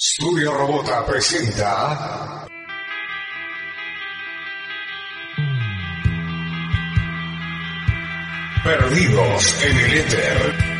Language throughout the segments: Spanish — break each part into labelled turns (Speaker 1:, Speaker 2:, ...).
Speaker 1: Studio Robota presenta Perdidos en el Éter.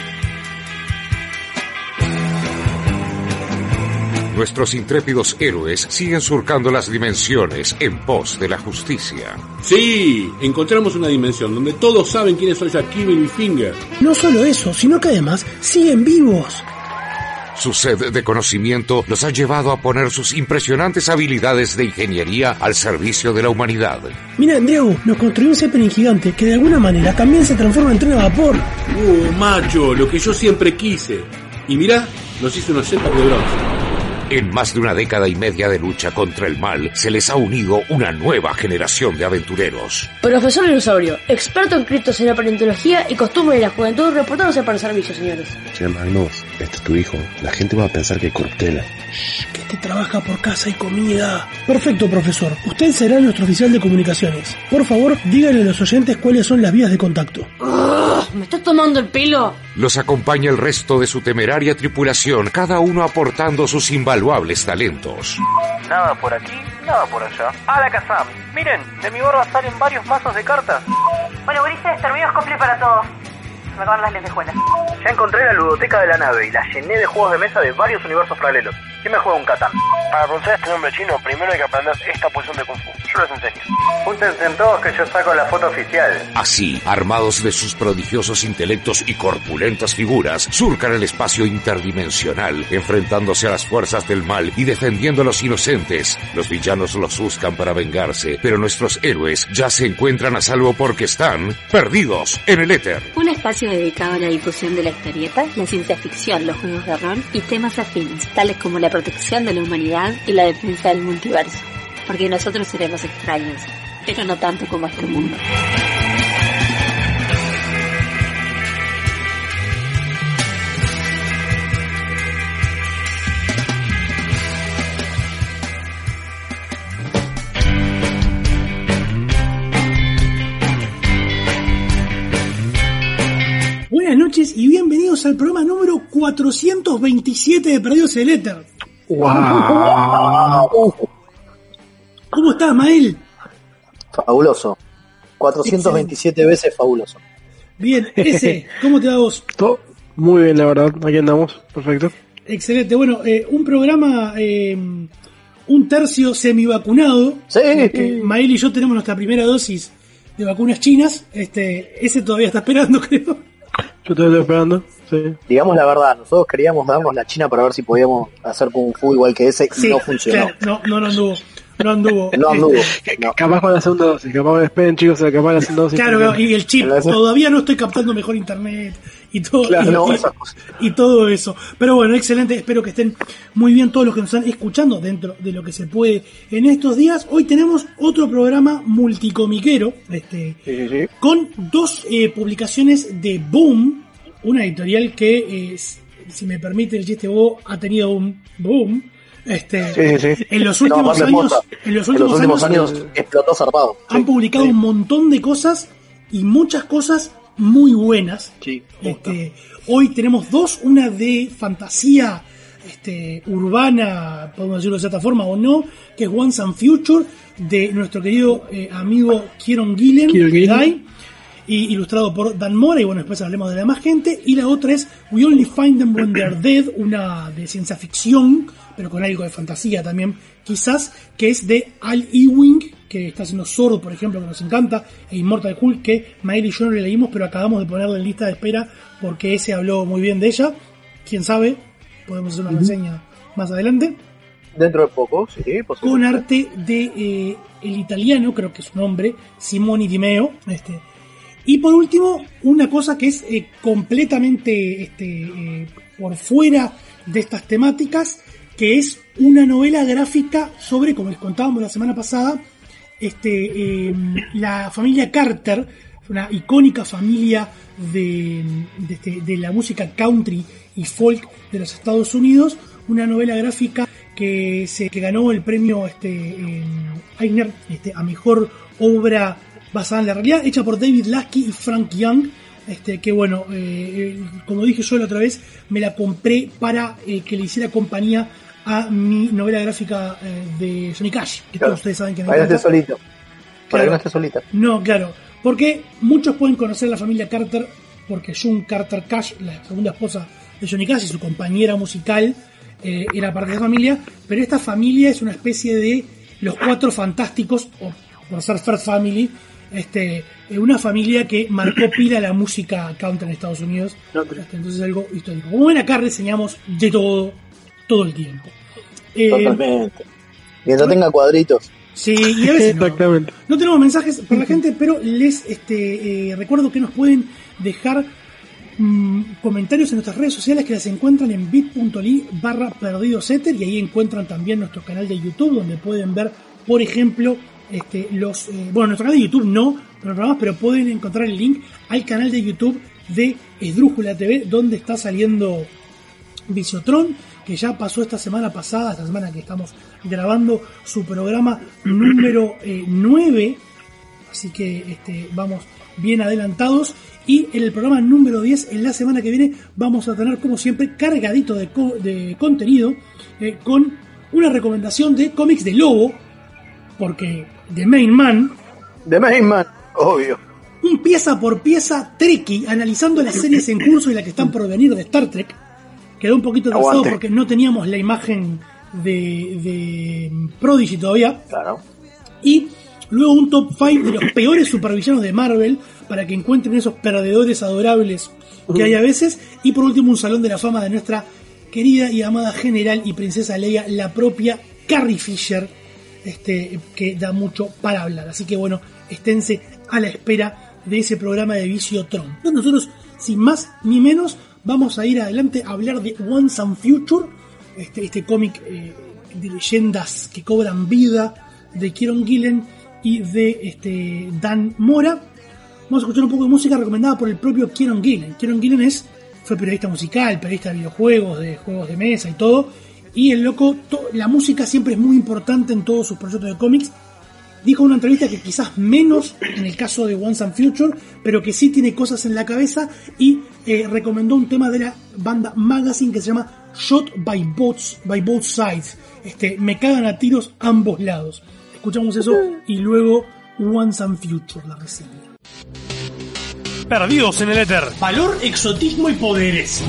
Speaker 1: Nuestros intrépidos héroes siguen surcando las dimensiones en pos de la justicia.
Speaker 2: Sí, encontramos una dimensión donde todos saben quiénes son Shaquille y Finger.
Speaker 3: No solo eso, sino que además siguen vivos.
Speaker 1: Su sed de conocimiento los ha llevado a poner sus impresionantes habilidades de ingeniería al servicio de la humanidad.
Speaker 3: Mira, Diego, nos construyó un Zeppelin gigante que de alguna manera también se transforma en tren a vapor.
Speaker 2: Macho, lo que yo siempre quise. Y mirá, nos hizo unos zeppelins de bronce.
Speaker 1: En más de una década y media de lucha contra el mal, se les ha unido una nueva generación de aventureros.
Speaker 4: Profesor Dinosaurio, experto en criptos en la paleontología y costumbres de la juventud, reportándose para el servicio, señores.
Speaker 5: Señor Magnus, este es tu hijo. La gente va a pensar que hay corruptela.
Speaker 3: Que este trabaja por casa y comida. Perfecto, profesor. Usted será nuestro oficial de comunicaciones. Por favor, díganle a los oyentes cuáles son las vías de contacto.
Speaker 4: ¿Me estás tomando el pelo?
Speaker 1: Los acompaña el resto de su temeraria tripulación, cada uno aportando sus invaluables talentos.
Speaker 6: Nada por aquí, nada por allá. ¡Hala, Kazam! Miren, de mi barba salen varios mazos de cartas.
Speaker 7: Bueno, Ulises, terminó cumple para todos. Me acaban las lentejuelas.
Speaker 6: Ya encontré la ludoteca de la nave y la llené de juegos de mesa de varios universos paralelos. ¿Quién me juega un Catán? Para pronunciar este nombre chino, primero hay que aprender esta posición de Kung Fu. Yo les enseño. Júntense en todos que yo saco la foto oficial.
Speaker 1: Así, armados de sus prodigiosos intelectos y corpulentas figuras, surcan el espacio interdimensional, enfrentándose a las fuerzas del mal y defendiendo a los inocentes. Los villanos los buscan para vengarse, pero nuestros héroes ya se encuentran a salvo porque están perdidos en el éter.
Speaker 8: Un espacio dedicado a la difusión de la historieta, la ciencia ficción, los juegos de rol y temas afines, tales como la protección de la humanidad y la defensa del multiverso. Porque nosotros seremos extraños, pero no tanto como este mundo.
Speaker 3: Buenas noches y bienvenidos al programa número 427 de Perdidos en el Éter.
Speaker 5: ¡Wow!
Speaker 3: ¿Cómo estás, Mael?
Speaker 9: Fabuloso. 427 veces fabuloso.
Speaker 3: Bien, ese, ¿cómo te va vos?
Speaker 10: Todo muy bien, la verdad. Aquí andamos, perfecto.
Speaker 3: Excelente. Bueno, un programa, un tercio semivacunado.
Speaker 9: Sí.
Speaker 3: Mael y yo tenemos nuestra primera dosis de vacunas chinas. Ese todavía está esperando, creo.
Speaker 10: Yo todavía estoy esperando, sí.
Speaker 9: Digamos la verdad, nosotros queríamos darnos la China para ver si podíamos hacer Kung Fu igual que ese y
Speaker 3: sí,
Speaker 9: no funcionó.
Speaker 3: Claro, no anduvo. No anduvo.
Speaker 9: No.
Speaker 10: Capaz con la segunda dosis, capaz esperen chicos, capaz con la segunda dosis.
Speaker 3: Claro, y el chip, todavía no estoy captando mejor internet y todo,
Speaker 9: claro,
Speaker 3: y todo eso. Pero bueno, excelente, espero que estén muy bien todos los que nos están escuchando dentro de lo que se puede en estos días. Hoy tenemos otro programa multicomiquero,
Speaker 9: sí.
Speaker 3: con dos publicaciones de Boom, una editorial que, si me permite el chiste bobo, ha tenido un boom.
Speaker 9: Sí.
Speaker 3: En los últimos años
Speaker 9: explotó zarpado.
Speaker 3: Han publicado un montón de cosas y muchas cosas muy buenas.
Speaker 9: Sí.
Speaker 3: Hoy tenemos dos, una de fantasía urbana, podemos decirlo de cierta forma o no, que es Once and Future, de nuestro querido amigo Kieron Gillen, y ilustrado por Dan Mora, y bueno, después hablemos de la demás gente. Y la otra es We Only Find Them When They're Dead, una de ciencia ficción, pero con algo de fantasía también, quizás, que es de Al Ewing, que está haciendo Sword, por ejemplo, que nos encanta, e Immortal Hulk, que Mael y yo no le leímos, pero acabamos de ponerle en lista de espera porque ese habló muy bien de ella. Quién sabe, podemos hacer una reseña más adelante.
Speaker 9: Dentro de poco, sí, por
Speaker 3: con arte de el italiano, creo que es su nombre, Simone Di Meo. Y por último, una cosa que es completamente por fuera de estas temáticas, que es una novela gráfica sobre, como les contábamos la semana pasada, la familia Carter, una icónica familia de la música country y folk de los Estados Unidos, una novela gráfica que ganó el premio Eisner a mejor obra basada en la realidad, hecha por David Lasky y Frank Young, que bueno, como dije yo la otra vez, me la compré para que le hiciera compañía a mi novela gráfica de Johnny Cash, que todos ustedes saben que me
Speaker 9: para
Speaker 3: encanta.
Speaker 9: que no esté solito. Para
Speaker 3: Claro.
Speaker 9: que no esté solita.
Speaker 3: No, claro, porque muchos pueden conocer a la familia Carter porque June Carter Cash, la segunda esposa de Johnny Cash y su compañera musical, era parte de la familia, pero esta familia es una especie de los Cuatro Fantásticos, o por ser First Family, una familia que marcó pila la música country en Estados Unidos. Entonces es algo histórico. Como ven, acá reseñamos de todo el tiempo.
Speaker 9: Totalmente. Mientras tenga cuadritos.
Speaker 3: Sí, y a veces
Speaker 10: Exactamente.
Speaker 3: no tenemos mensajes para la gente, pero les recuerdo que nos pueden dejar comentarios en nuestras redes sociales, que las encuentran en bit.ly/perdidosetter, y ahí encuentran también nuestro canal de YouTube, donde pueden ver, por ejemplo, nuestro canal de YouTube no, pero pueden encontrar el link al canal de YouTube de Esdrújula TV, donde está saliendo Visiotron, que ya pasó esta semana pasada, esta semana que estamos grabando su programa número 9, así que vamos bien adelantados. Y en el programa número 10, en la semana que viene, vamos a tener, como siempre, cargadito de contenido, con una recomendación de cómics de Lobo, porque The Main Man,
Speaker 9: obvio.
Speaker 3: un pieza por pieza Trekkie, analizando las series en curso y la que están por venir de Star Trek. Quedó un poquito atrasado
Speaker 9: Aguante.
Speaker 3: porque no teníamos la imagen de Prodigy todavía.
Speaker 9: Claro.
Speaker 3: Y luego un top 5 de los peores supervillanos de Marvel, para que encuentren esos perdedores adorables que hay a veces. Y por último, un salón de la fama de nuestra querida y amada general y princesa Leia, la propia Carrie Fisher, que da mucho para hablar. Así que bueno, esténse a la espera de ese programa de Visiotron. Entonces nosotros, sin más ni menos, vamos a ir adelante a hablar de Once and Future, este cómic de leyendas que cobran vida, de Kieron Gillen y de Dan Mora. Vamos a escuchar un poco de música recomendada por el propio Kieron Gillen. Kieron Gillen fue periodista musical, periodista de videojuegos, de juegos de mesa y todo. Y el loco, la música siempre es muy importante en todos sus proyectos de cómics. Dijo en una entrevista que quizás menos en el caso de Once and Future, pero que sí tiene cosas en la cabeza, y recomendó un tema de la banda Magazine que se llama Shot by Both Sides. Me cagan a tiros ambos lados. Escuchamos eso y luego Once and Future, la reseña.
Speaker 11: Perdidos en el éter.
Speaker 3: Valor, exotismo y poderes.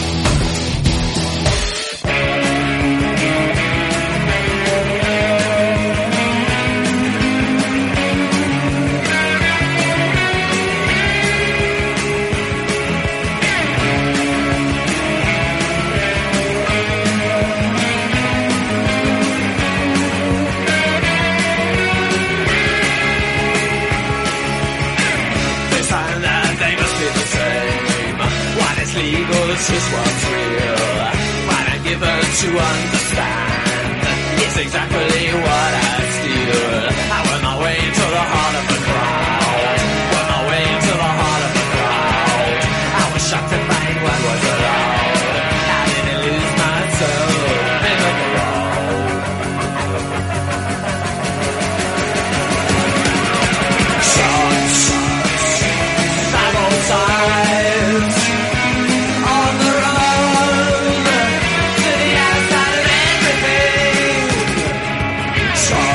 Speaker 12: This is what's real. What I'm given to understand is exactly what I steal. I went my way into the heart of the crowd. Went my way into the heart of the crowd. I was shocked to find what was allowed. I didn't lose my soul in the crowd. Shots by both sides. Shots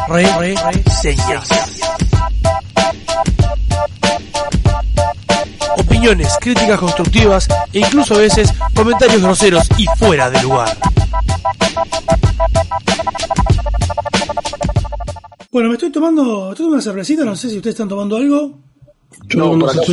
Speaker 11: Reseñas. Opiniones, críticas constructivas e incluso a veces comentarios groseros y fuera de lugar.
Speaker 3: Bueno, me estoy tomando una cervecita, no sé si ustedes están tomando algo.
Speaker 10: Yo no sé,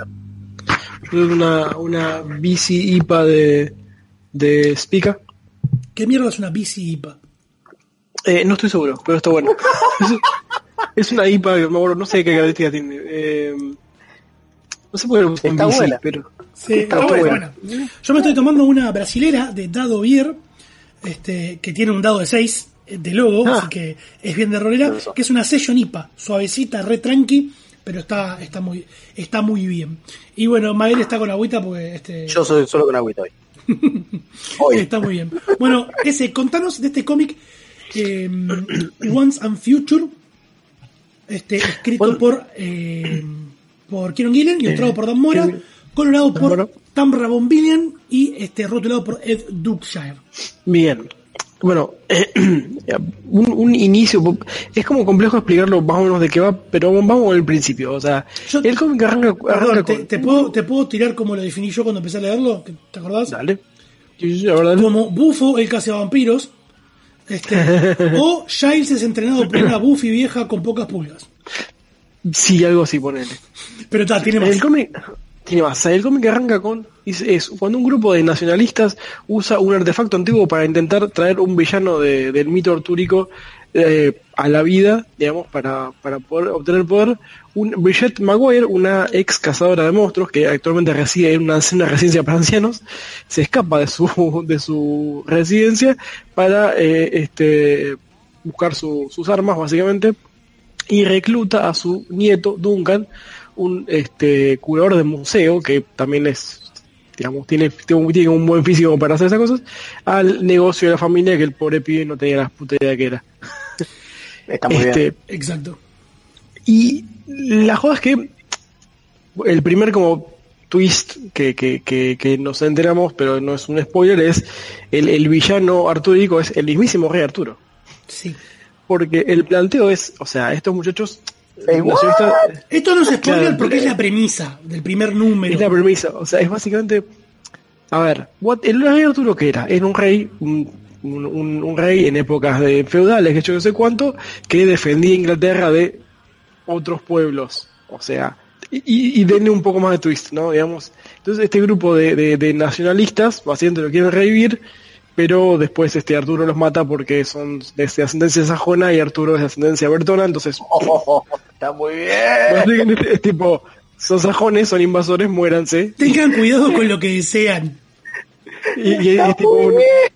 Speaker 10: una bici IPA de Spica.
Speaker 3: ¿Qué mierda es una bici IPA?
Speaker 10: No estoy seguro, pero está bueno. es una IPA que no sé qué características tiene. No sé por qué
Speaker 9: está
Speaker 10: bici,
Speaker 9: buena.
Speaker 10: pero
Speaker 3: Sí, está buena. Yo me estoy tomando una brasilera de Dado Beer, que tiene un dado de 6 de logo, así que es bien de rolera, que es una Session IPA, suavecita, re tranqui, pero está muy bien. Y bueno, Mael está con agüita porque
Speaker 9: yo soy solo con agüita hoy.
Speaker 3: Está muy bien. Bueno, contanos de este cómic Once and Future, escrito por Kieron Gillen, ilustrado por Dan Mora, colorado por Tamra Bonvillian y rotulado por Ed Dukeshire.
Speaker 10: Bien. Bueno, un inicio, es como complejo explicarlo más o menos de qué va, pero vamos al principio. O sea, el cómic arranca
Speaker 3: con... ¿Te puedo tirar como lo definí yo cuando empecé a leerlo? ¿Te acordás?
Speaker 10: Dale. Sí, la verdad.
Speaker 3: Como Bufo, el cazavampiros, o Giles es entrenado por una Buffy vieja con pocas pulgas.
Speaker 10: Sí, algo así, ponele.
Speaker 3: Pero tiene más.
Speaker 10: El cómic tiene más. El cómic arranca con es cuando un grupo de nacionalistas usa un artefacto antiguo para intentar traer un villano del mito artúrico a la vida, digamos, para poder obtener poder. Bridget Maguire, una ex cazadora de monstruos que actualmente reside en una residencia para ancianos, se escapa de su residencia para buscar sus armas, básicamente, y recluta a su nieto Duncan, un curador de museo que también es, digamos, tiene un buen físico para hacer esas cosas, al negocio de la familia que el pobre pibe no tenía la puta idea que era.
Speaker 9: Está muy bien.
Speaker 3: Exacto.
Speaker 10: Y la joda es que el primer como twist que nos enteramos, pero no es un spoiler, es el villano artúrico es el mismísimo Rey Arturo.
Speaker 3: Sí.
Speaker 10: Porque el planteo es, o sea, estos muchachos...
Speaker 3: Esto no es spoiler porque es la premisa del primer número.
Speaker 10: Es la premisa, o sea, es básicamente... A ver, el Rey Arturo, ¿qué era? Era un rey, un rey en épocas de feudales, que yo no sé cuánto, que defendía Inglaterra de otros pueblos, o sea, y denle un poco más de twist, ¿no? Digamos, entonces este grupo de nacionalistas, básicamente lo quieren revivir, pero después Arturo los mata porque son de ascendencia sajona y Arturo es de ascendencia bertona, entonces...
Speaker 9: Está muy bien.
Speaker 10: Es tipo, son sajones, son invasores, muéranse.
Speaker 3: Tengan cuidado con lo que desean.
Speaker 10: Y es tipo...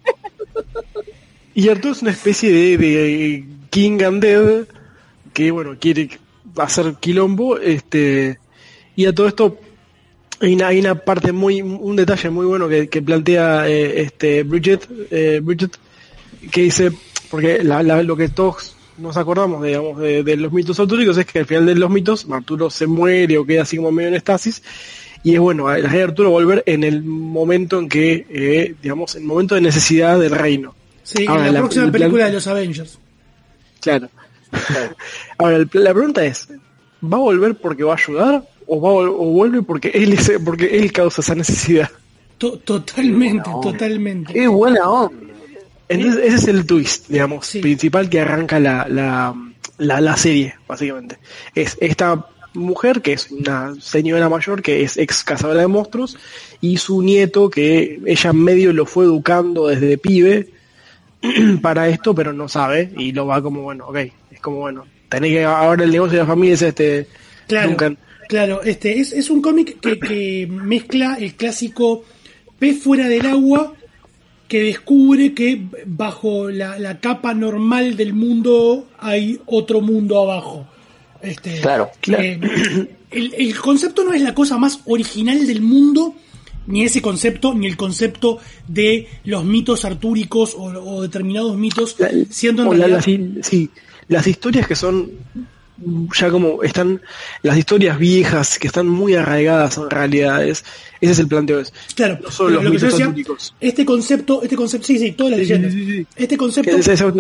Speaker 10: Y Arturo es una especie de King Undead que, bueno, quiere hacer quilombo, y a todo esto hay una parte un detalle muy bueno que plantea Bridget, que dice, porque lo que todos nos acordamos, digamos, de los mitos artúricos es que al final de los mitos Arturo se muere o queda así como medio en estasis, y es bueno, el rey Arturo volver en el momento en que, digamos, el momento de necesidad del reino.
Speaker 3: Sí, ahora, en la próxima película de los Avengers.
Speaker 10: Claro. Ahora, la pregunta es, ¿va a volver porque va a ayudar o vuelve porque él causa esa necesidad?
Speaker 3: Totalmente.
Speaker 9: Qué buena onda.
Speaker 10: Entonces ese es el twist, digamos, principal que arranca la serie, básicamente. Es esta mujer que es una señora mayor que es ex cazadora de monstruos y su nieto que ella medio lo fue educando desde pibe para esto, pero no sabe y lo va como, bueno, ok, es como, bueno, tenés que, ahora el negocio de la familia es
Speaker 3: claro,
Speaker 10: Duncan.
Speaker 3: Claro, es un cómic que mezcla el clásico pez fuera del agua que descubre que bajo la capa normal del mundo hay otro mundo abajo.
Speaker 9: Claro.
Speaker 3: El concepto no es la cosa más original del mundo, ni ese concepto, ni el concepto de los mitos artúricos o determinados mitos, siendo en realidad...
Speaker 10: Las historias que son ya como están, las historias viejas que están muy arraigadas en realidades, ese es el planteo.
Speaker 3: Claro,
Speaker 10: no solo los mitos artúricos.
Speaker 3: Este concepto, sí, todas las leyendas.
Speaker 10: Sí.
Speaker 3: Este concepto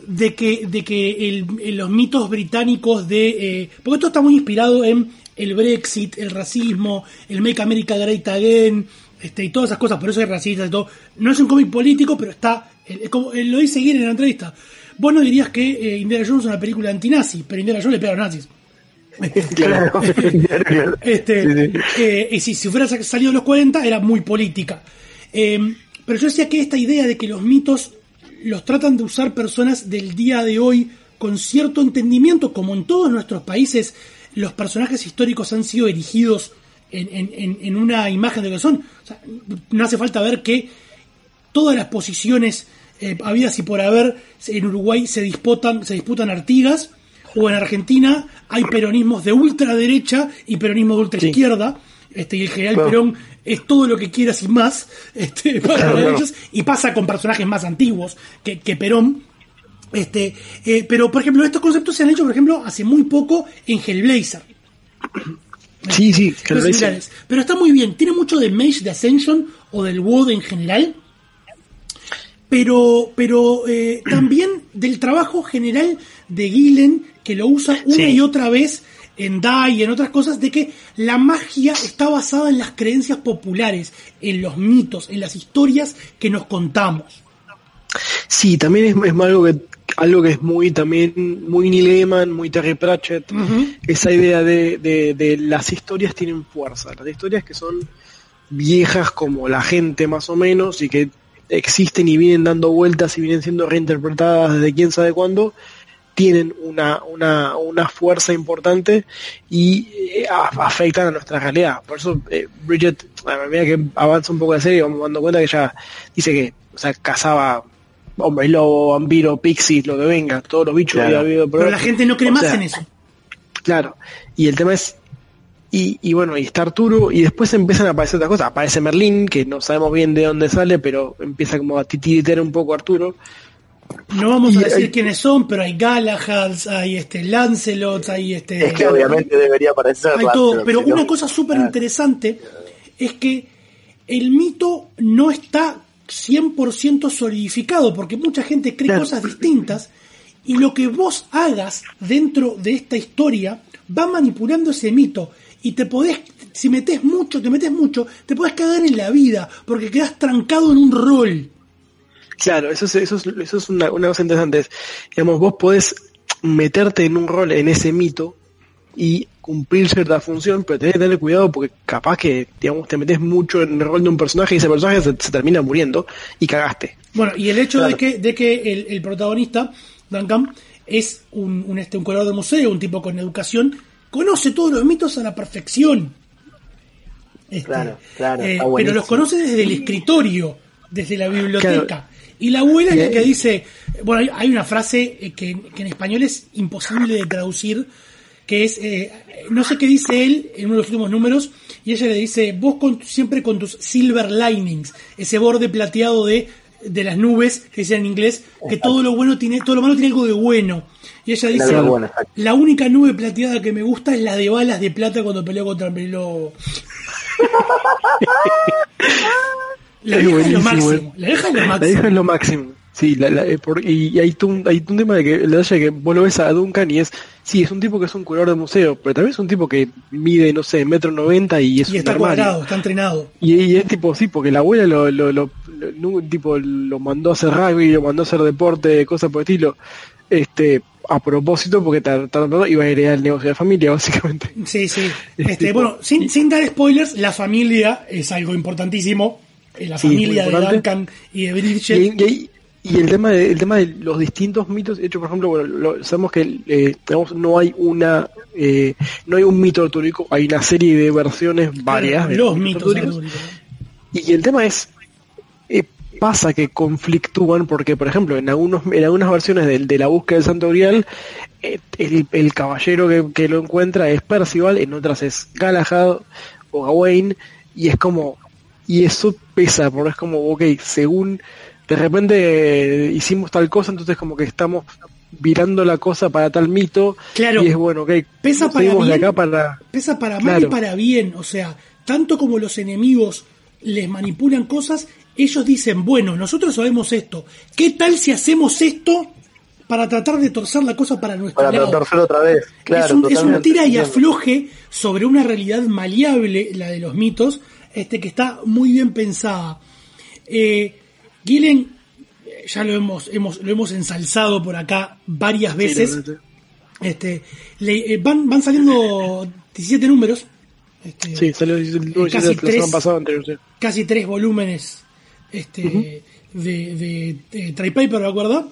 Speaker 3: de que los mitos británicos porque esto está muy inspirado en el Brexit, el racismo, el Make America Great Again, y todas esas cosas, por eso hay racistas y todo. No es un cómic político, pero está, como lo dice Guille en la entrevista. Vos no dirías que Indiana Jones es una película antinazi, pero Indiana Jones le pega a los nazis.
Speaker 9: Claro.
Speaker 3: Y si hubiera salido en los 40 era muy política. Pero yo decía que esta idea de que los mitos los tratan de usar personas del día de hoy con cierto entendimiento, como en todos nuestros países los personajes históricos han sido erigidos en una imagen de lo que son. O sea, no hace falta ver que todas las posiciones habidas y por haber en Uruguay se disputan Artigas, o en Argentina hay peronismos de ultraderecha y peronismo de ultraizquierda, y el general Perón es todo lo que quieras y más, y pasa con personajes más antiguos que Perón. Pero por ejemplo estos conceptos se han hecho por ejemplo hace muy poco en Hellblazer.
Speaker 10: Sí, Hellblazer.
Speaker 3: Pero está muy bien, tiene mucho de Mage, de Ascension o del WoD en general, pero también del trabajo general de Gillen, que lo usa una y otra vez en Die y en otras cosas, de que la magia está basada en las creencias populares, en los mitos, en las historias que nos contamos.
Speaker 10: Sí, también es algo que es muy Neil Gaiman, muy Terry Pratchett, esa idea de las historias tienen fuerza, las historias que son viejas como la gente más o menos y que existen y vienen dando vueltas y vienen siendo reinterpretadas desde quién sabe cuándo, tienen una fuerza importante y afectan a nuestra realidad. Por eso Bridget, a medida que avanza un poco la serie, vamos dando cuenta que ella dice que, o sea, cazaba hombres lobo, vampiro, pixies, lo que venga, todos los bichos que había habido.
Speaker 3: Pero la gente no cree más en eso.
Speaker 10: Claro, y el tema es, y bueno, y está Arturo, y después empiezan a aparecer otras cosas. Aparece Merlín, que no sabemos bien de dónde sale, pero empieza como a titiritar un poco Arturo.
Speaker 3: No vamos a decir quiénes son, pero hay Galahads, hay Lancelot, hay
Speaker 9: Es que obviamente debería aparecer.
Speaker 3: Hay todo, pero una cosa súper interesante es que el mito no está 100% solidificado, porque mucha gente cree cosas distintas, y lo que vos hagas dentro de esta historia va manipulando ese mito, y si te metes mucho, te podés cagar en la vida, porque quedás trancado en un rol.
Speaker 10: Claro, eso es una cosa interesante. Digamos, vos podés meterte en un rol en ese mito y cumplir cierta función, pero tenés que tener cuidado porque capaz que, digamos, te metes mucho en el rol de un personaje y ese personaje se termina muriendo y cagaste.
Speaker 3: Bueno, y el hecho de que el protagonista, Duncan, es un curador de museo, un tipo con educación, conoce todos los mitos a la perfección.
Speaker 9: Claro,
Speaker 3: pero los conoce desde el escritorio, desde la biblioteca. Claro. Y la abuela es la que dice, bueno, hay una frase que en español es imposible de traducir, que es, no sé qué dice él en uno de los últimos números, y ella le dice, vos siempre con tus silver linings, ese borde plateado de las nubes, que dice en inglés, que todo lo malo tiene algo de bueno. Y ella dice, la única nube plateada que me gusta es la de balas de plata cuando peleó contra el Lobo. La deja en lo máximo.
Speaker 10: Sí, y hay un tema de que el detalle de que vos lo ves a Duncan y es un tipo que es un curador de museo, pero también es un tipo que mide, no sé, 1,90 m y es
Speaker 3: y está cuadrado, está entrenado.
Speaker 10: Y es tipo, sí, porque la abuela lo mandó a hacer rugby, lo mandó a hacer deporte, cosas por el estilo, a propósito, porque iba a heredar el negocio de familia, básicamente.
Speaker 3: Sí. Bueno, sin dar spoilers, la familia es algo importantísimo. La familia de Duncan y de Bridget.
Speaker 10: Y el tema de los distintos mitos, de hecho, por ejemplo, bueno, sabemos que no hay un mito artúrico, hay una serie de versiones varias.
Speaker 3: Los mitos artúricos.
Speaker 10: Y el tema es, pasa que conflictúan porque, por ejemplo, en algunas versiones de la búsqueda del Santo Grial, el caballero que lo encuentra es Percival, en otras es Galahad o Gawain, y es como, y eso pesa, porque es como, ok, según de repente hicimos tal cosa, entonces como que estamos virando la cosa para tal mito,
Speaker 3: claro,
Speaker 10: y es bueno, ok,
Speaker 3: pesa para bien,
Speaker 10: de acá para...
Speaker 3: pesa para mal y para bien, o sea, tanto como los enemigos les manipulan cosas, ellos dicen, bueno, nosotros sabemos esto, ¿qué tal si hacemos esto para tratar de torcer la cosa para nuestro
Speaker 9: Para
Speaker 3: lado.
Speaker 9: torcer otra vez. Claro,
Speaker 3: Es un tira y
Speaker 9: entiendo.
Speaker 3: afloje sobre una realidad maleable, la de los mitos, que está muy bien pensada. Gillen, ya lo hemos ensalzado por acá varias veces. Van saliendo 17 números.
Speaker 10: Sí, salió el
Speaker 3: casi
Speaker 10: la semana pasada anterior, sí.
Speaker 3: Casi 3 volúmenes de trade paper, ¿de acuerdo?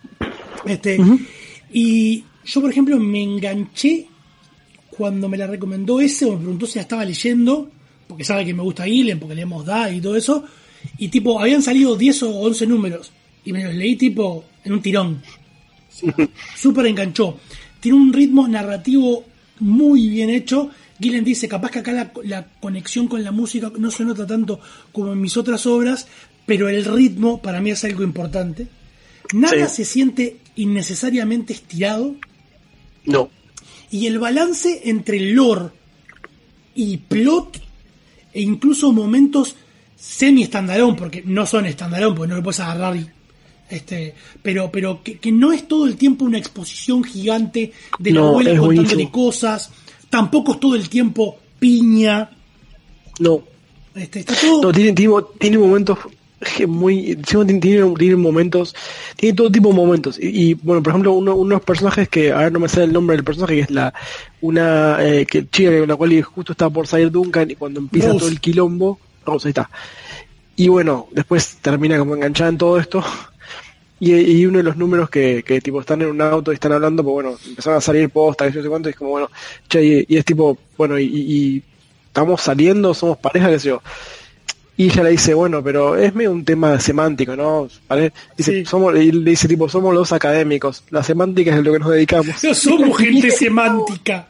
Speaker 3: Y yo, por ejemplo, me enganché cuando me la recomendó ese, o me preguntó si la estaba leyendo, porque sabe que me gusta Gillen, porque leemos Da y todo eso, y tipo, habían salido 10 o 11 números, y me los leí tipo en un tirón. Súper enganchó. Tiene un ritmo narrativo muy bien hecho. Gillen dice, capaz que acá la conexión con la música no se nota tanto como en mis otras obras, pero el ritmo para mí es algo importante. Nada se siente innecesariamente estirado.
Speaker 10: No.
Speaker 3: Y el balance entre lore y plot, e incluso momentos semi-standalone, porque no son standalone, porque no lo puedes agarrar y pero que no es todo el tiempo una exposición gigante de la abuela contándole cosas, tampoco es todo el tiempo piña.
Speaker 10: No.
Speaker 3: Está todo.
Speaker 10: No, tiene momentos muy. Tiene momentos. Tiene todo tipo de momentos. Y bueno, por ejemplo, unos personajes que, a ver, no me sale el nombre del personaje, que es una chica con la cual justo estaba por salir Duncan, y cuando empieza todo el quilombo, Rose, ahí está. Y bueno, después termina como enganchada en todo esto. Y uno de los números que tipo están en un auto y están hablando, pues bueno, empezaron a salir postas, que no sé cuánto, y es como, bueno, che, y es tipo, bueno, y estamos saliendo, somos pareja, qué sé yo. Y ella le dice, bueno, pero es medio un tema semántico, ¿no? Dice, y le dice tipo, somos los académicos, la semántica es lo que nos dedicamos.
Speaker 3: No somos gente semántica.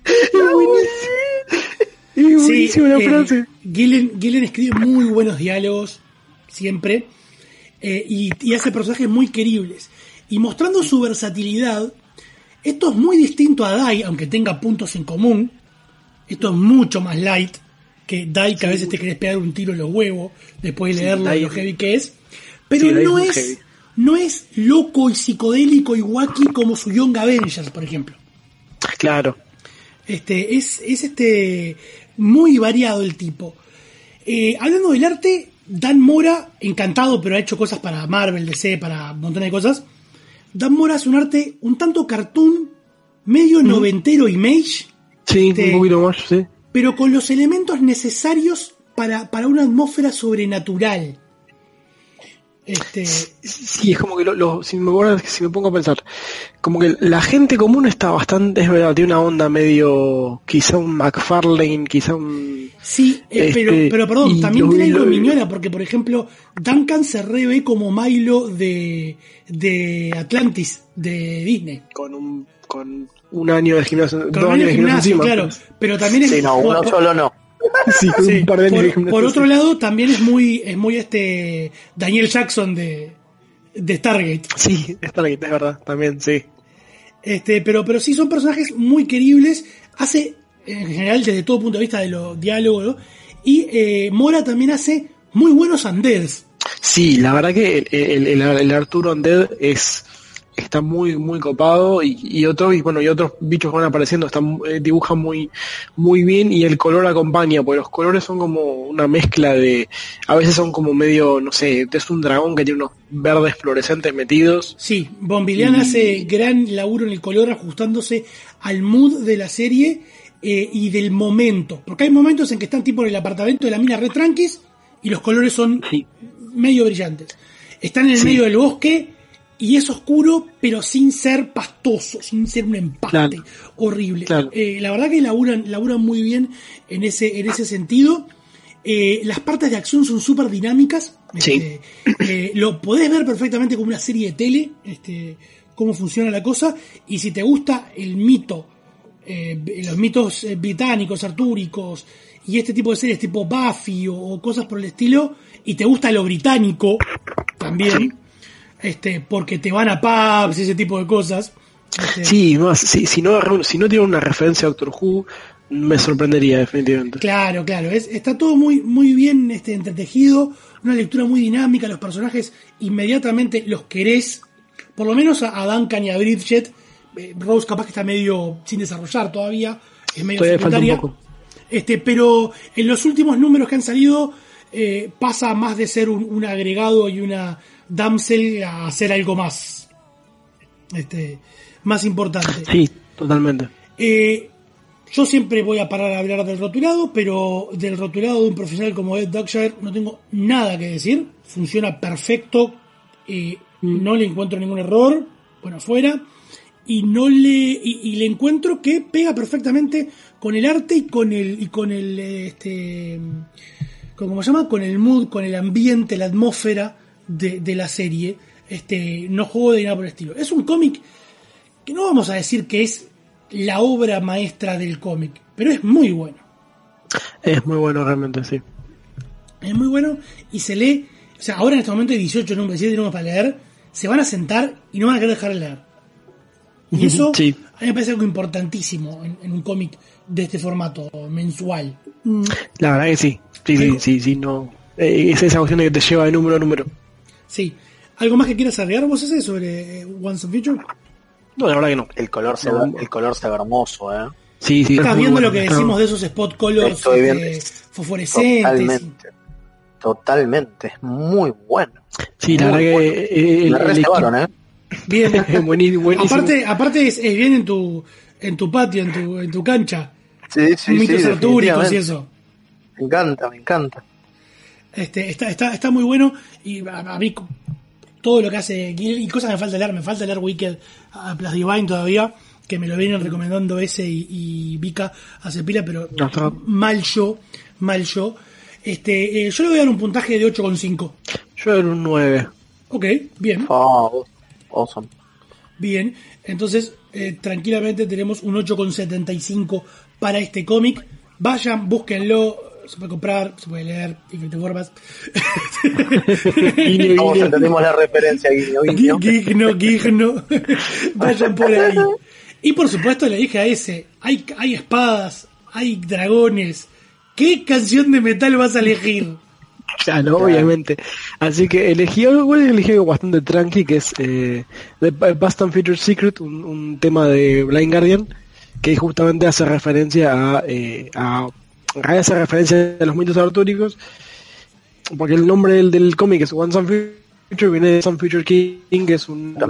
Speaker 10: Es buenísima la frase.
Speaker 3: Gillen escribe muy buenos diálogos, siempre. Y hace personajes muy queribles. Y mostrando su versatilidad, esto es muy distinto a Dai, aunque tenga puntos en común. Esto es mucho más light que Dai, que a veces te querés pegar un tiro en los huevos después de leerlo, lo heavy que es. Pero no es loco y psicodélico y wacky como su Young Avengers, por ejemplo.
Speaker 10: Claro.
Speaker 3: Es muy variado el tipo. Hablando del arte, Dan Mora, encantado, pero ha hecho cosas para Marvel, DC, para un montón de cosas. Dan Mora hace un arte un tanto cartoon, medio noventero image.
Speaker 10: Sí, un poquito más, sí.
Speaker 3: Pero con los elementos necesarios para una atmósfera sobrenatural.
Speaker 10: Sí, es como que si me pongo a pensar, como que la gente común está bastante, es verdad, tiene una onda medio, quizá un McFarlane, quizá un...
Speaker 3: Sí, pero perdón, también tiene algo de Miñola, porque por ejemplo, Duncan se revé como Milo de Atlantis, de Disney.
Speaker 10: Con un año de gimnasio,
Speaker 3: con 2 años de gimnasio encima, claro, pero también es...
Speaker 9: Sí, no, uno solo no.
Speaker 10: Sí, un par de años de gimnasio.
Speaker 3: Por otro lado, también es muy Daniel Jackson de Stargate.
Speaker 10: Sí, Stargate, es verdad, también, sí.
Speaker 3: Pero sí son personajes muy queribles. Hace, en general, desde todo punto de vista de los diálogos, ¿no? Y Mora también hace muy buenos undeads.
Speaker 10: Sí, la verdad que el Arturo Undead está muy muy copado, y otros bichos que van apareciendo dibujan muy muy bien, y el color acompaña, porque los colores son como una mezcla a veces son como medio, no sé, es un dragón que tiene unos verdes fluorescentes metidos.
Speaker 3: Sí, Bombilian hace gran laburo en el color, ajustándose al mood de la serie y del momento, porque hay momentos en que están tipo en el apartamento de la mina re tranquis y los colores son medio brillantes. Están en el medio del bosque y es oscuro, pero sin ser pastoso, sin ser un empaste horrible. Claro. La verdad que laburan muy bien en ese sentido. Las partes de acción son súper dinámicas. Lo podés ver perfectamente como una serie de tele, cómo funciona la cosa. Y si te gusta el mito, los mitos británicos, artúricos, y este tipo de series tipo Buffy o cosas por el estilo, y te gusta lo británico también, porque te van a pubs y ese tipo de cosas.
Speaker 10: Si no tiene una referencia a Doctor Who, me sorprendería definitivamente.
Speaker 3: Claro, está todo muy muy bien entretejido, una lectura muy dinámica, los personajes inmediatamente los querés, por lo menos a Duncan y a Bridget. Rose capaz que está medio sin desarrollar todavía, es medio secundaria. Pero en los últimos números que han salido pasa más de ser un agregado y una damsel a hacer algo más más importante.
Speaker 10: Sí, totalmente.
Speaker 3: Yo siempre voy a parar a hablar del rotulado, pero del rotulado de un profesional como Ed Dugshire no tengo nada que decir. Funciona perfecto, no le encuentro ningún error, bueno, fuera, y le encuentro que pega perfectamente con el arte y con el ¿cómo se llama? Con el mood, con el ambiente, la atmósfera de la serie. No juego de nada por el estilo. Es un cómic que no vamos a decir que es la obra maestra del cómic, pero es muy bueno.
Speaker 10: Es muy bueno realmente, sí.
Speaker 3: Es muy bueno y se lee, o sea, ahora en este momento hay 18 números, 17 números para leer, se van a sentar y no van a querer dejar de leer. Y eso
Speaker 10: sí.
Speaker 3: A mí me parece algo importantísimo en un cómic de este formato mensual.
Speaker 10: La verdad que sí. Sí, no. Es esa cuestión de que te lleva de número a número.
Speaker 3: Sí. ¿Algo más que quieras agregar vos sobre Once and Future?
Speaker 10: No, la verdad que no.
Speaker 9: El color se ve hermoso,
Speaker 10: Sí.
Speaker 3: Estás viendo lo que decimos de esos spot colors fosforescentes.
Speaker 9: Totalmente. Es muy bueno.
Speaker 10: Sí, la verdad que
Speaker 9: me reservaron,
Speaker 3: Bien.
Speaker 10: buenísimo.
Speaker 3: Aparte es bien en tu patio, en tu cancha.
Speaker 9: Sí,
Speaker 3: mitos artúricos y eso.
Speaker 9: Me encanta.
Speaker 3: Está muy bueno y a mí todo lo que hace y cosas me falta leer Wicked Plus Divine todavía, que me lo vienen recomendando ese y Vika hace pila, pero mal yo. Yo le voy a dar un puntaje de 8,5.
Speaker 10: Yo le doy un 9.
Speaker 3: Ok, bien.
Speaker 9: Awesome.
Speaker 3: Bien, entonces tranquilamente tenemos un 8,75 para este cómic. Vayan, búsquenlo, se puede comprar, se puede leer, diferentes formas.
Speaker 9: Todos entendemos la referencia, guiño.
Speaker 3: Vayan por ahí. Y por supuesto le dije a ese, hay espadas, hay dragones. ¿Qué canción de metal vas a elegir?
Speaker 10: Claro, obviamente. Así que elegí algo bastante tranqui, que es The Past and Future Secret, un tema de Blind Guardian, que justamente hace referencia a los mitos artúricos, porque el nombre del cómic es Once and Future, viene de Some Future King, que es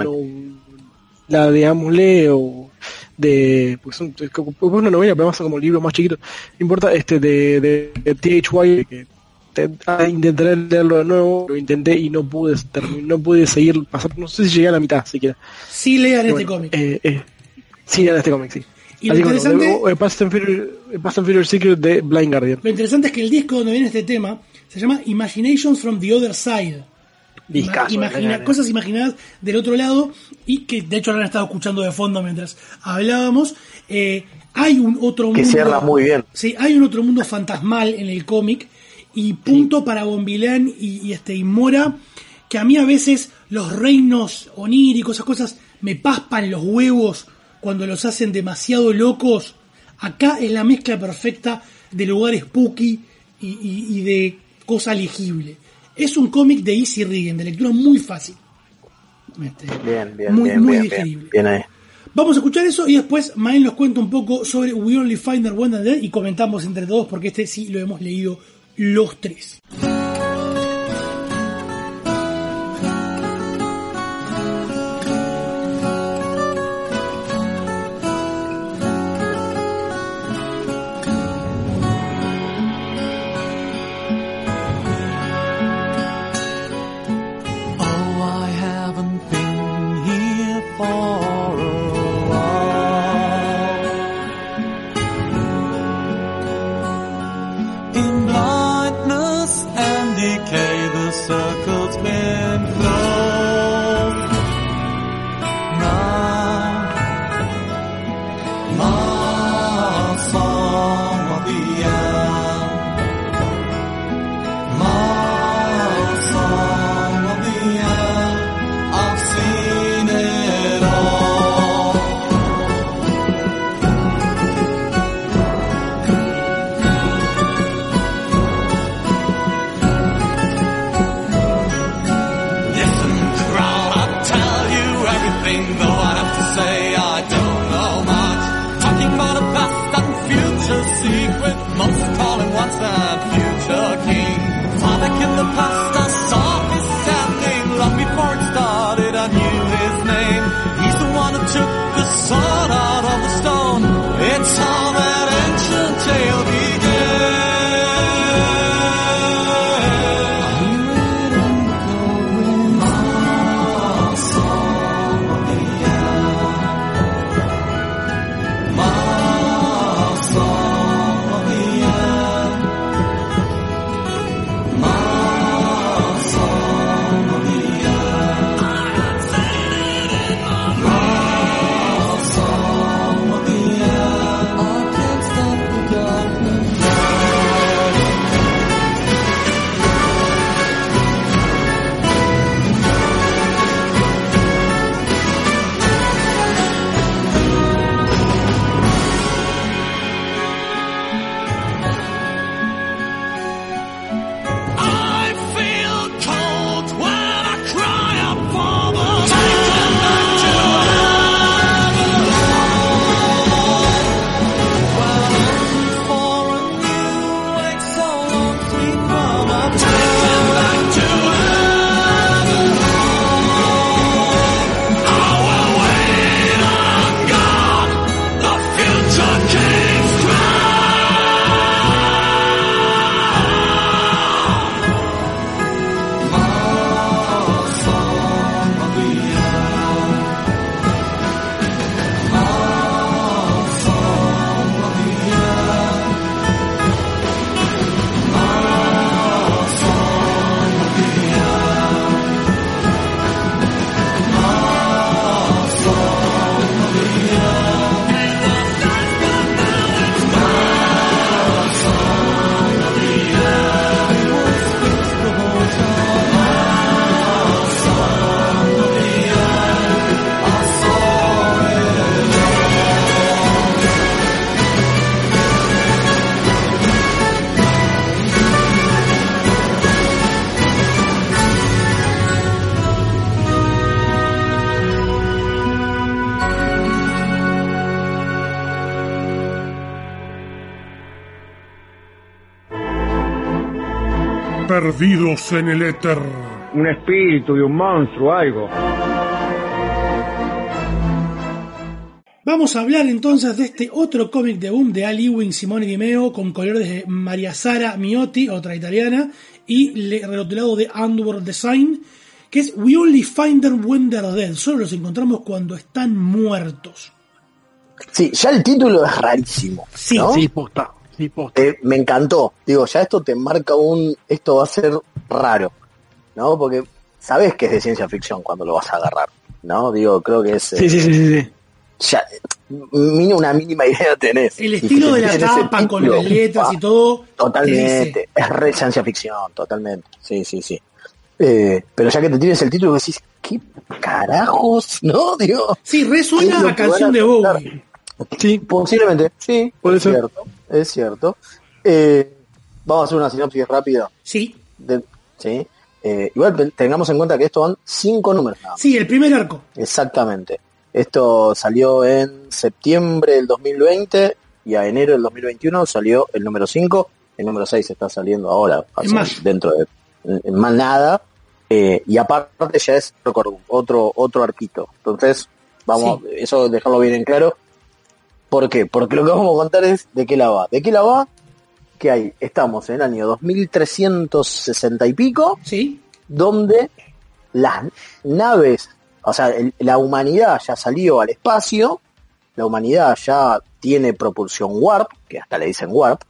Speaker 10: digámosle, o de pues una novela, pero más como el libro más chiquito, no importa, de THY, que intentaré leerlo de nuevo, lo intenté y no pude seguir pasando, no sé si llegué a la mitad siquiera.
Speaker 3: Sí lean este cómic.
Speaker 10: Sí lean este cómic, sí.
Speaker 3: Y lo interesante,
Speaker 10: Past and Future Secret de Blind Guardian.
Speaker 3: Lo interesante es que el disco donde viene este tema se llama Imaginations from the Other Side. Cosas imaginadas del otro lado, y que de hecho lo han estado escuchando de fondo mientras hablábamos. Hay un otro mundo
Speaker 9: que cierra muy bien.
Speaker 3: Sí, hay un otro mundo fantasmal en el cómic, y punto para Bombilán y Mora, que a mí a veces los reinos oníricos, esas cosas me paspan los huevos cuando los hacen demasiado locos. Acá es la mezcla perfecta de lugar spooky y de cosa legible. Es un cómic de easy reading, de lectura muy fácil. Muy digerible.
Speaker 9: Bien ahí.
Speaker 3: Vamos a escuchar eso y después Mael nos cuenta un poco sobre We Only Find Our One Dead y comentamos entre todos, porque este sí lo hemos leído los tres.
Speaker 12: In blindness I have to say I don't know much. Talking about a past and future secret, most calling once and future king. Panic in the past, I saw his standing long before it started. I knew his name. He's the one who took the sword out of the stone. It's how that ancient tale began.
Speaker 13: Perdidos en el éter.
Speaker 14: Un espíritu de un monstruo, algo.
Speaker 3: Vamos a hablar entonces de este otro cómic de boom de Al Ewing, Simone Di Meo, con colores de Maria Sara Miotti, otra italiana, y rotulado de Underworld Design, que es We Only Find Them When They're Dead. Solo los encontramos cuando están muertos.
Speaker 9: Sí, ya el título es rarísimo.
Speaker 3: Sí,
Speaker 9: ¿no?
Speaker 10: Sí, posta.
Speaker 9: Me encantó. Digo, ya esto te marca esto va a ser raro, ¿no? Porque sabes que es de ciencia ficción cuando lo vas a agarrar, ¿no? Digo, creo que es...
Speaker 10: Sí.
Speaker 9: Ya, una mínima idea tenés.
Speaker 3: El estilo de la tapa con las letras y todo.
Speaker 9: Totalmente. Es re ciencia ficción, totalmente. Sí. Pero ya que te tienes el título, decís, ¿qué carajos? ¿No? Digo,
Speaker 3: sí, resuena a canción de Bowie.
Speaker 9: Sí, posiblemente, sí,
Speaker 10: puede ser.
Speaker 9: Es cierto. Vamos a hacer una sinopsis rápida.
Speaker 3: Sí.
Speaker 9: Sí. Igual tengamos en cuenta que esto van 5 números.
Speaker 3: Sí, el primer arco.
Speaker 9: Exactamente. Esto salió en septiembre del 2020 y a enero del 2021 salió el número 5. El número 6 está saliendo ahora, dentro de más nada. Y aparte ya es otro arquito. Entonces, vamos, eso dejarlo bien en claro. ¿Por qué? Porque lo que vamos a contar es de qué la va. ¿De qué la va? Que estamos en el año 2360 y pico,
Speaker 3: ¿sí?
Speaker 9: Donde las naves, o sea, la humanidad ya salió al espacio, la humanidad ya tiene propulsión warp, que hasta le dicen warp,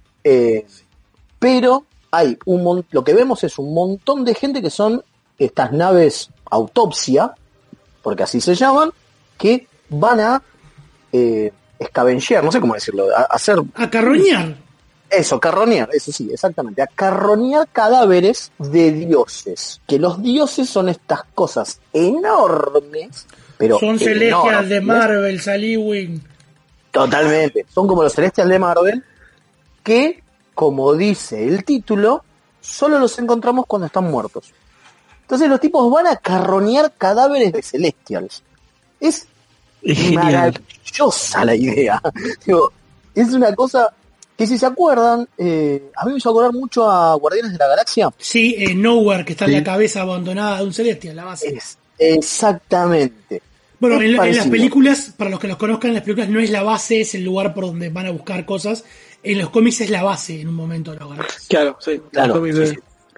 Speaker 9: pero hay lo que vemos es un montón de gente que son estas naves autopsia, porque así se llaman, que van a escabenchear, no sé cómo decirlo, a
Speaker 3: carroñar.
Speaker 9: Eso, carroñar, eso sí, exactamente, a carroñar cadáveres de dioses, que los dioses son estas cosas enormes, pero
Speaker 3: son celestias de Marvel, Saliwin.
Speaker 9: Totalmente, son como los celestias de Marvel, que, como dice el título, solo los encontramos cuando están muertos. Entonces los tipos van a carroñar cadáveres de celestials. Es
Speaker 10: genial.
Speaker 9: Maravillosa la idea. Digo, es una cosa que, si se acuerdan, a mí me hizo acordar mucho a Guardianes de la Galaxia.
Speaker 3: Sí, Nowhere, que está en la cabeza abandonada de un Celestial, la base.
Speaker 9: Exactamente.
Speaker 3: Bueno, en las películas, para los que los conozcan, en las películas no es la base, es el lugar por donde van a buscar cosas. En los cómics es la base en un momento de la galaxia.
Speaker 10: Claro, sí.
Speaker 9: Claro, sí.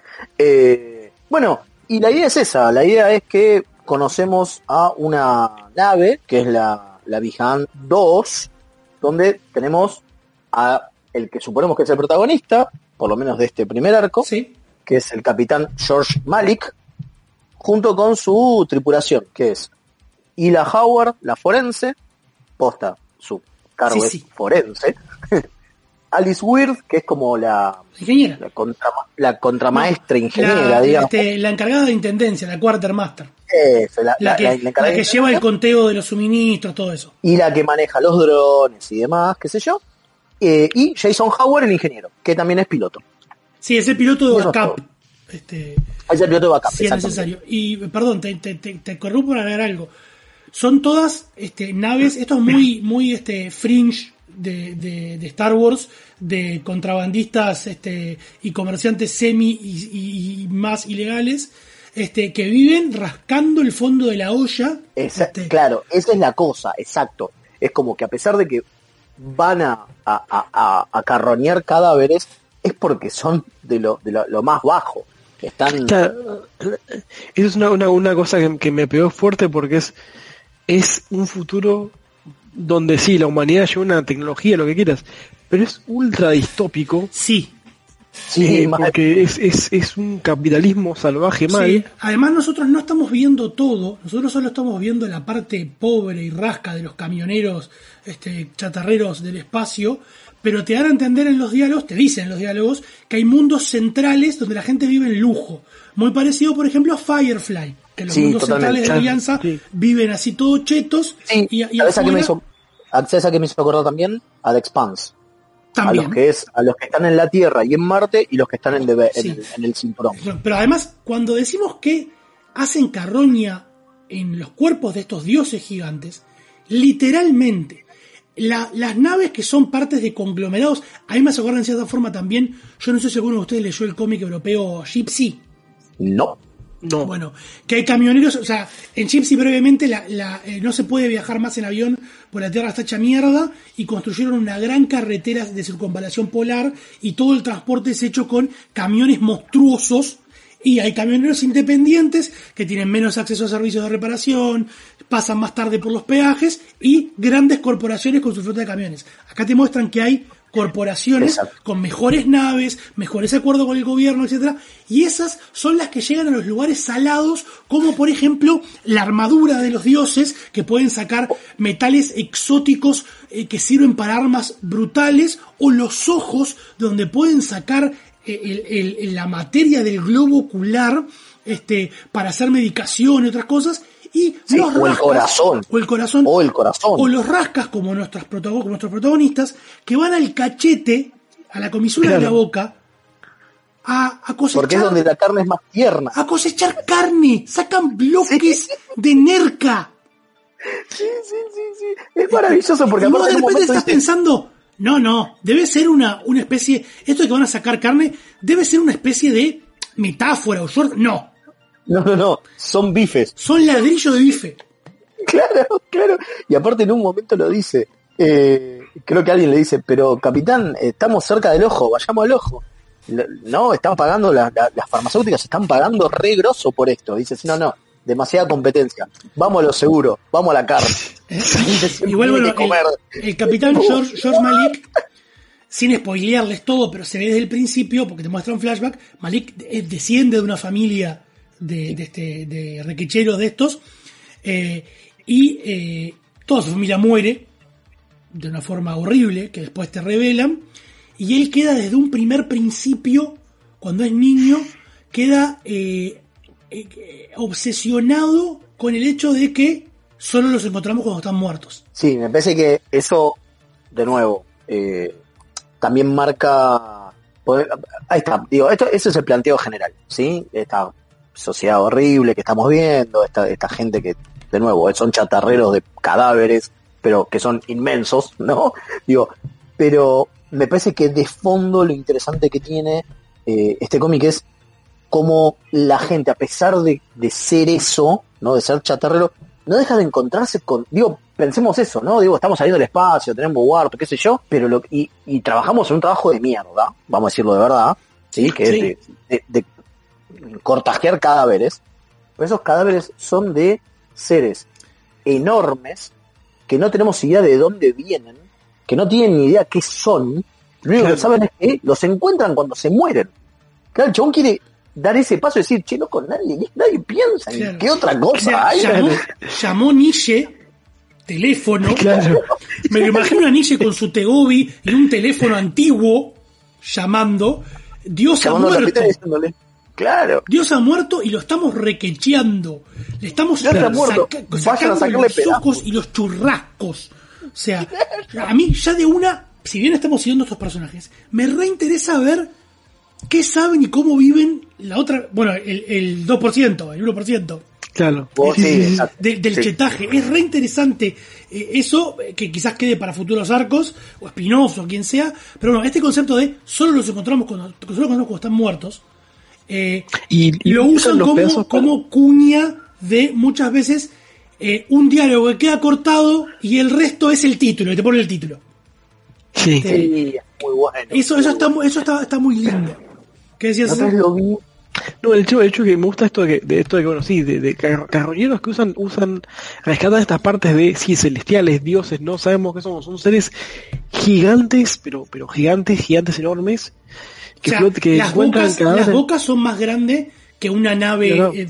Speaker 9: Bueno, y la idea es esa. La idea es que conocemos a una nave, que es la Vihan 2, donde tenemos a el que suponemos que es el protagonista, por lo menos de este primer arco,
Speaker 3: sí,
Speaker 9: que es el capitán George Malik, junto con su tripulación, que es Ila Howard, la forense, posta, su cargo es forense. Alice Weird, que es como la ingeniera, la contramaestra ingeniera, digamos.
Speaker 3: La encargada de intendencia, la quartermaster.
Speaker 9: La
Speaker 3: que lleva el conteo de los suministros, todo eso.
Speaker 9: Y la que maneja los drones y demás, qué sé yo. Y Jason Howard, el ingeniero, que también es piloto.
Speaker 3: Sí, es el piloto de backup.
Speaker 9: Es el piloto de backup,
Speaker 3: si es necesario. Y, perdón, te corrupto para agregar algo. Son todas naves, esto es muy fringe de Star Wars, de contrabandistas y comerciantes semi y más ilegales, que viven rascando el fondo de la olla.
Speaker 9: Claro, esa es la cosa, exacto. Es como que a pesar de que van a carroñar cadáveres, es porque son de lo más bajo. Están...
Speaker 10: Eso es una cosa que me pegó fuerte, porque es un futuro donde sí, la humanidad lleva una tecnología, lo que quieras, pero es ultra distópico.
Speaker 3: Sí.
Speaker 10: Porque es un capitalismo salvaje mal.
Speaker 3: Sí. Además, nosotros no estamos viendo todo, nosotros solo estamos viendo la parte pobre y rasca de los camioneros chatarreros del espacio, pero te dan a entender en los diálogos, te dicen en los diálogos, que hay mundos centrales donde la gente vive en lujo. Muy parecido, por ejemplo, a Firefly, que los mundos centrales de Alianza viven así todos chetos.
Speaker 9: Sí. ¿Sabes a qué me hizo acordar también? A The Expanse. También. A los que están en la Tierra y en Marte, y los que están en el cinturón.
Speaker 3: Pero además, cuando decimos que hacen carroña en los cuerpos de estos dioses gigantes, literalmente, las naves que son partes de conglomerados, a mí me hace acordar en cierta forma también, yo no sé si alguno de ustedes leyó el cómic europeo Gypsy.
Speaker 9: No.
Speaker 3: Bueno, que hay camioneros, o sea, en Gypsy brevemente no se puede viajar más en avión, porque la Tierra está hecha mierda, y construyeron una gran carretera de circunvalación polar, y todo el transporte es hecho con camiones monstruosos, y hay camioneros independientes que tienen menos acceso a servicios de reparación, pasan más tarde por los peajes, y grandes corporaciones con su flota de camiones. Acá te muestran que hay corporaciones con mejores naves, mejores acuerdos con el gobierno, etcétera, y esas son las que llegan a los lugares salados, como por ejemplo la armadura de los dioses, que pueden sacar metales exóticos que sirven para armas brutales, o los ojos, donde pueden sacar la materia del globo ocular para hacer medicación y otras cosas. Y los rascas, o el corazón, o los rascas como nuestros protagonistas, que van al cachete, a la comisura de la boca, a cosechar.
Speaker 9: Porque es donde la carne es más tierna.
Speaker 3: A cosechar carne, sacan bloques de nerca.
Speaker 9: Sí. Es maravilloso, porque
Speaker 3: y vos de repente estás pensando, no, debe ser una especie, esto de que van a sacar carne, debe ser una especie de metáfora o short.
Speaker 9: No, son bifes.
Speaker 3: Son ladrillos de bife.
Speaker 9: Claro. Y aparte en un momento lo dice, creo que alguien le dice, pero capitán, estamos cerca del ojo, vayamos al ojo. No, están pagando, las farmacéuticas están pagando re grosso por esto. Dice, no, demasiada competencia. Vamos a lo seguro, vamos a la carne.
Speaker 3: Igual, bueno, el capitán George Malik, sin spoilearles todo, pero se ve desde el principio, porque te muestra un flashback, Malik desciende de una familia de requecheros de estos, y toda su familia muere de una forma horrible, que después te revelan, y él queda desde un primer principio, cuando es niño, queda obsesionado con el hecho de que solo los encontramos cuando están muertos.
Speaker 9: Sí, me parece que eso, de nuevo, también marca... Ahí está, digo, eso es el planteo general, ¿sí? Esta sociedad horrible que estamos viendo, esta gente que de nuevo, son chatarreros de cadáveres, pero que son inmensos, ¿no? Digo, pero me parece que de fondo lo interesante que tiene este cómic es cómo la gente, a pesar de ser eso, ¿no? De ser chatarrero, no deja de encontrarse con, digo, pensemos eso, ¿no? Digo, estamos saliendo del espacio, tenemos warp, qué sé yo, pero y trabajamos en un trabajo de mierda, vamos a decirlo de verdad, ¿sí? Que sí. Es de cortajear cadáveres, pero esos cadáveres son de seres enormes que no tenemos idea de dónde vienen, que no tienen ni idea qué son, lo único que saben es que los encuentran cuando se mueren. Claro, el chabón quiere dar ese paso y decir, che, no, con nadie piensa en qué otra cosa hay.
Speaker 3: Llamó Nietzsche, teléfono, me lo imagino a Nietzsche con su Tegobi y un teléfono antiguo llamando, Dios ha muerto. Dios ha muerto y lo estamos requecheando. Le estamos sacando los ojos y los churrascos. O sea, a mí ya de una, si bien estamos siguiendo estos personajes, me reinteresa ver qué saben y cómo viven la otra, bueno, el 2%, el 1%.
Speaker 10: Claro.
Speaker 3: Del chetaje. Es re interesante eso, que quizás quede para futuros arcos, o Espinoso, o quien sea, pero bueno, este concepto de solo los encontramos cuando están muertos, y lo usan como cuña de muchas veces un diálogo que queda cortado y el resto es el título, y te pone el título.
Speaker 9: Sí, muy bueno.
Speaker 3: Eso está muy lindo. ¿Qué decías?
Speaker 10: No, el hecho que me gusta esto de que bueno, sí, de carroñeros que rescatan estas partes de, sí, celestiales, dioses, no sabemos qué son seres gigantes, pero gigantes enormes, que, o sea, que
Speaker 3: las bocas son más grandes que una nave,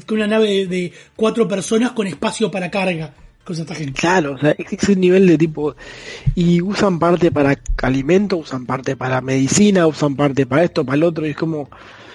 Speaker 3: de 4 personas con espacio para carga. Con esta gente.
Speaker 10: Claro, o sea, ese nivel de tipo, y usan parte para alimento, usan parte para medicina, usan parte para esto, para el otro, y es como,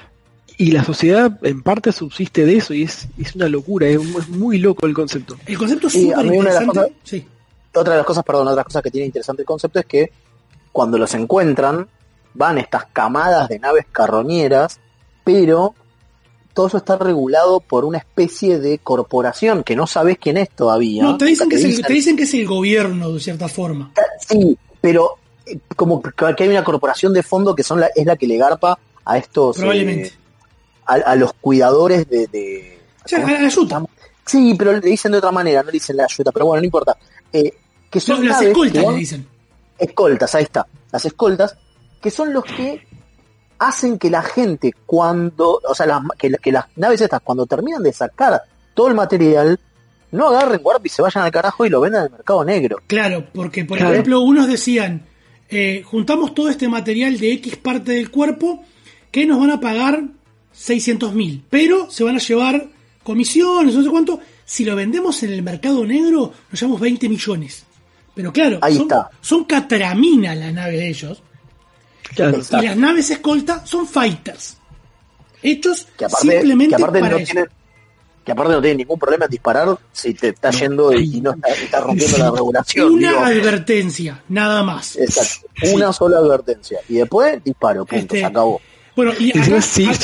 Speaker 10: y la sociedad en parte subsiste de eso, y es una locura, es muy loco el concepto.
Speaker 3: El concepto es súper interesante.
Speaker 9: Otra de las cosas que tiene interesante el concepto es que cuando los encuentran, van estas camadas de naves carroñeras, pero todo eso está regulado por una especie de corporación que no sabes quién es todavía.
Speaker 3: No, te dicen que es el gobierno, de cierta forma.
Speaker 9: Sí, pero como que hay una corporación de fondo que es la que le garpa a estos...
Speaker 3: Probablemente.
Speaker 9: A los cuidadores de
Speaker 3: o sea, a la ayuda.
Speaker 9: Sí, pero le dicen de otra manera, no le dicen la ayuda, pero bueno, no importa. Que son
Speaker 3: las escoltas le dicen.
Speaker 9: Escoltas, ahí está. Las escoltas, que son los que hacen que la gente cuando, o sea, que las naves estas cuando terminan de sacar todo el material, no agarren warp y se vayan al carajo y lo vendan en el mercado negro.
Speaker 3: Claro, porque por ejemplo unos decían, juntamos todo este material de X parte del cuerpo que nos van a pagar 600.000, pero se van a llevar comisiones, no sé cuánto, si lo vendemos en el mercado negro nos llevamos 20 millones. Pero claro, son catraminas las naves de ellos. Claro, y las naves escolta son fighters hechos simplemente para eso.
Speaker 9: Que aparte no tienen ningún problema en disparar si te está yendo y no está rompiendo la regulación.
Speaker 3: Advertencia, nada más.
Speaker 9: Exacto, una sola advertencia. Y después disparo, punto, se acabó.
Speaker 3: Bueno, y
Speaker 10: acá,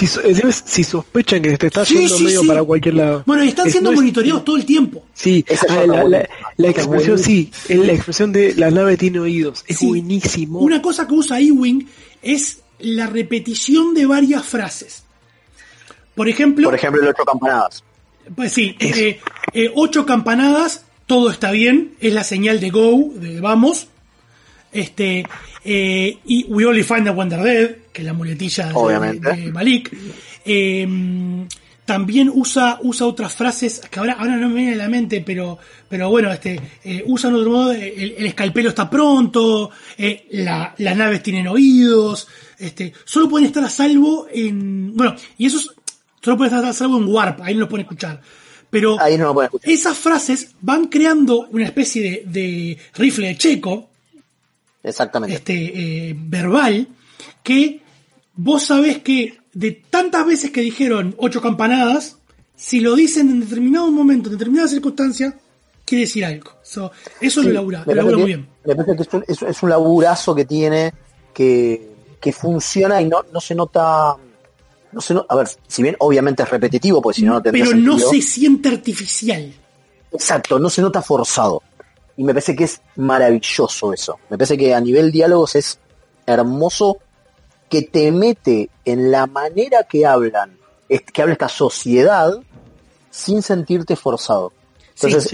Speaker 10: si sospechan que te está yendo medio para cualquier lado.
Speaker 3: Bueno, y están siendo monitoreados todo el tiempo.
Speaker 10: Sí, la expresión, la expresión de la nave tiene oídos, es buenísimo.
Speaker 3: Una cosa que usa Ewing es la repetición de varias frases. Por ejemplo,
Speaker 9: el 8 campanadas.
Speaker 3: Pues sí, 8 campanadas, todo está bien, es la señal de go, de vamos. Y We Only Find Them When They're Dead, que es la muletilla de Malik. También usa otras frases que ahora no me viene a la mente, pero bueno, usan otro modo, el escalpelo está pronto, las naves tienen oídos, solo pueden estar a salvo y esos solo pueden estar a salvo en Warp, ahí no los pueden escuchar. Pero
Speaker 9: ahí no lo pueden escuchar.
Speaker 3: Esas frases van creando una especie de rifle de Checo.
Speaker 9: Exactamente.
Speaker 3: Verbal, que vos sabés que de tantas veces que dijeron 8 campanadas, si lo dicen en determinado momento, en determinada circunstancia, quiere decir algo. Eso lo labura muy bien.
Speaker 9: Me parece que es un laburazo que tiene, que funciona y no se nota. A ver, si bien obviamente es repetitivo, porque si no tendría
Speaker 3: pero
Speaker 9: sentido.
Speaker 3: No se siente artificial.
Speaker 9: Exacto, no se nota forzado. Y me parece que es maravilloso eso. Me parece que a nivel diálogos es hermoso, que te mete en la manera que habla esta sociedad sin sentirte forzado. Entonces,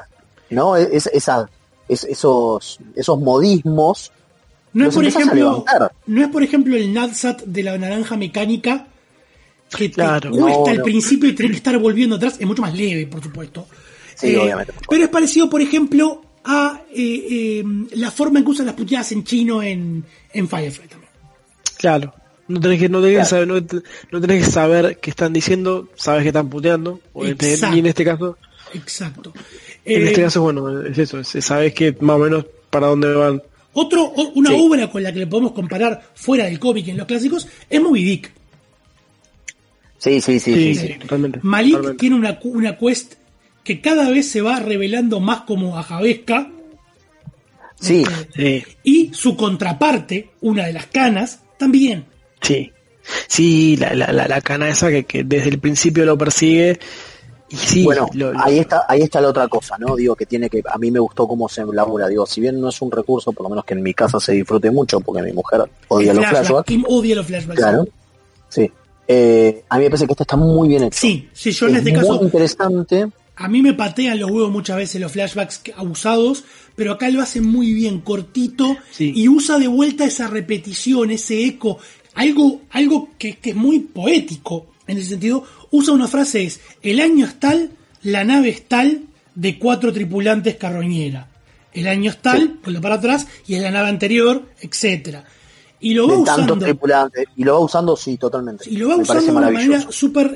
Speaker 9: esos modismos
Speaker 3: no es, por ejemplo, el Nadsat de la naranja mecánica que te cuesta al principio y tenés que estar volviendo atrás. Es mucho más leve, por supuesto.
Speaker 9: Sí, obviamente.
Speaker 3: Pero es parecido, por ejemplo, a la forma en que usan las puteadas en chino en Firefly también.
Speaker 10: Claro. No tenés que saber qué están diciendo, sabes que están puteando. Y en este caso.
Speaker 3: Exacto.
Speaker 10: En este caso, bueno, es eso. Sabes que más o menos para dónde van.
Speaker 3: Una obra con la que le podemos comparar fuera del cómic en los clásicos es Moby Dick.
Speaker 9: Sí,
Speaker 10: totalmente.
Speaker 3: Malik
Speaker 10: totalmente.
Speaker 3: tiene una quest que cada vez se va revelando más como ajabesca.
Speaker 9: Sí.
Speaker 3: Y su contraparte, una de las canas, también.
Speaker 10: Sí, la cana esa que desde el principio lo persigue. Y sí,
Speaker 9: bueno, ahí está la otra cosa, ¿no? Digo, que a mí me gustó cómo se labura. Digo, si bien no es un recurso, por lo menos que en mi casa se disfrute mucho, porque mi mujer odia los flashbacks.
Speaker 3: Odia los flashbacks.
Speaker 9: Claro. Sí. A mí me parece que este está muy bien hecho.
Speaker 3: Sí, yo en este caso.
Speaker 9: Muy interesante.
Speaker 3: A mí me patean los huevos muchas veces los flashbacks abusados, pero acá lo hace muy bien, cortito, y usa de vuelta esa repetición, ese eco, algo que es muy poético en ese sentido. Usa una frase, es: el año es tal, la nave es tal, de 4 tripulantes carroñera. El año es tal, ponlo para atrás, y es la nave anterior, etcétera. Y lo va usando.
Speaker 9: Tantos tripulantes, y lo va usando, sí, totalmente.
Speaker 3: Y lo va usando de una manera súper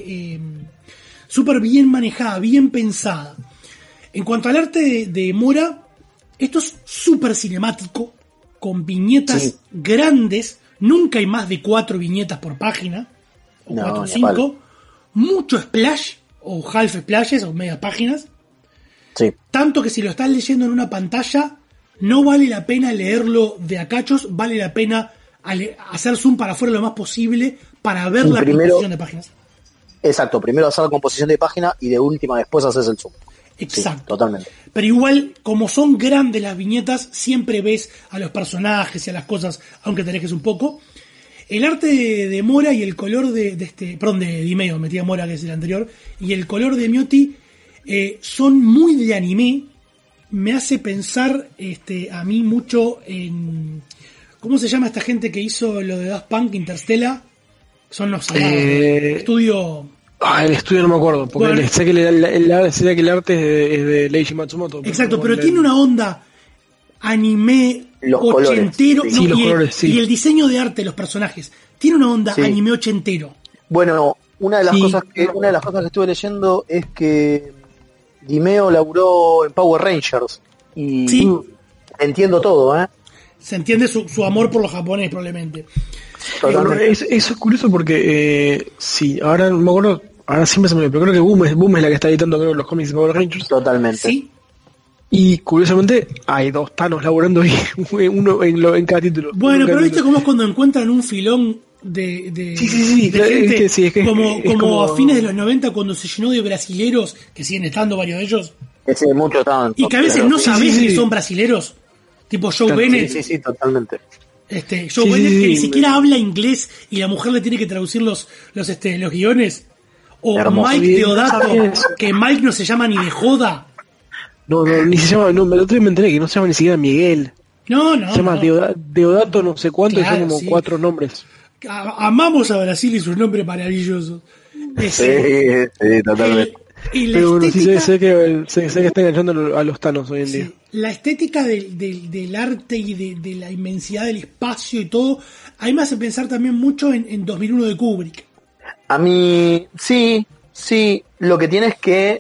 Speaker 3: bien manejada, bien pensada. En cuanto al arte de Mora, esto es súper cinemático, con viñetas grandes. Nunca hay más de 4 viñetas por página, o 4 o 5. Mucho splash, o half splashes, o medias páginas.
Speaker 9: Sí.
Speaker 3: Tanto que si lo estás leyendo en una pantalla, no vale la pena leerlo de a cachos, vale la pena hacer zoom para afuera lo más posible para ver la composición de páginas.
Speaker 9: Exacto, primero hacer la composición de página y de última después haces el zoom.
Speaker 3: Exacto.
Speaker 9: Sí, totalmente.
Speaker 3: Pero igual, como son grandes las viñetas, siempre ves a los personajes y a las cosas, aunque te alejes un poco. El arte de Mora y el color de Dimeo, metía Mora que es el anterior, y el color de Miotti son muy de anime. Me hace pensar a mí mucho en... ¿Cómo se llama esta gente que hizo lo de Daft Punk, Interstellar? Son los estudio...
Speaker 10: el estudio no me acuerdo, porque sé que el arte es de Leiji Matsumoto.
Speaker 3: Exacto, pero tiene una onda anime
Speaker 9: los
Speaker 3: ochentero,
Speaker 9: colores,
Speaker 10: los colores,
Speaker 3: y el diseño de arte de los personajes tiene una onda anime ochentero.
Speaker 9: Bueno, una de las cosas que estuve leyendo es que Dimeo laburó en Power Rangers y entiendo todo,
Speaker 3: Se entiende su amor por los japoneses probablemente.
Speaker 10: Eso es curioso porque ahora no me acuerdo, ahora siempre se me olvidó, pero creo que Boom es la que está editando los cómics de Power Rangers.
Speaker 9: Totalmente.
Speaker 3: Sí.
Speaker 10: Y curiosamente hay 2 Thanos laburando ahí, uno en cada título.
Speaker 3: Bueno, pero viste cómo es cuando encuentran un filón de gente,
Speaker 10: es que
Speaker 3: como a fines de los 90 cuando se llenó de brasileros, que siguen estando varios de ellos.
Speaker 9: Mucho tanto,
Speaker 3: y que a veces no sabés que son brasileros, tipo Joe Bennett.
Speaker 9: Sí, totalmente.
Speaker 3: Joe Bennett que ni siquiera habla inglés y la mujer le tiene que traducir los guiones. O hermoso. Mike Deodato, que Mike no se llama ni de joda.
Speaker 10: No, ni se llama, me enteré que no se llama ni siquiera Miguel.
Speaker 3: No.
Speaker 10: Se llama Deodato no sé cuánto, claro, y son como 4 nombres.
Speaker 3: Amamos a Brasil y sus nombres maravillosos.
Speaker 9: Sí, totalmente.
Speaker 10: Pero bueno, sí sé que está enganchando a los Thanos hoy en día.
Speaker 3: La estética del arte y de la inmensidad del espacio y todo, a mí me hace pensar también mucho en 2001 de Kubrick.
Speaker 9: A mí, sí, lo que tiene es que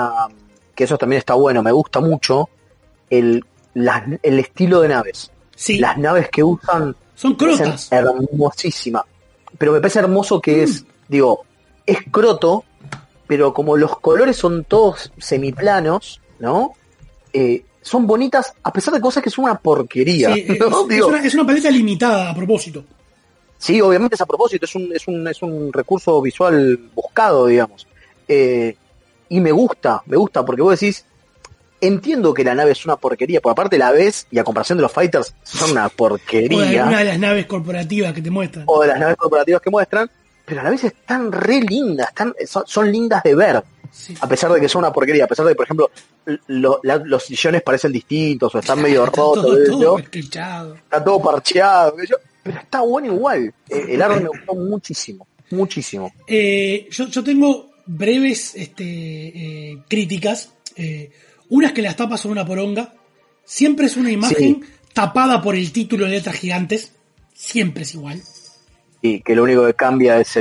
Speaker 9: que eso también está bueno, me gusta mucho el estilo de naves. Sí. Las naves que usan
Speaker 3: son crotas.
Speaker 9: Hermosísima. Pero me parece hermoso que es croto, pero como los colores son todos semiplanos, ¿no? Son bonitas, a pesar de cosas que son una porquería.
Speaker 3: Sí,
Speaker 9: ¿no?
Speaker 3: es una paleta limitada a propósito.
Speaker 9: Sí, obviamente es a propósito, es un recurso visual buscado, digamos. y me gusta porque vos decís, entiendo que la nave es una porquería, porque aparte la ves y a comparación de los Fighters son una porquería.
Speaker 3: O de alguna de las naves corporativas que te muestran.
Speaker 9: O de las naves corporativas que muestran, pero a la vez están re lindas, son lindas de ver. Sí. A pesar de que son una porquería, a pesar de que, por ejemplo, los sillones parecen distintos o están medio rotos.
Speaker 3: Todo está
Speaker 9: todo parcheado. Pero está bueno igual. El arte me gustó muchísimo. Muchísimo.
Speaker 3: Yo tengo breves críticas. Unas que las tapas son una poronga. Siempre es una imagen tapada por el título en letras gigantes. Siempre es igual.
Speaker 9: Y que lo único que cambia es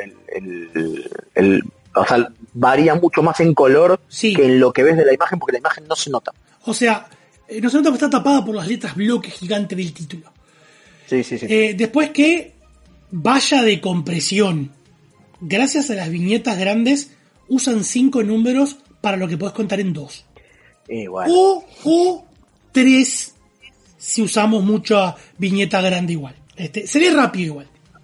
Speaker 9: o sea, varía mucho más en color que en lo que ves de la imagen, porque la imagen no se nota.
Speaker 3: O sea, no se nota porque está tapada por las letras bloques gigantes del título.
Speaker 9: Sí.
Speaker 3: Después que valla de compresión. Gracias a las viñetas grandes, usan 5 números para lo que podés contar en 2. O 3 si usamos mucha viñeta grande igual. Se lee rápido igual.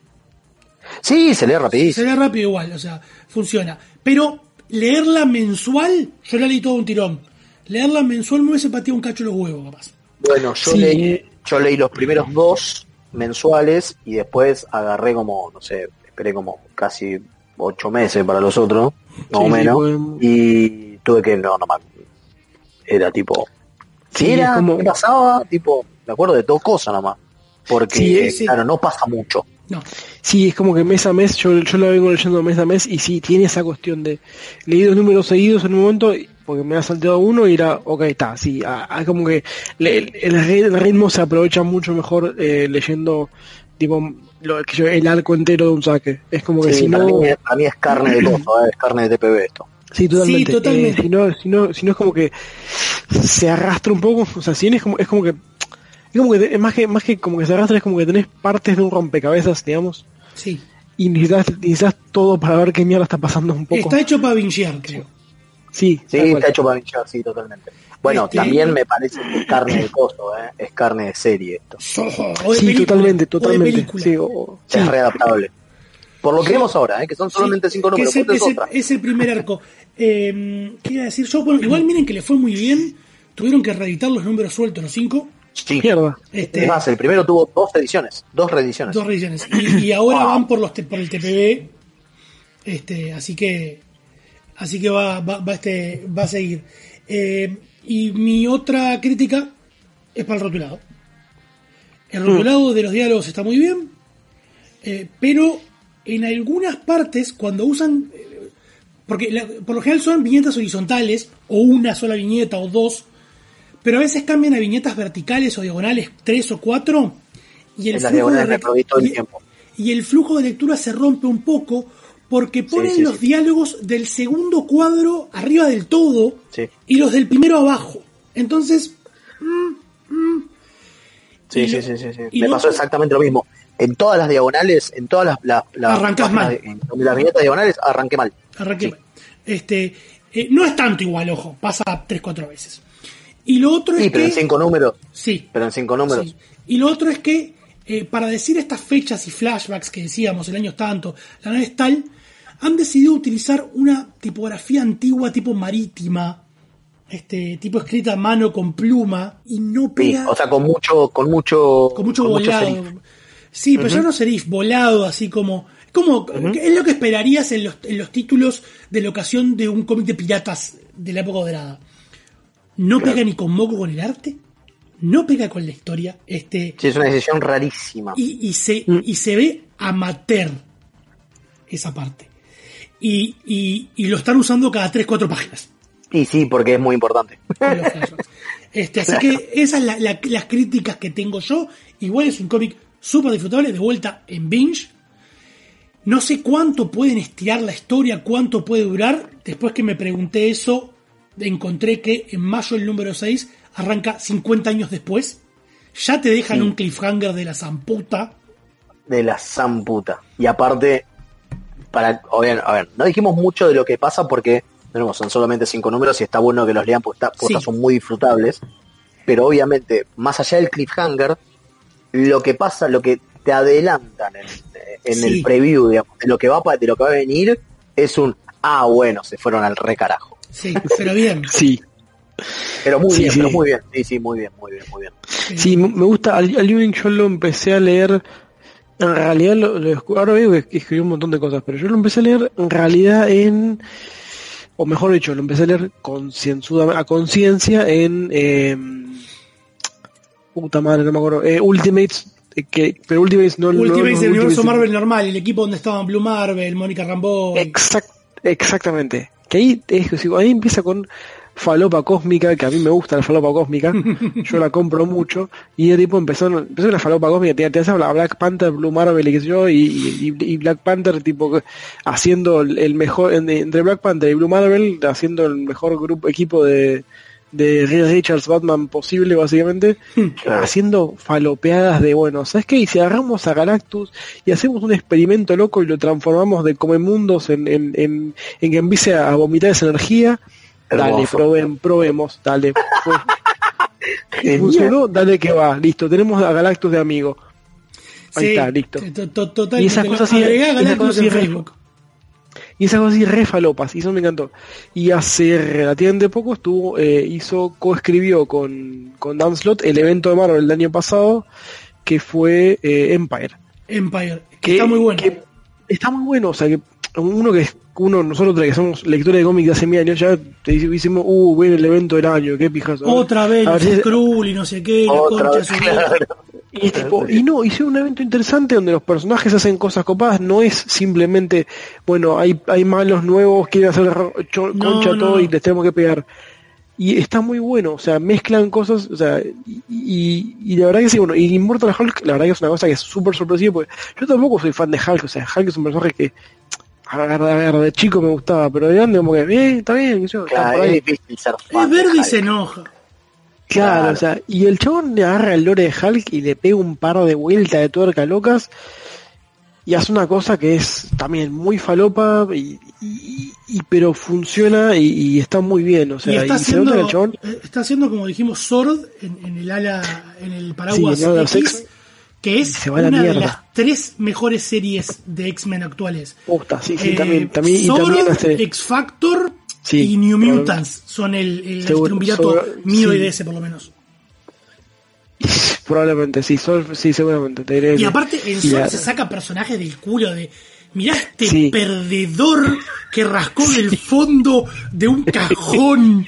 Speaker 9: Sí, se lee rapidísimo.
Speaker 3: Se lee rápido igual, o sea, funciona. Pero leerla mensual, yo la leí todo un tirón. Leerla mensual me hubiese pateado un cacho los huevos, capaz.
Speaker 9: Bueno, yo leí los primeros 2 mensuales y después agarré como, no sé, esperé como casi 8 meses para los otros, más o menos, y tuve que, no más. Era tipo, ¿qué pasaba? Tipo, me acuerdo de 2 cosas nomás, porque claro, no pasa mucho.
Speaker 3: No.
Speaker 10: Sí, es como que mes a mes, yo la vengo leyendo mes a mes y sí, tiene esa cuestión de leí 2 números seguidos en un momento porque me ha salteado uno y era, ok, está, sí, como que el ritmo se aprovecha mucho mejor leyendo tipo el arco entero de un saque. Es como que si no...
Speaker 9: Para mí es carne de coso, es carne de TPB esto.
Speaker 10: Sí, totalmente.
Speaker 3: Sí, totalmente.
Speaker 10: Si no es como que se arrastra un poco, o sea, si es como que más que como que se arrastra, es como que tenés partes de un rompecabezas, digamos.
Speaker 3: Sí.
Speaker 10: Y necesitas todo para ver qué mierda está pasando un poco.
Speaker 3: Está hecho para vinchear, creo.
Speaker 10: Sí,
Speaker 9: está hecho para vinchear, sí, totalmente. Bueno, también me parece que es carne de coso, es carne de serie esto.
Speaker 10: Sí, totalmente. Sí,
Speaker 9: es readaptable. Por lo que vemos ahora, que son solamente 5 números.
Speaker 3: Es el primer arco. ¿Qué iba a decir yo? Bueno, igual miren que le fue muy bien. Tuvieron que reeditar los números sueltos, los 5.
Speaker 9: Sí. Es más, el primero tuvo 2 reediciones. 2 reediciones.
Speaker 3: Y ahora van por el TPB. Así que va a seguir. Y mi otra crítica es para el rotulado. El rotulado de los diálogos está muy bien, pero en algunas partes cuando usan, porque por lo general son viñetas horizontales o una sola viñeta o 2, pero a veces cambian a viñetas verticales o diagonales 3 o 4 y el flujo de lectura se rompe un poco porque ponen los diálogos del segundo cuadro arriba del todo y los del primero abajo. Entonces
Speaker 9: me pasó exactamente lo mismo. En todas las diagonales, en todas las
Speaker 3: arrancás mal.
Speaker 9: En las viñetas diagonales arranqué mal.
Speaker 3: Mal. No es tanto igual, ojo, pasa 3-4 veces. Y lo otro es
Speaker 9: pero
Speaker 3: que...
Speaker 9: en 5 números.
Speaker 3: Sí.
Speaker 9: Pero en 5 números.
Speaker 3: Sí. Y lo otro es que, para decir estas fechas y flashbacks que decíamos, el año es tanto, la nave es tal, han decidido utilizar una tipografía antigua, tipo marítima, tipo escrita a mano con pluma, y no pega...
Speaker 9: Sí, o sea, con mucho
Speaker 3: volado. Sí, pero ya no serif, volado, así como... es lo que esperarías en los títulos de la ocasión de un cómic de piratas de la época dorada. No pega ni con moco con el arte, no pega con la historia.
Speaker 9: Sí, es una decisión rarísima.
Speaker 3: Y se ve amateur esa parte. Y lo están usando cada 3-4 páginas.
Speaker 9: Y sí, porque es muy importante.
Speaker 3: Así que esas son las críticas que tengo yo. Igual es un cómic súper disfrutable, de vuelta en binge. No sé cuánto pueden estirar la historia, cuánto puede durar. Después que me pregunté eso, encontré que en mayo el número 6 arranca 50 años después. Ya te dejan un cliffhanger de la zamputa. Y aparte, a ver, no dijimos mucho de lo que pasa porque son solamente 5 números y está bueno que los lean porque son muy disfrutables. Pero obviamente, más allá del cliffhanger, lo que pasa, lo que te adelantan en el preview, digamos, de lo que va a venir, es un bueno, se fueron al recarajo. Sí, pero bien.
Speaker 10: Sí.
Speaker 9: Pero muy bien,
Speaker 10: sí.
Speaker 9: pero muy bien. Sí, muy bien.
Speaker 10: Sí, me gusta. Al Ewing yo lo empecé a leer. En realidad, ahora veo que escribió un montón de cosas, pero yo lo empecé a leer en realidad o mejor dicho, lo empecé a leer a conciencia en. Puta madre, no me acuerdo. Ultimates. Pero Ultimates no.
Speaker 3: Ultimates
Speaker 10: no,
Speaker 3: el universo
Speaker 10: Ultimates,
Speaker 3: Marvel normal, el equipo donde estaban Blue Marvel, Mónica Rambeau.
Speaker 10: Exactamente. Que ahí empieza con falopa cósmica, que a mí me gusta la falopa cósmica, yo la compro mucho, y de tipo empezó la falopa cósmica, te hace a Black Panther, Blue Marvel y qué sé yo, y Black Panther tipo haciendo el mejor, entre Black Panther y Blue Marvel, haciendo el mejor equipo de Reed Richards Batman posible, básicamente, haciendo falopeadas de, bueno, ¿sabes qué? Y si agarramos a Galactus y hacemos un experimento loco y lo transformamos de Comemundos en que empiece a vomitar esa energía, hermoso. Dale, probemos, dale. Funcionó, dale que va, listo, tenemos a Galactus de amigo. Ahí está, listo.
Speaker 3: Total,
Speaker 10: y esas cosas así re falopas, y eso me encantó. Y hace relativamente poco coescribió con Dan Slott el evento de Marvel del año pasado, que fue Empire,
Speaker 3: que está muy bueno.
Speaker 10: Está muy bueno, o sea, que nosotros que somos lectores de cómics de hace 1000 años, ya te decimos, viene el evento del año, qué pijazo.
Speaker 3: Otra vez, Skrull y no sé qué, la concha su
Speaker 10: Y hicieron un evento interesante donde los personajes hacen cosas copadas, no es simplemente, bueno, hay malos nuevos, quieren hacer concha todo y les tenemos que pegar. Y está muy bueno, o sea, mezclan cosas, o sea, y la verdad que sí, bueno, y Immortal Hulk, la verdad que es una cosa que es súper sorpresiva, porque yo tampoco soy fan de Hulk, o sea, Hulk es un personaje que de chico me gustaba, pero de grande como que, está bien, yo,
Speaker 9: claro,
Speaker 10: está por ahí.
Speaker 9: Es difícil ser fan.
Speaker 3: Es verde y se enoja.
Speaker 10: Claro, o sea, y el chabón le agarra el lore de Hulk y le pega un par de vueltas de tuerca locas y hace una cosa que es también muy falopa pero funciona y está muy bien, o sea,
Speaker 3: y está haciendo como dijimos Sword en el ala, en el paraguas X, que es una de las 3 mejores series de X-Men actuales.
Speaker 10: También
Speaker 3: Sword, X-Factor y New Mutants son el triunvirato mío y de ese por lo menos.
Speaker 10: Probablemente, sí, seguramente. Te diré.
Speaker 3: Y aparte, en Sword se saca personajes del culo de... Mirá este perdedor que rascó del fondo de un cajón.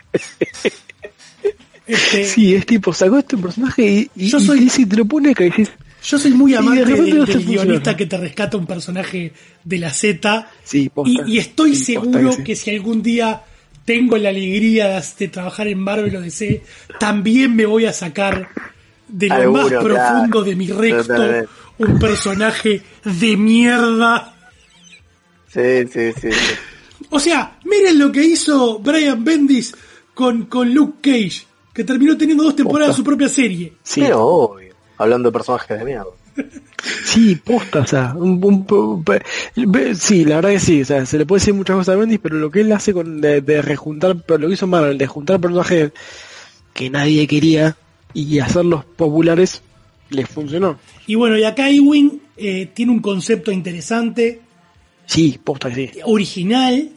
Speaker 10: Sí, es tipo, sacó este personaje y si te lo pone que dices...
Speaker 3: Yo soy muy amante del guionista que te rescata un personaje de la Z. Y estoy seguro que si algún día tengo la alegría de trabajar en Marvel o DC, también me voy a sacar de lo más profundo de mi recto un personaje de mierda.
Speaker 9: Sí.
Speaker 3: O sea, miren lo que hizo Brian Bendis con Luke Cage, que terminó teniendo 2 temporadas de su propia serie.
Speaker 9: Sí, pero obvio. Hablando de personajes de mierda.
Speaker 10: Sí, posta, o sea, sí, la verdad que sí, o sea, se le puede decir muchas cosas a Bendis, pero lo que él hace de rejuntar, pero lo que hizo Marvel, de juntar personajes que nadie quería y hacerlos populares, les funcionó.
Speaker 3: Y bueno, y acá Ewing tiene un concepto interesante.
Speaker 10: Sí, posta que sí.
Speaker 3: Original,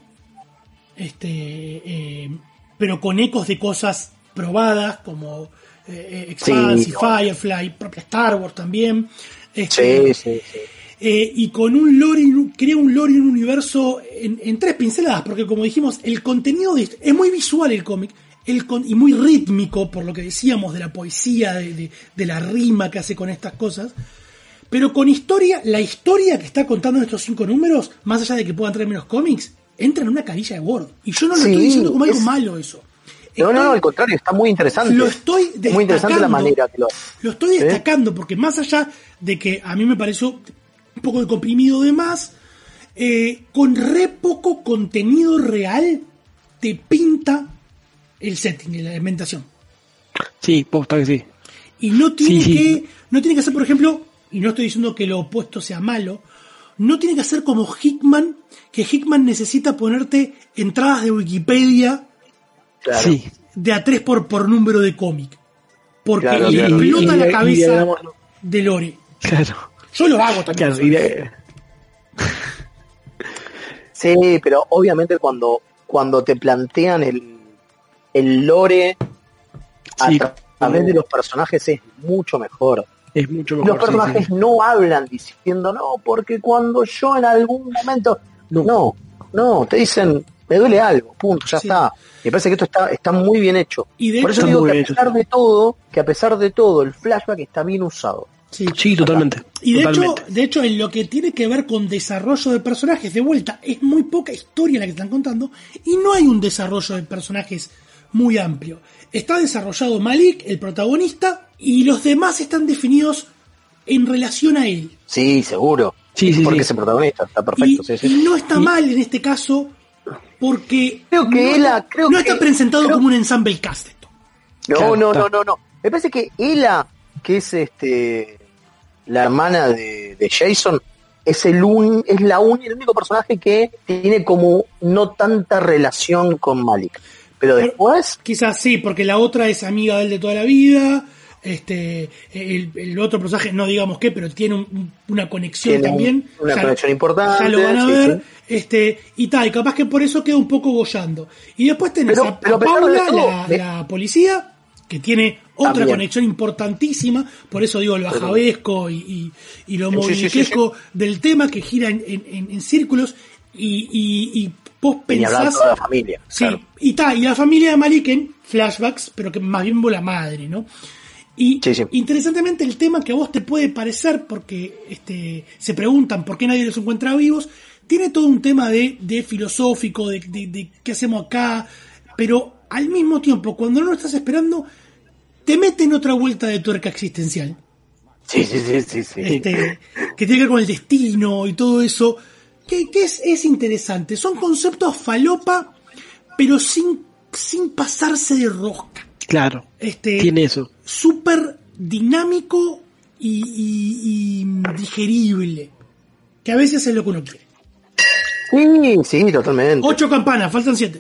Speaker 3: pero con ecos de cosas probadas, como Expanse y Firefly, propia Star Wars también. Y con un lore, crea un lore y un universo en 3 pinceladas, porque como dijimos, el contenido es muy visual el cómic, y muy rítmico, por lo que decíamos de la poesía, de la rima que hace con estas cosas, pero con historia, la historia que está contando en estos 5 números, más allá de que puedan traer menos cómics, entra en una carilla de Word, y yo no lo estoy diciendo como algo malo eso.
Speaker 9: No, al contrario, está muy interesante.
Speaker 3: Lo estoy destacando.
Speaker 9: Muy interesante la manera que
Speaker 3: lo estoy destacando, porque más allá de que a mí me pareció un poco de comprimido de más, con re poco contenido real te pinta el setting, la alimentación.
Speaker 10: Sí, posta que sí.
Speaker 3: Y no tiene que ser, por ejemplo, y no estoy diciendo que lo opuesto sea malo, no tiene que ser como Hickman, que Hickman necesita ponerte entradas de Wikipedia.
Speaker 9: Claro.
Speaker 3: De a 3 por número de cómic, porque le explota la cabeza de lore.
Speaker 10: Claro.
Speaker 3: Yo lo hago también.
Speaker 9: Sí, pero obviamente cuando cuando te plantean el lore a través de los personajes es mucho mejor.
Speaker 10: Es mucho mejor.
Speaker 9: Los personajes no hablan diciendo, no, porque cuando yo en algún momento... No, te dicen, me duele algo, punto, ya está. Me parece que esto está muy bien hecho. Y por eso digo que a pesar de todo, el flashback está bien usado.
Speaker 10: Sí, totalmente.
Speaker 3: Y de hecho, en lo que tiene que ver con desarrollo de personajes, de vuelta, es muy poca historia la que están contando, y no hay un desarrollo de personajes muy amplio. Está desarrollado Malik, el protagonista, y los demás están definidos en relación a él.
Speaker 9: Sí, seguro. Porque es el protagonista, está perfecto.
Speaker 3: Y no está mal en este caso, porque no está presentado como un ensemble cast.
Speaker 9: No. Me parece que Ella, que es la hermana de Jason, es el único personaje que tiene como no tanta relación con Malik. Pero después...
Speaker 3: Quizás sí, porque la otra es amiga de él de toda la vida. El otro personaje, no digamos qué, pero tiene una conexión también.
Speaker 9: Una conexión importante.
Speaker 3: Ya lo van a ver. Y capaz que por eso queda un poco gollando. Y después tenés a Paula, la policía, que tiene otra conexión importantísima. Por eso digo el bajavesco y lo moviquesco del tema, que gira en círculos. Y vos pensás...
Speaker 9: toda la familia.
Speaker 3: Sí, claro. Y la familia de Malik en flashbacks, pero que más bien la madre, ¿no? Y interesantemente el tema que a vos te puede parecer, porque se preguntan por qué nadie los encuentra vivos, tiene todo un tema de filosófico, de qué hacemos acá, pero al mismo tiempo, cuando no lo estás esperando, te mete en otra vuelta de tuerca existencial.
Speaker 9: Sí.
Speaker 3: Que tiene que ver con el destino y todo eso, que es interesante. Son conceptos falopa, pero sin pasarse de rosca.
Speaker 10: Claro, tiene eso.
Speaker 3: Súper dinámico y digerible. Que a veces es lo que uno quiere.
Speaker 9: Sí, totalmente.
Speaker 3: 8 campanas, faltan 7.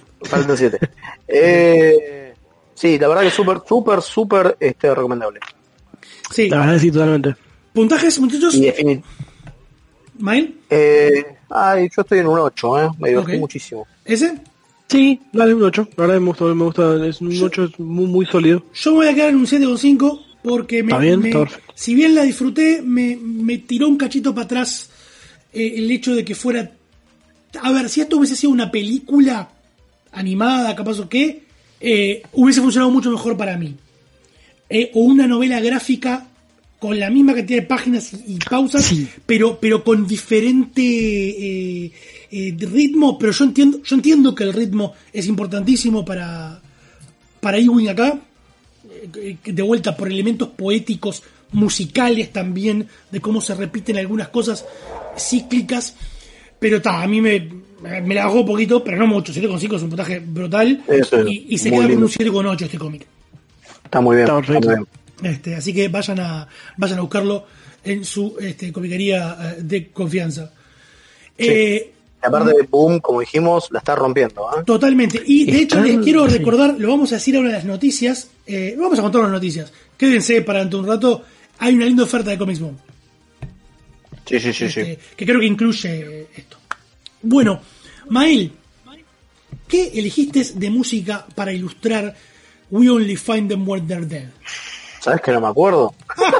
Speaker 9: Sí, la verdad que súper recomendable.
Speaker 3: Sí.
Speaker 10: La verdad que sí, totalmente.
Speaker 3: ¿Puntajes, muchachos? ¿Mael?
Speaker 9: Yo estoy en un 8, me divertí muchísimo.
Speaker 3: ¿Ese?
Speaker 10: Sí, dale un 8. La verdad me gusta, es un 8 muy sólido.
Speaker 3: Yo me voy a quedar en un 7,5 porque
Speaker 10: está perfecto.
Speaker 3: Si bien la disfruté, me tiró un cachito para atrás el hecho de que fuera... A ver, si esto hubiese sido una película animada, capaz o qué, hubiese funcionado mucho mejor para mí. O una novela gráfica con la misma cantidad de páginas y pausas, pero con diferente ritmo, pero yo entiendo que el ritmo es importantísimo para Ewing acá, de vuelta por elementos poéticos, musicales también, de cómo se repiten algunas cosas cíclicas, pero a mí me la bajó un poquito, pero no mucho. 7,5 es un puntaje brutal, y se queda con un 7,8 este cómic.
Speaker 9: Está muy bien,
Speaker 3: así que vayan a buscarlo en su comiquería de confianza.
Speaker 9: Aparte de Boom, como dijimos, la está rompiendo.
Speaker 3: Totalmente. Y de hecho les quiero recordar, lo vamos a decir ahora en las noticias. Vamos a contar las noticias. Quédense para dentro de un rato. Hay una linda oferta de Comics Boom.
Speaker 9: Sí.
Speaker 3: Que creo que incluye esto. Bueno, Mael, ¿qué elegiste de música para ilustrar We Only Find Them When They're Dead?
Speaker 9: ¿Sabes que no me acuerdo?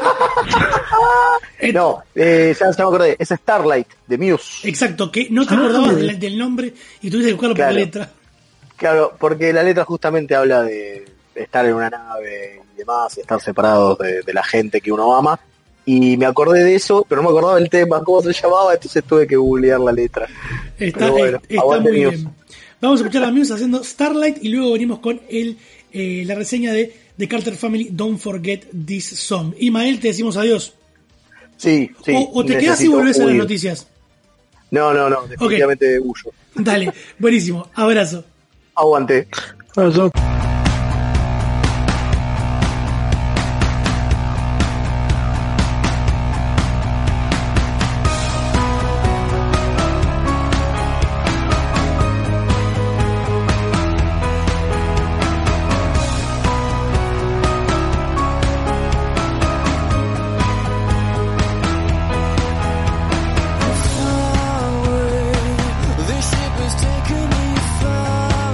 Speaker 9: No, ya me acordé. Es Starlight, de Muse.
Speaker 3: Exacto, que no te acordabas del nombre y tuviste que buscarlo por la letra.
Speaker 9: Claro, porque la letra justamente habla de estar en una nave y demás, estar separados de la gente que uno ama. Y me acordé de eso, pero no me acordaba del tema, cómo se llamaba, entonces tuve que googlear la letra.
Speaker 3: Está muy bien. Vamos a escuchar a Muse haciendo Starlight y luego venimos con la reseña de The Carter Family, Don't Forget This Song. Y Mael, te decimos adiós.
Speaker 9: Sí.
Speaker 3: O te quedas y volvés a las noticias.
Speaker 9: No, definitivamente huyo.
Speaker 3: Dale, buenísimo. Abrazo.
Speaker 9: Aguante.
Speaker 10: Abrazo.
Speaker 12: This ship has taken me far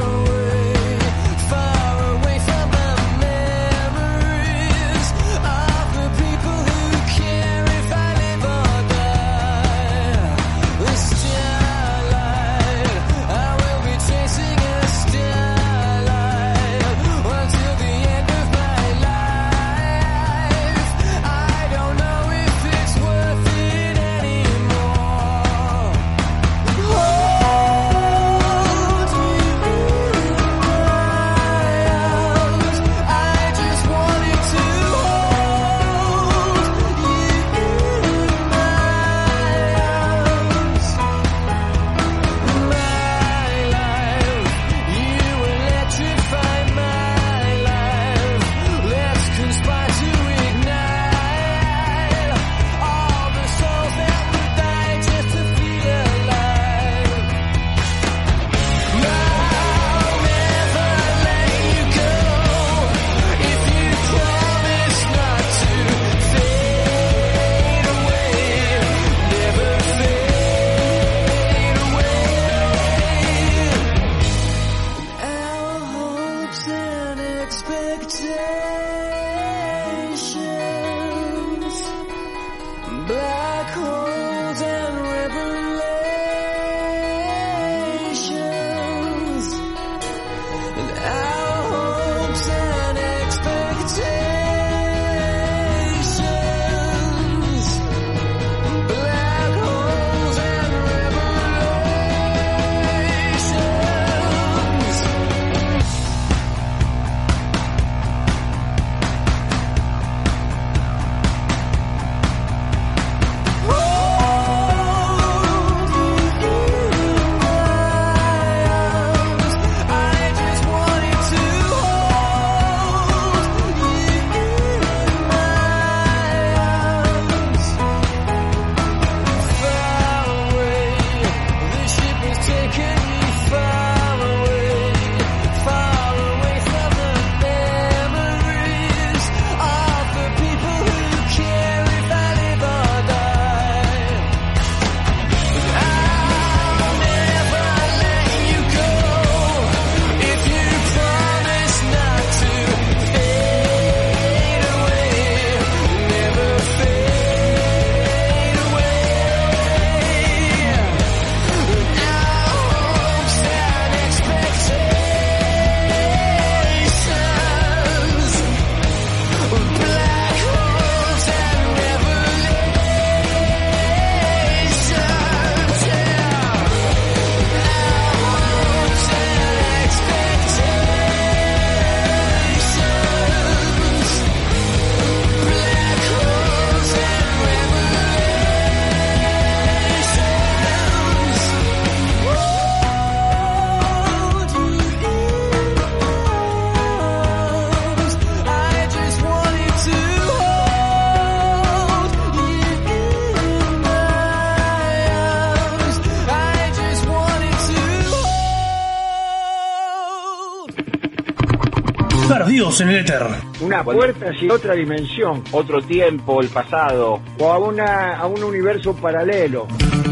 Speaker 3: Perdidos en el éter.
Speaker 14: Una puerta hacia otra dimensión.
Speaker 13: Otro tiempo, el pasado.
Speaker 14: O a un universo paralelo.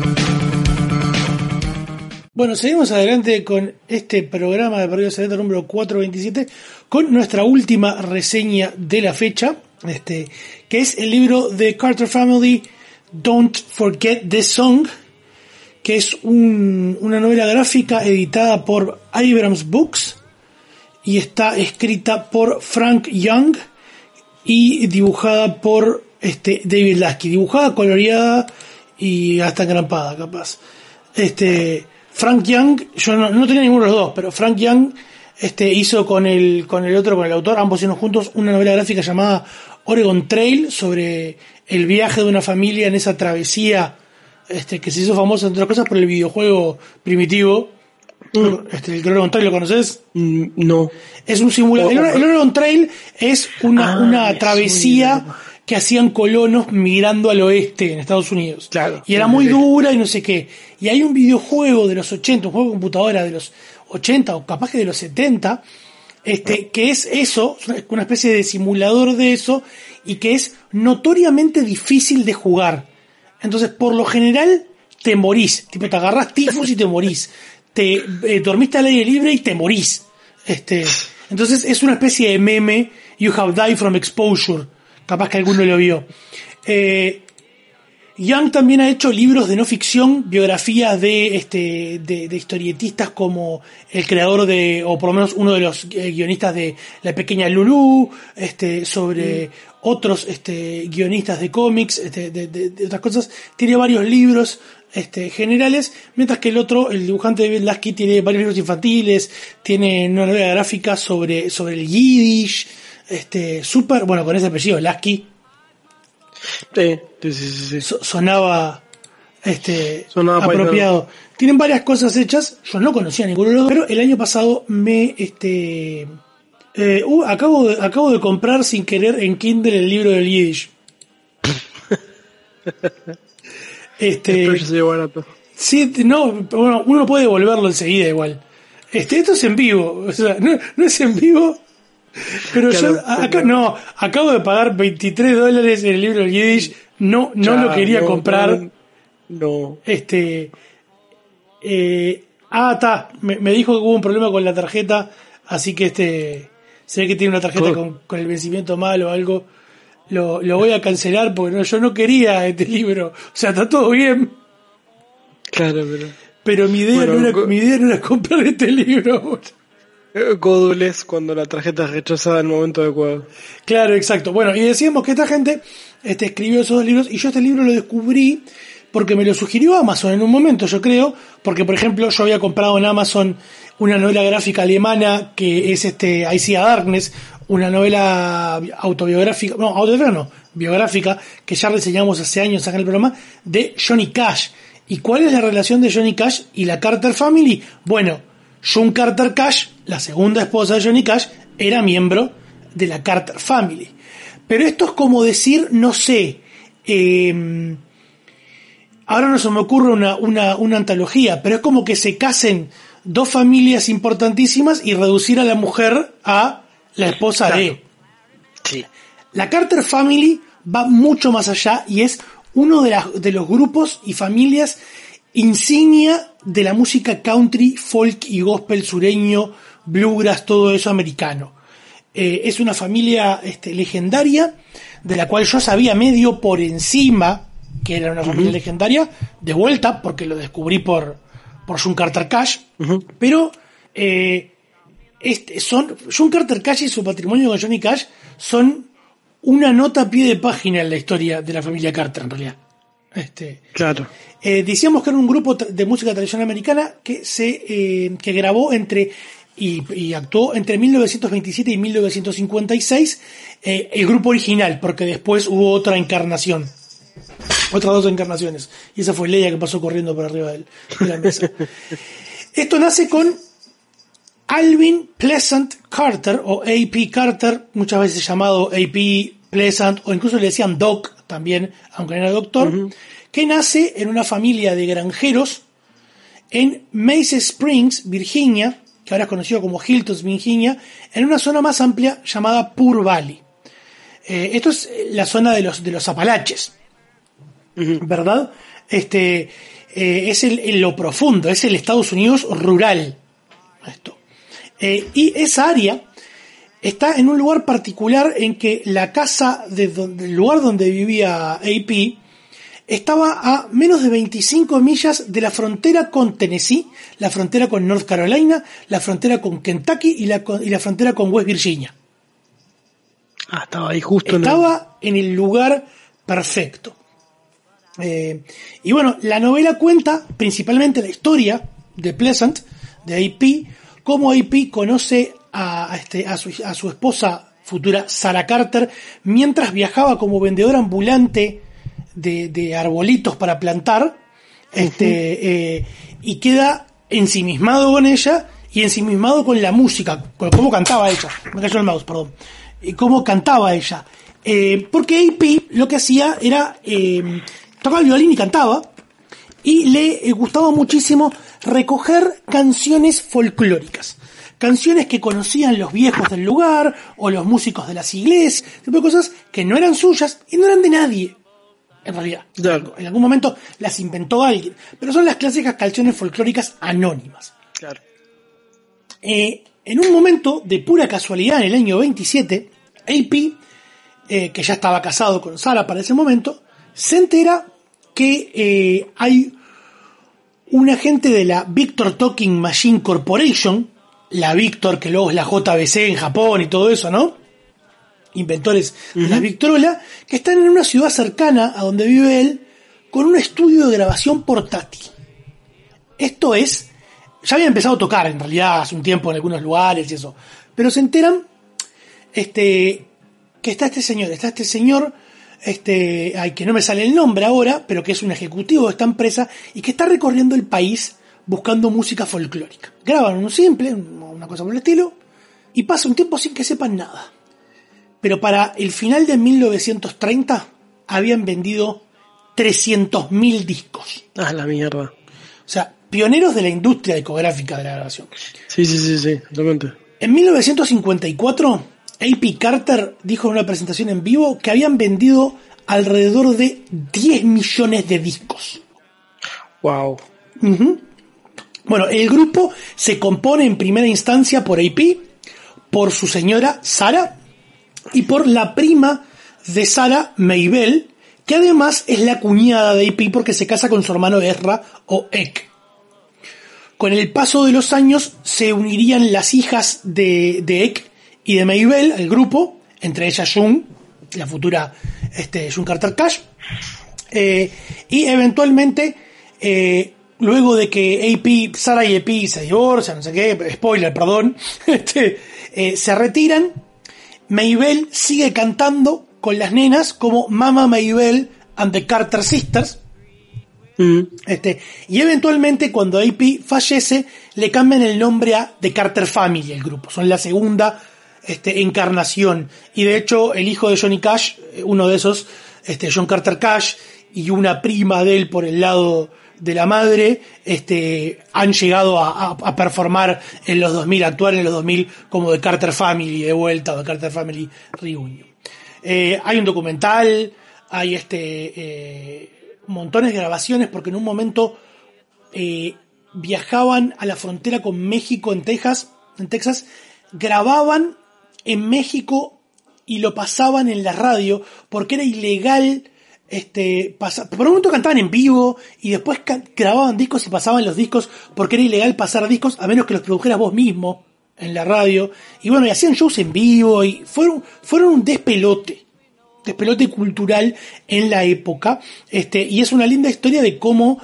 Speaker 3: Bueno, seguimos adelante con este programa de Perdidos en el éter número 427, con nuestra última reseña de la fecha, que es el libro de Carter Family, Don't Forget the Song, que es una novela gráfica editada por Abrams Books y está escrita por Frank Young y dibujada por David Lasky, dibujada, coloreada y hasta engrampada, capaz. Frank Young, yo no tenía ninguno de los dos, pero Frank Young hizo con el autor, ambos hicieron juntos una novela gráfica llamada Oregon Trail, sobre el viaje de una familia en esa travesía que se hizo famosa, entre otras cosas, por el videojuego primitivo. ¿El Oregon Trail lo conoces?
Speaker 10: No.
Speaker 3: Es un simulador. El Oregon Trail es una travesía que hacían colonos migrando al oeste en Estados Unidos. Claro. Y era muy dura y no sé qué. Y hay un videojuego de los 80, un juego de computadora de los 80 o capaz que de los 70, que es eso, una especie de simulador de eso, y que es notoriamente difícil de jugar. Entonces, por lo general, te morís. Tipo, te agarrás tifus y te morís. Te dormiste al aire libre y te morís. Entonces, es una especie de meme. You have died from exposure. Capaz que alguno lo vio. Young también ha hecho libros de no ficción, biografías de historietistas como el creador o por lo menos uno de los guionistas de La Pequeña Lulú, sobre otros guionistas de cómics, de otras cosas. Tiene varios libros generales, mientras que el dibujante David Lasky tiene varios libros infantiles, tiene una novela gráfica sobre el Yiddish, súper, bueno, con ese apellido, Lasky. Sí. Sonaba apropiado. Tienen varias cosas hechas, yo no conocía ninguno de los dos, pero el año pasado acabo de comprar sin querer en Kindle el libro del Yiddish.
Speaker 10: Espero que sea barato.
Speaker 3: Sí, no, bueno, uno puede devolverlo enseguida igual. Esto es en vivo, o sea, no es en vivo. Pero claro, yo acabo de pagar $23 en el libro del Yiddish, no lo quería comprar.
Speaker 10: No.
Speaker 3: Me dijo que hubo un problema con la tarjeta, así que se ve que tiene una tarjeta con el vencimiento mal o algo. Lo voy a cancelar porque yo no quería este libro. O sea, está todo bien.
Speaker 10: Claro,
Speaker 3: pero mi idea no era comprar este libro.
Speaker 10: Gódules cuando la tarjeta es rechazada en el momento adecuado.
Speaker 3: Claro, exacto. Bueno, y decíamos que esta gente escribió esos dos libros, y yo este libro lo descubrí porque me lo sugirió Amazon en un momento, yo creo, porque por ejemplo yo había comprado en Amazon una novela gráfica alemana que es I See a Darkness, una novela biográfica, que ya reseñamos hace años acá en el programa, de Johnny Cash. ¿Y cuál es la relación de Johnny Cash y la Carter Family? Bueno, June Carter Cash, la segunda esposa de Johnny Cash, era miembro de la Carter Family. Pero esto es como decir, no sé, ahora no se me ocurre una antología, pero es como que se casen dos familias importantísimas y reducir a la mujer a la esposa de.
Speaker 10: Sí.
Speaker 3: La Carter Family va mucho más allá y es uno de los grupos y familias insignia de la música country, folk y gospel sureño, bluegrass, todo eso americano. Es una familia legendaria, de la cual yo sabía medio por encima que era una familia legendaria, de vuelta, porque lo descubrí por June Carter Cash, pero June Carter Cash y su patrimonio con Johnny Cash son una nota a pie de página en la historia de la familia Carter, en realidad.
Speaker 10: Claro.
Speaker 3: Decíamos que era un grupo de música tradicional americana que grabó y actuó entre 1927 y 1956, el grupo original, porque después hubo otras dos encarnaciones, y esa fue Leia que pasó corriendo por arriba de la mesa. Esto nace con Alvin Pleasant Carter, o A.P. Carter, muchas veces llamado A.P. Pleasant, o incluso le decían Doc también, aunque no era doctor, que nace en una familia de granjeros en Mesa Springs, Virginia, que ahora es conocido como Hiltons, Virginia, en una zona más amplia llamada Pure Valley. Esto es la zona de los Apalaches, ¿verdad? Es lo profundo, es el Estados Unidos rural. Esto. Y esa área está en un lugar particular en que la casa del lugar donde vivía AP estaba a menos de 25 millas de la frontera con Tennessee, la frontera con North Carolina, la frontera con Kentucky y la frontera con West Virginia.
Speaker 10: Estaba ahí justo.
Speaker 3: Estaba en el lugar perfecto. Y bueno, la novela cuenta principalmente la historia de Pleasant, de AP, cómo AP conoce a su esposa futura, Sarah Carter, mientras viajaba como vendedora ambulante de arbolitos para plantar, y queda ensimismado con ella y ensimismado con la música, con cómo cantaba ella. Me cayó el mouse, perdón. Cómo cantaba ella. Porque AP lo que hacía era tocaba el violín y cantaba, y le gustaba muchísimo recoger canciones folclóricas. Canciones que conocían los viejos del lugar o los músicos de las iglesias, tipo de cosas que no eran suyas y no eran de nadie. En realidad, en algún momento las inventó alguien, pero son las clásicas canciones folclóricas anónimas.
Speaker 10: Claro.
Speaker 3: En un momento de pura casualidad, en el año 27, AP, que ya estaba casado con Sarah para ese momento, se entera que hay un agente de la Victor Talking Machine Corporation, la Victor, que luego es la JBC en Japón y todo eso, ¿no? Inventores de la Victrola, que están en una ciudad cercana a donde vive él, con un estudio de grabación portátil. Esto es, ya había empezado a tocar en realidad hace un tiempo en algunos lugares y eso, pero se enteran que está este señor, ay, que no me sale el nombre ahora, pero que es un ejecutivo de esta empresa y que está recorriendo el país buscando música folclórica. Graban un simple, una cosa por el estilo, y pasa un tiempo sin que sepan nada. Pero para el final de 1930 habían vendido 300.000 discos.
Speaker 10: Ah, la mierda.
Speaker 3: O sea, pioneros de la industria discográfica de la grabación.
Speaker 10: Sí, totalmente.
Speaker 3: En 1954, AP Carter dijo en una presentación en vivo que habían vendido alrededor de 10 millones de discos.
Speaker 10: Wow.
Speaker 3: Bueno, el grupo se compone en primera instancia por AP, por su señora Sarah y por la prima de Sarah, Maybelle, que además es la cuñada de AP porque se casa con su hermano Ezra o Ek. Con el paso de los años se unirían las hijas de Ek y de Maybelle al grupo, entre ellas June, la futura June Carter Cash, y eventualmente luego de que Sarah y AP se divorcian, no sé qué, spoiler, perdón, se retiran. Maybelle sigue cantando con las nenas como Mama Maybelle and the Carter Sisters. Y eventualmente cuando AP fallece le cambian el nombre a The Carter Family, el grupo. Son la segunda encarnación. Y de hecho el hijo de Johnny Cash, uno de esos, John Carter Cash, y una prima de él por el lado de la madre, han llegado a performar en los 2000, actuar en los 2000 como The Carter Family de vuelta, o The Carter Family Reunion. Hay un documental, hay montones de grabaciones, porque en un momento viajaban a la frontera con México en Texas, grababan en México y lo pasaban en la radio, porque era ilegal. Por un momento cantaban en vivo y después grababan discos y pasaban los discos, porque era ilegal pasar discos a menos que los produjeras vos mismo en la radio. Y bueno, y hacían shows en vivo y fueron un despelote cultural en la época. Y es una linda historia de cómo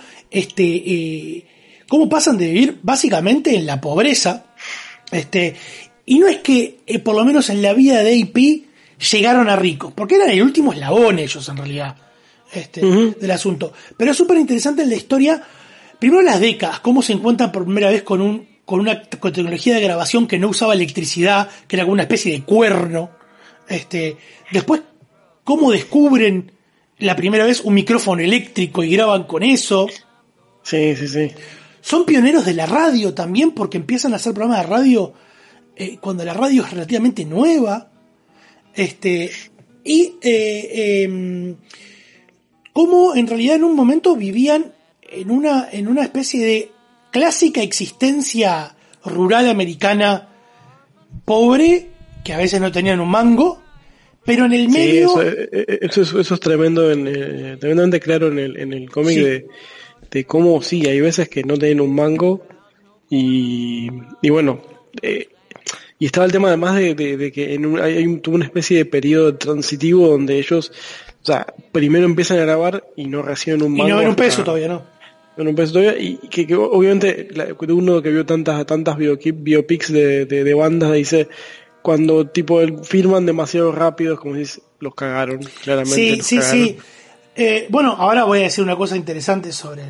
Speaker 3: cómo pasan de vivir básicamente en la pobreza. Y no es que por lo menos en la vida de AP llegaron a ricos, porque eran el último eslabón ellos en realidad. Del asunto. Pero es súper interesante en la historia, primero las décadas, cómo se encuentran por primera vez con una tecnología de grabación que no usaba electricidad, que era como una especie de cuerno. Después, cómo descubren la primera vez un micrófono eléctrico y graban con eso.
Speaker 10: Sí.
Speaker 3: son pioneros de la radio también, porque empiezan a hacer programas de radio cuando la radio es relativamente nueva. Cómo en realidad en un momento vivían en una especie de clásica existencia rural americana pobre, que a veces no tenían un mango, pero en el medio...
Speaker 10: Eso es tremendo, tremendamente claro en el cómic de cómo sí, hay veces que no tienen un mango y bueno, y estaba el tema además de que tuvo una especie de periodo transitivo donde ellos, o sea, primero empiezan a grabar y no reciben un mango.
Speaker 3: Y no ven un peso todavía, ¿no?
Speaker 10: No un peso todavía, y que obviamente uno que vio tantas biopics de bandas dice, cuando tipo firman demasiado rápido, como dices, los cagaron, claramente.
Speaker 3: Sí. Bueno, ahora voy a decir una cosa interesante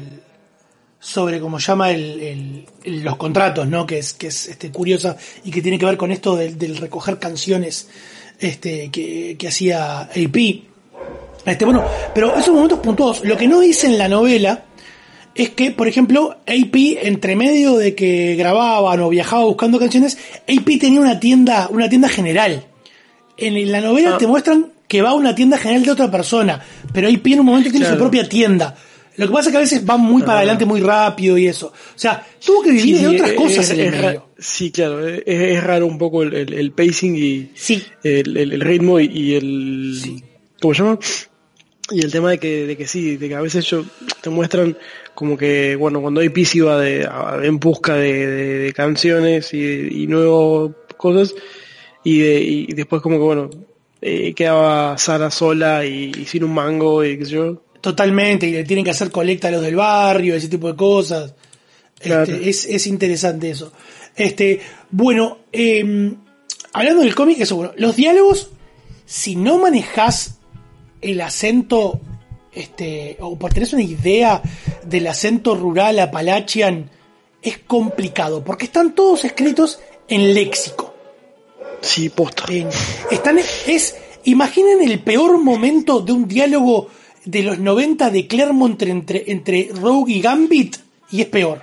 Speaker 3: sobre cómo llama los contratos, ¿no? Que es curiosa y que tiene que ver con esto del recoger canciones que hacía AP. Bueno, pero esos momentos puntuados, lo que no dice en la novela es que, por ejemplo, AP, entre medio de que grababan o viajaba buscando canciones, AP tenía una tienda general. En la novela te muestran que va a una tienda general de otra persona, pero AP en un momento tiene su propia tienda. Lo que pasa es que a veces van muy para adelante muy rápido y eso. O sea, tuvo que vivir de otras cosas en el medio.
Speaker 10: Sí, claro, es raro un poco el pacing y el ritmo y el... Sí. ¿Cómo se llama? Y el tema de que a veces te muestran como que, bueno, cuando AP se iba en busca de canciones y nuevas cosas, y después como que, bueno, quedaba Sara sola y sin un mango y qué sé yo.
Speaker 3: Totalmente, y le tienen que hacer colecta a los del barrio, ese tipo de cosas.
Speaker 10: Claro.
Speaker 3: Es interesante eso. Bueno, hablando del cómic, eso, bueno, los diálogos, si no manejás el acento, o por tener una idea del acento rural apalachian, es complicado, porque están todos escritos en léxico.
Speaker 10: Sí, posta.
Speaker 3: Imaginen el peor momento de un diálogo de los 90 de Claremont entre Rogue y Gambit, y es peor.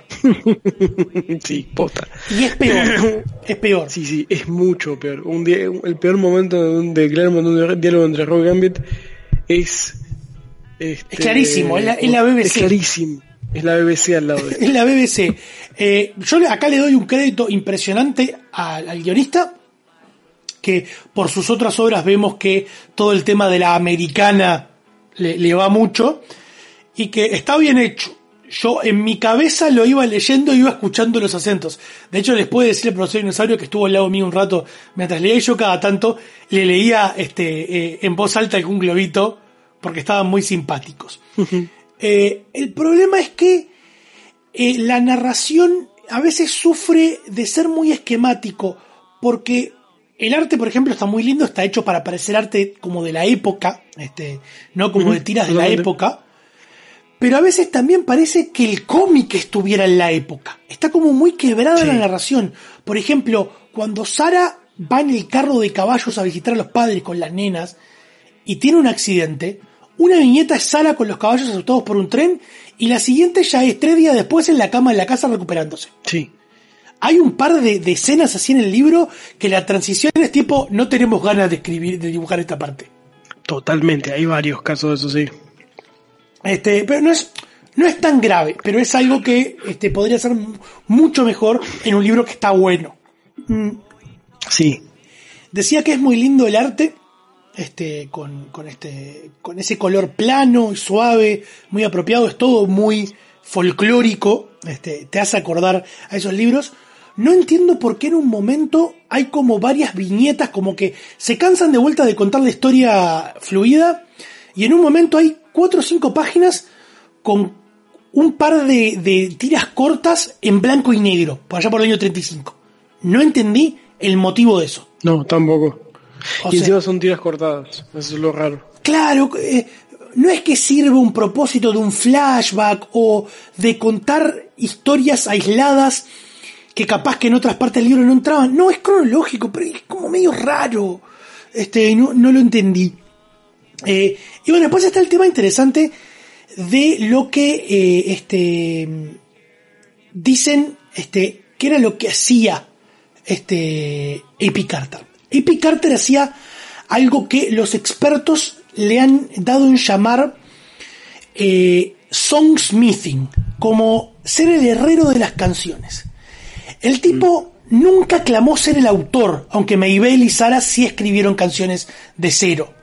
Speaker 10: Sí, posta.
Speaker 3: Y es peor.
Speaker 10: Sí, es mucho peor. El peor momento de Claremont, un diálogo entre Rogue y Gambit, es
Speaker 3: clarísimo, es la BBC.
Speaker 10: Es clarísimo. Es la BBC al lado de
Speaker 3: Es la BBC. Yo acá le doy un crédito impresionante al guionista, que por sus otras obras vemos que todo el tema de la americana le va mucho, y que está bien hecho. Yo en mi cabeza lo iba leyendo y iba escuchando los acentos. De hecho, les puedo decir al profesor Dinosaurio, que estuvo al lado mío un rato mientras leía, y yo cada tanto le leía en voz alta algún globito, porque estaban muy simpáticos. El problema es que la narración a veces sufre de ser muy esquemático, porque el arte, por ejemplo, está muy lindo, está hecho para parecer arte como de la época, no como de tiras de la época, pero a veces también parece que el cómic estuviera en la época. Está como muy quebrada la narración. Por ejemplo, cuando Sara va en el carro de caballos a visitar a los padres con las nenas y tiene un accidente, una viñeta es Sara con los caballos asustados por un tren, y la siguiente ya es 3 días después en la cama en la casa recuperándose.
Speaker 10: Sí.
Speaker 3: Hay un par de escenas así en el libro que la transición es tipo, no tenemos ganas de dibujar esta parte.
Speaker 10: Totalmente, hay varios casos de eso, sí.
Speaker 3: Pero no es tan grave, pero es algo que podría ser mucho mejor en un libro que está bueno.
Speaker 10: Sí.
Speaker 3: Decía que es muy lindo el arte, con ese color plano y suave, muy apropiado, es todo muy folclórico, te hace acordar a esos libros. No entiendo por qué en un momento hay como varias viñetas, como que se cansan de vuelta de contar la historia fluida, y en un momento hay 4 o 5 páginas con un par de tiras cortas en blanco y negro, por allá por el año 35. No entendí el motivo de eso.
Speaker 10: No, tampoco. Y encima son tiras cortadas, eso es lo raro.
Speaker 3: Claro, no es que sirva un propósito de un flashback o de contar historias aisladas que capaz que en otras partes del libro no entraban. No, es cronológico, pero es como medio raro. No lo entendí. Y bueno, después está el tema interesante de lo que dicen qué era lo que hacía A.P. Carter. A.P. Carter hacía algo que los expertos le han dado en llamar songsmithing, como ser el herrero de las canciones. El tipo nunca clamó ser el autor, aunque Maybelle y Sarah sí escribieron canciones de cero.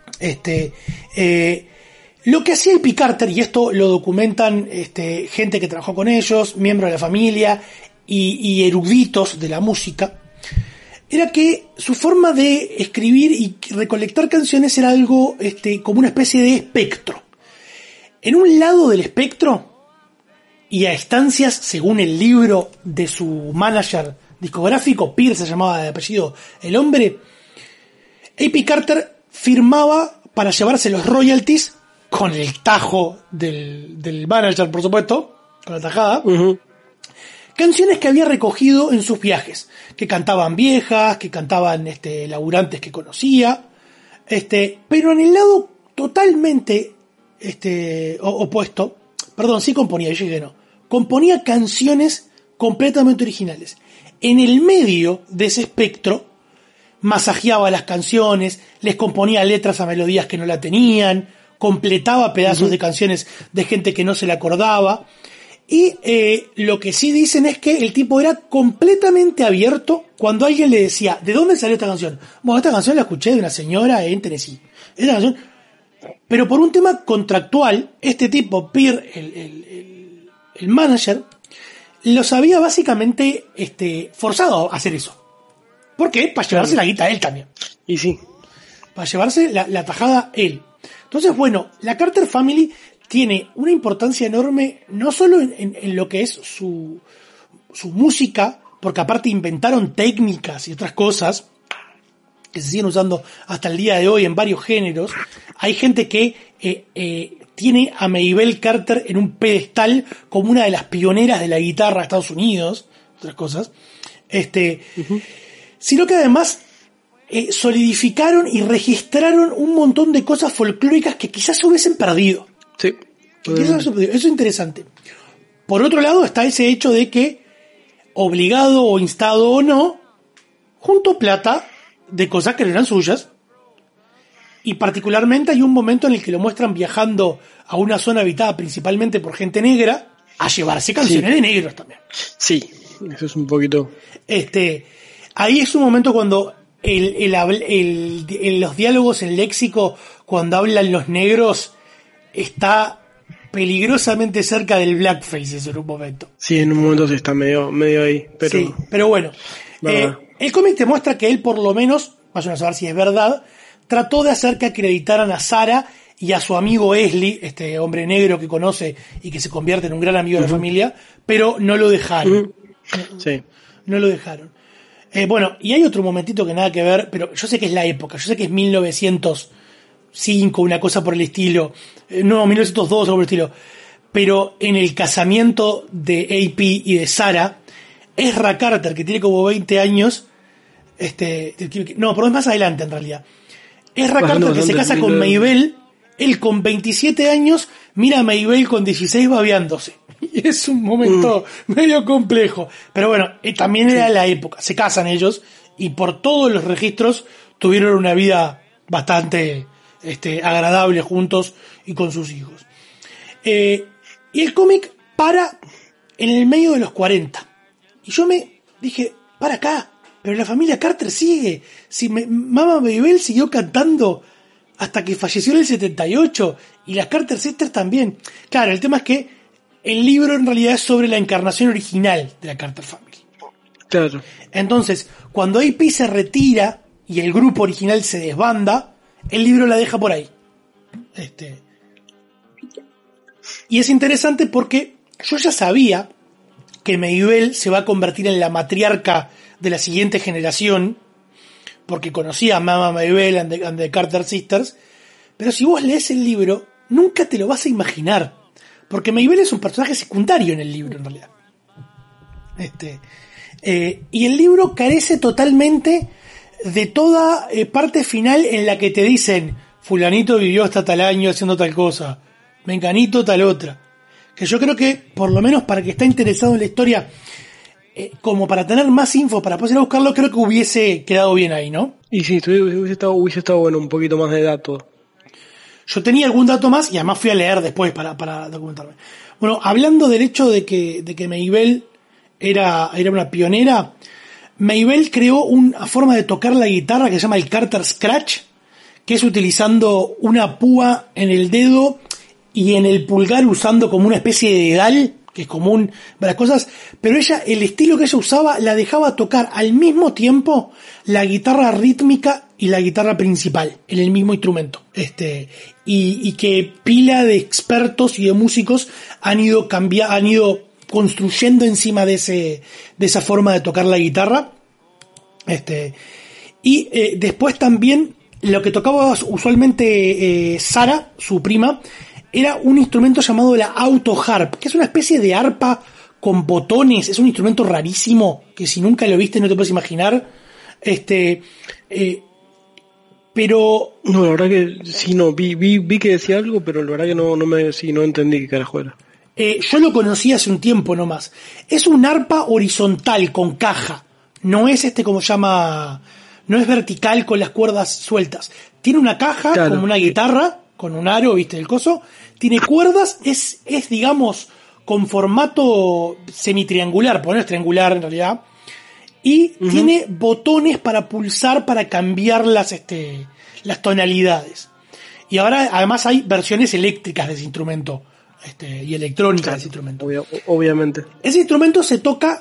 Speaker 3: Lo que hacía A.P. Carter, y esto lo documentan gente que trabajó con ellos, miembros de la familia y eruditos de la música, era que su forma de escribir y recolectar canciones era algo como una especie de espectro. En un lado del espectro, y a instancias, según el libro de su manager discográfico, Pierce se llamaba de apellido el hombre, A.P. Carter firmaba para llevarse los royalties con el tajo del manager, por supuesto, con la tajada, canciones que había recogido en sus viajes, que cantaban viejas, que cantaban laburantes que conocía, pero en el lado totalmente opuesto, perdón, sí componía, yo dije no, componía canciones completamente originales. En el medio de ese espectro, masajeaba las canciones, les componía letras a melodías que no la tenían, completaba pedazos de canciones de gente que no se le acordaba. Y lo que sí dicen es que el tipo era completamente abierto cuando alguien le decía, ¿de dónde salió esta canción? Bueno, esta canción la escuché de una señora en Tennessee. Esta canción... Pero por un tema contractual, este tipo, Pierre, el manager, los había básicamente forzado a hacer eso. ¿Por qué? Para llevarse la guita a él también.
Speaker 10: Y sí.
Speaker 3: Para llevarse la tajada él. Entonces, bueno, la Carter Family tiene una importancia enorme, no solo en lo que es su música, porque aparte inventaron técnicas y otras cosas que se siguen usando hasta el día de hoy en varios géneros. Hay gente que tiene a Maybelle Carter en un pedestal como una de las pioneras de la guitarra de Estados Unidos, otras cosas. Sino que además solidificaron y registraron un montón de cosas folclóricas que quizás se hubiesen perdido.
Speaker 10: Sí.
Speaker 3: Eso es interesante. Por otro lado está ese hecho de que, obligado o instado o no, juntó plata de cosas que no eran suyas. Y particularmente hay un momento en el que lo muestran viajando a una zona habitada principalmente por gente negra a llevarse canciones de negros también.
Speaker 10: Sí, eso es un poquito...
Speaker 3: Ahí es un momento cuando los diálogos, el léxico, cuando hablan los negros, está peligrosamente cerca del blackface, eso en un momento.
Speaker 10: Sí, en un momento se está medio ahí. Pero...
Speaker 3: Sí, pero bueno. El cómic te muestra que él, por lo menos, vayan a saber si es verdad, trató de hacer que acreditaran a Sarah y a su amigo Esli, este hombre negro que conoce y que se convierte en un gran amigo de la familia, pero no lo dejaron.
Speaker 10: Sí.
Speaker 3: No lo dejaron. Bueno, y hay otro momentito que nada que ver, pero yo sé que es la época, yo sé que es 1905, una cosa por el estilo, no, 1902, algo por el estilo, pero en el casamiento de A.P. y de Sarah, Ezra Carter, que tiene como 20 años, no, pero es más adelante en realidad, Ezra Carter que se casa con Maybelle, él con 27 años mira a Maybelle con 16 babeándose. Y es un momento medio complejo. Pero bueno, también era la época. Se casan ellos y por todos los registros tuvieron una vida bastante agradable juntos y con sus hijos. Y el cómic para en el medio de los 40. Y yo me dije, para acá, pero la familia Carter sigue. Si Mama Maybelle siguió cantando hasta que falleció en el 78 y las Carter Sisters también. Claro, el tema es que el libro en realidad es sobre la encarnación original de la Carter Family.
Speaker 10: Claro.
Speaker 3: Entonces, cuando A.P. se retira y el grupo original se desbanda, el libro la deja por ahí. Y es interesante porque yo ya sabía que Maybelle se va a convertir en la matriarca de la siguiente generación, porque conocía a Mama Maybelle and the Carter Sisters, pero si vos lees el libro, nunca te lo vas a imaginar. Porque Maybelle es un personaje secundario en el libro, en realidad. Y el libro carece totalmente de toda parte final en la que te dicen fulanito vivió hasta tal año haciendo tal cosa, menganito tal otra. que yo creo que, por lo menos para que está interesado en la historia, como para tener más info, para poder ir a buscarlo, creo que hubiese quedado bien ahí, ¿no?
Speaker 10: Y sí, hubiese estado bueno un poquito más de datos.
Speaker 3: Yo tenía algún dato más y además fui a leer después para documentarme. Bueno, hablando del hecho de que Maybelle era una pionera, Maybelle creó una forma de tocar la guitarra que se llama el Carter Scratch, que es utilizando una púa en el dedo y en el pulgar usando como una especie de dedal, que es común para las cosas, pero el estilo que ella usaba la dejaba tocar al mismo tiempo la guitarra rítmica y la guitarra principal en el mismo instrumento. Y que pila de expertos y de músicos han ido construyendo encima de esa forma de tocar la guitarra. Después también lo que tocaba usualmente Sara, su prima, era un instrumento llamado la auto harp, que es una especie de arpa con botones. Es un instrumento rarísimo que si nunca lo viste no te puedes imaginar. Pero
Speaker 10: no, la verdad que sí, no vi que decía algo, pero la verdad que no entendí qué carajo era.
Speaker 3: Yo lo conocí hace un tiempo nomás. Es un arpa horizontal con caja. No es como llama, no es vertical con las cuerdas sueltas. Tiene una caja, claro, como una guitarra, con un aro, ¿viste? El coso. Tiene cuerdas, es digamos, con formato semitriangular, porque no es triangular en realidad. Y tiene botones para pulsar, para cambiar las tonalidades. Y ahora, además, hay versiones eléctricas de ese instrumento. Y electrónicas, claro, de ese instrumento.
Speaker 10: Obviamente.
Speaker 3: Ese instrumento se toca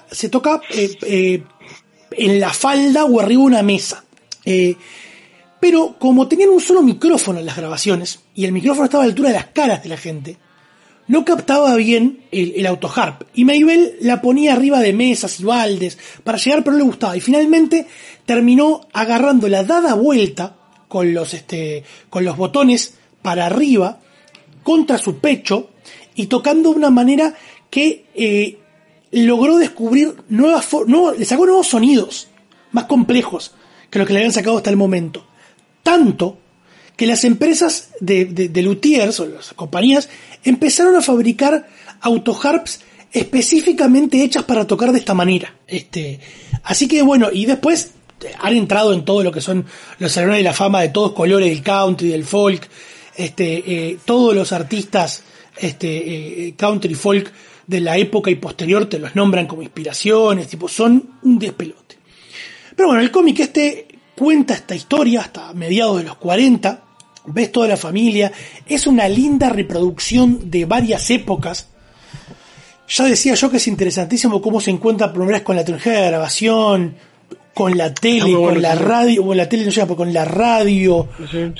Speaker 3: en la falda o arriba de una mesa. Pero como tenían un solo micrófono en las grabaciones, y el micrófono estaba a la altura de las caras de la gente, no captaba bien el autoharp. Y Maybelle la ponía arriba de mesas y baldes para llegar, pero no le gustaba. Y finalmente terminó agarrándola dada vuelta con los botones para arriba contra su pecho y tocando de una manera que logró descubrir le sacó nuevos sonidos más complejos que los que le habían sacado hasta el momento. Tanto que las empresas de luthiers o las compañías empezaron a fabricar autoharps específicamente hechas para tocar de esta manera. Así que bueno, y después han entrado en todo lo que son los salones de la fama de todos colores, del country, del folk, todos los artistas country folk de la época y posterior te los nombran como inspiraciones, son un despelote. Pero bueno, el cómic cuenta esta historia hasta mediados de los 40, ves toda la familia, es una linda reproducción de varias épocas. Ya decía yo que es interesantísimo cómo se encuentra por primera vez con la tecnología de grabación, con la tele, con la radio, o la tele no llega, pero con la radio,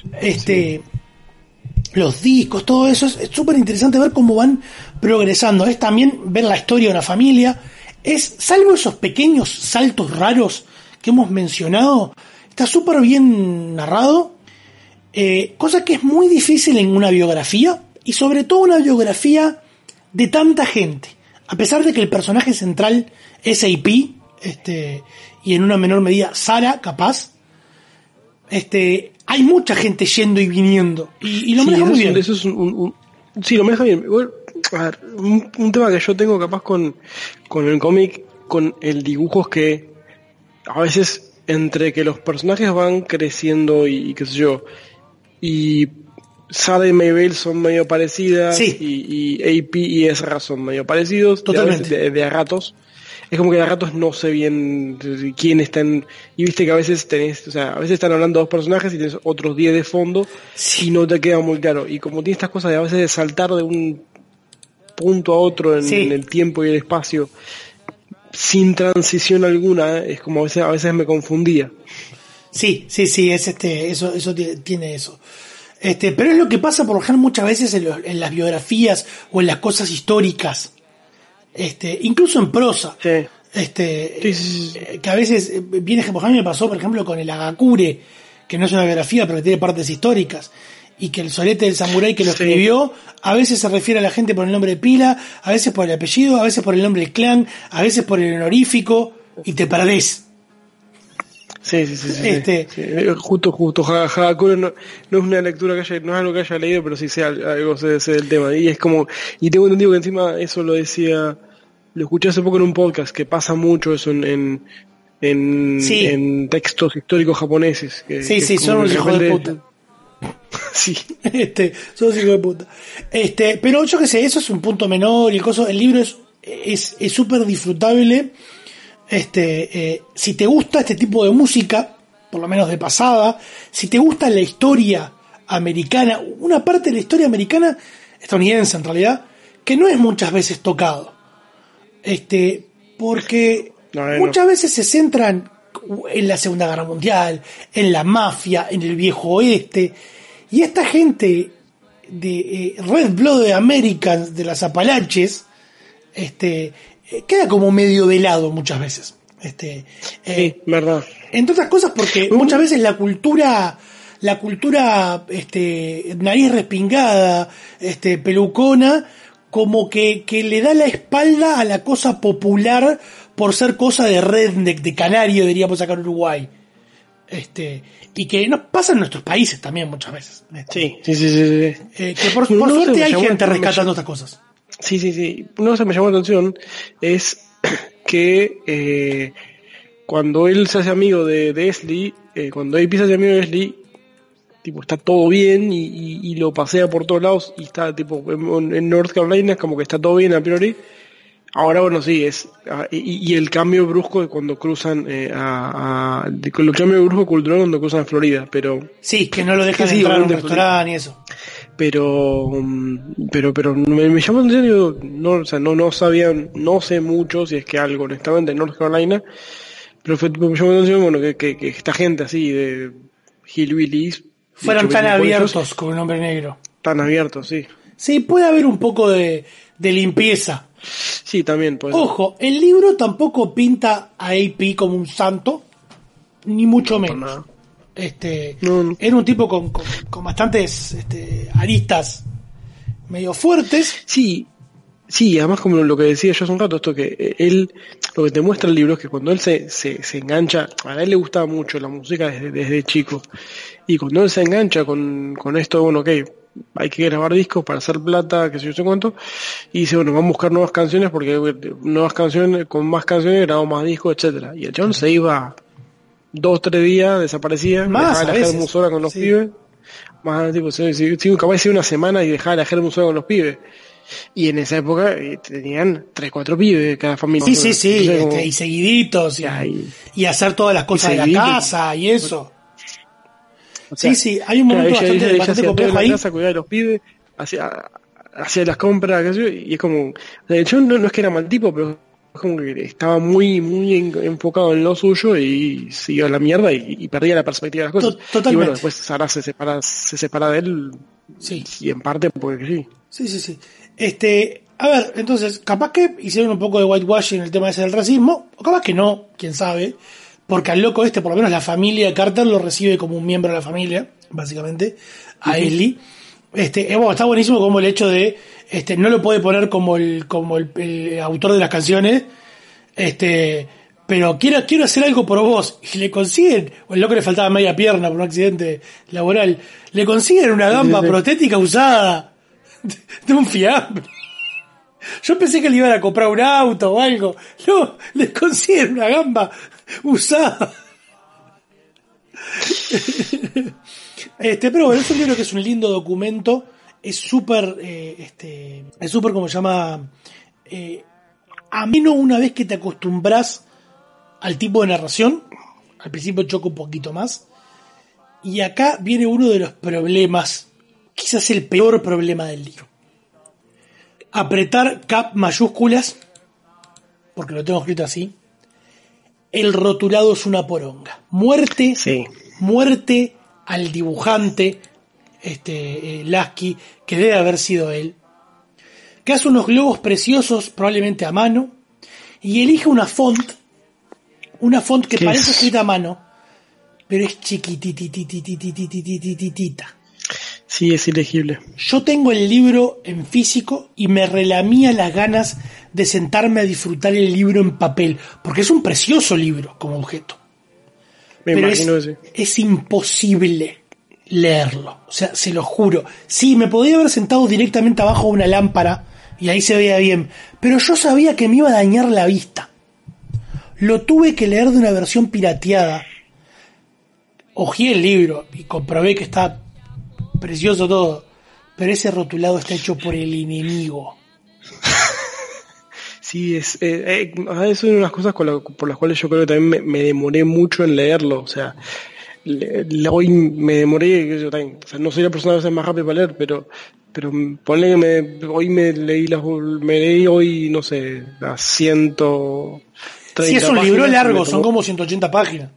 Speaker 3: los discos, todo eso, es súper interesante ver cómo van progresando. Es también ver la historia de una familia, salvo esos pequeños saltos raros que hemos mencionado, está súper bien narrado, cosa que es muy difícil en una biografía, y sobre todo una biografía de tanta gente, a pesar de que el personaje central es AP, y en una menor medida Sara, capaz, hay mucha gente yendo y viniendo, y lo maneja muy bien.
Speaker 10: Eso es sí, lo maneja bien. Bueno, a ver, un tema que yo tengo capaz con el cómic, con el dibujo, es que a veces entre que los personajes van creciendo y qué sé yo, y Sara y Maybelle son medio parecidas, sí, y AP y Ezra son medio parecidos, totalmente, de a ratos. Es como que de a ratos no sé bien quién está en... Y viste que a veces a veces están hablando dos personajes y tienes otros 10 de fondo, sí, y no te queda muy claro. Y como tiene estas cosas de a veces de saltar de un punto a otro en el tiempo y el espacio, sin transición alguna, es como a veces me confundía.
Speaker 3: Sí, es eso tiene eso. Pero es lo que pasa por lo general muchas veces en las biografías o en las cosas históricas. Incluso en prosa. Sí. Que a veces viene, por ejemplo, a mí me pasó, por ejemplo, con el Hagakure, que no es una biografía, pero que tiene partes históricas, y que el solete del samurái que lo escribió, a veces se refiere a la gente por el nombre de pila, a veces por el apellido, a veces por el nombre del clan, a veces por el honorífico, y te perdés.
Speaker 10: Sí. Justo Hagakure no es una lectura no es algo que haya leído, pero sí sé algo sé del tema. Y es como, y tengo entendido que encima eso lo escuché hace poco en un podcast, que pasa mucho eso en textos históricos japoneses.
Speaker 3: Son unos hijos de puta.
Speaker 10: Sí.
Speaker 3: Son unos hijos de puta. Pero yo qué sé, eso es un punto menor y el libro es súper disfrutable. Si te gusta este tipo de música, por lo menos de pasada, si te gusta la historia americana, una parte de la historia americana, estadounidense en realidad, que no es muchas veces tocado, porque muchas veces se centran en la Segunda Guerra Mundial, en la mafia, en el viejo oeste, y esta gente de Red Blooded Americans de las Apalaches, queda como medio de lado muchas veces.
Speaker 10: Sí, verdad.
Speaker 3: Entre otras cosas porque muchas veces la cultura nariz respingada, pelucona, como que le da la espalda a la cosa popular por ser cosa de redneck, de canario, diríamos acá en Uruguay. Y que nos pasa en nuestros países también muchas veces.
Speaker 10: Sí.
Speaker 3: Que por suerte hay gente rescatando estas cosas.
Speaker 10: Sí. Una cosa que me llamó la atención es que cuando él se hace amigo de Esli, cuando él empieza a ser amigo de Esli, tipo, está todo bien y lo pasea por todos lados y está tipo en North Carolina, es como que está todo bien a priori. Ahora, bueno, sí, y el cambio brusco de cuando cruzan el cambio brusco cultural cuando cruzan a Florida, pero
Speaker 3: sí, que no lo dejan entrar a un restaurante y eso.
Speaker 10: Pero me llamó la atención, digo, no sabía, no sé mucho si es que algo, honestamente, en North Carolina, pero me llamó la atención, bueno, que esta gente así de hillbillies
Speaker 3: fueron tan abiertos con un hombre negro.
Speaker 10: Tan abiertos, sí.
Speaker 3: Sí, puede haber un poco de limpieza.
Speaker 10: Sí, también puede.
Speaker 3: Ojo, el libro tampoco pinta a AP como un santo, ni mucho menos. Era un tipo con bastantes aristas medio fuertes.
Speaker 10: Sí, además como lo que decía yo hace un rato, esto que él, lo que te muestra el libro es que cuando él se engancha, a él le gustaba mucho la música desde chico, y cuando él se engancha con esto, bueno, hay que grabar discos para hacer plata, que sé yo cuánto, y dice, bueno, vamos a buscar nuevas canciones, porque nuevas canciones, con más canciones grabamos más discos, etcétera. Y el chabón se iba 2-3 días, desaparecía,
Speaker 3: más
Speaker 10: dejaba la Germus sola con los pibes, más tipo, capaz de una semana y dejaba la Germus sola con los pibes. Y en esa época tenían 3-4 pibes de cada familia.
Speaker 3: Sí, y seguiditos, y hacer todas las cosas de la casa y eso. O sea, sí, hay un momento bastante complejo ahí.
Speaker 10: Casa, cuidar de los pibes, hacía las compras, qué sé yo, y es como, yo no es que era mal tipo, pero es como que estaba muy enfocado en lo suyo y se iba a la mierda y perdía la perspectiva de las cosas.
Speaker 3: Totalmente.
Speaker 10: Y bueno, después Sara se separa de él, y en parte porque sí.
Speaker 3: Sí. A ver, entonces, capaz que hicieron un poco de whitewashing en el tema ese del racismo, o capaz que no, quién sabe. Porque al loco por lo menos la familia de Carter lo recibe como un miembro de la familia, básicamente, a Esli. Está buenísimo como el hecho de, no lo puede poner como el autor de las canciones, pero quiero hacer algo por vos. Y le consiguen, o el loco le faltaba media pierna por un accidente laboral, le consiguen una gamba protética usada de un fiambre. Yo pensé que le iban a comprar un auto o algo. No, le consiguen una gamba usada. Pero bueno, es un libro que es un lindo documento. Es súper, como se llama, ameno una vez que te acostumbras al tipo de narración. Al principio choca un poquito más. Y acá viene uno de los problemas, quizás el peor problema del libro. Apretar cap mayúsculas, porque lo tengo escrito así. El rotulado es una poronga. Muerte al dibujante, Lasky, que debe haber sido él, que hace unos globos preciosos, probablemente a mano, y elige una font que parece escrita a mano, pero es chiquitititititititititita.
Speaker 10: Sí, es ilegible.
Speaker 3: Yo tengo el libro en físico y me relamía las ganas de sentarme a disfrutar el libro en papel, porque es un precioso libro como objeto. pero es imposible leerlo. O sea, se lo juro. Sí, me podía haber sentado directamente abajo de una lámpara y ahí se veía bien, pero yo sabía que me iba a dañar la vista. Lo tuve que leer de una versión pirateada. Ojeé el libro y comprobé que está precioso todo, pero ese rotulado está hecho por el enemigo.
Speaker 10: Sí, eso es una de las cosas por las cuales yo creo que también me demoré mucho en leerlo. O sea, hoy me demoré, yo también, o sea, no soy la persona a veces más rápida para leer, pero ponle que hoy me leí hoy, no sé, las 130
Speaker 3: páginas. Sí, es un libro largo, son como 180 páginas.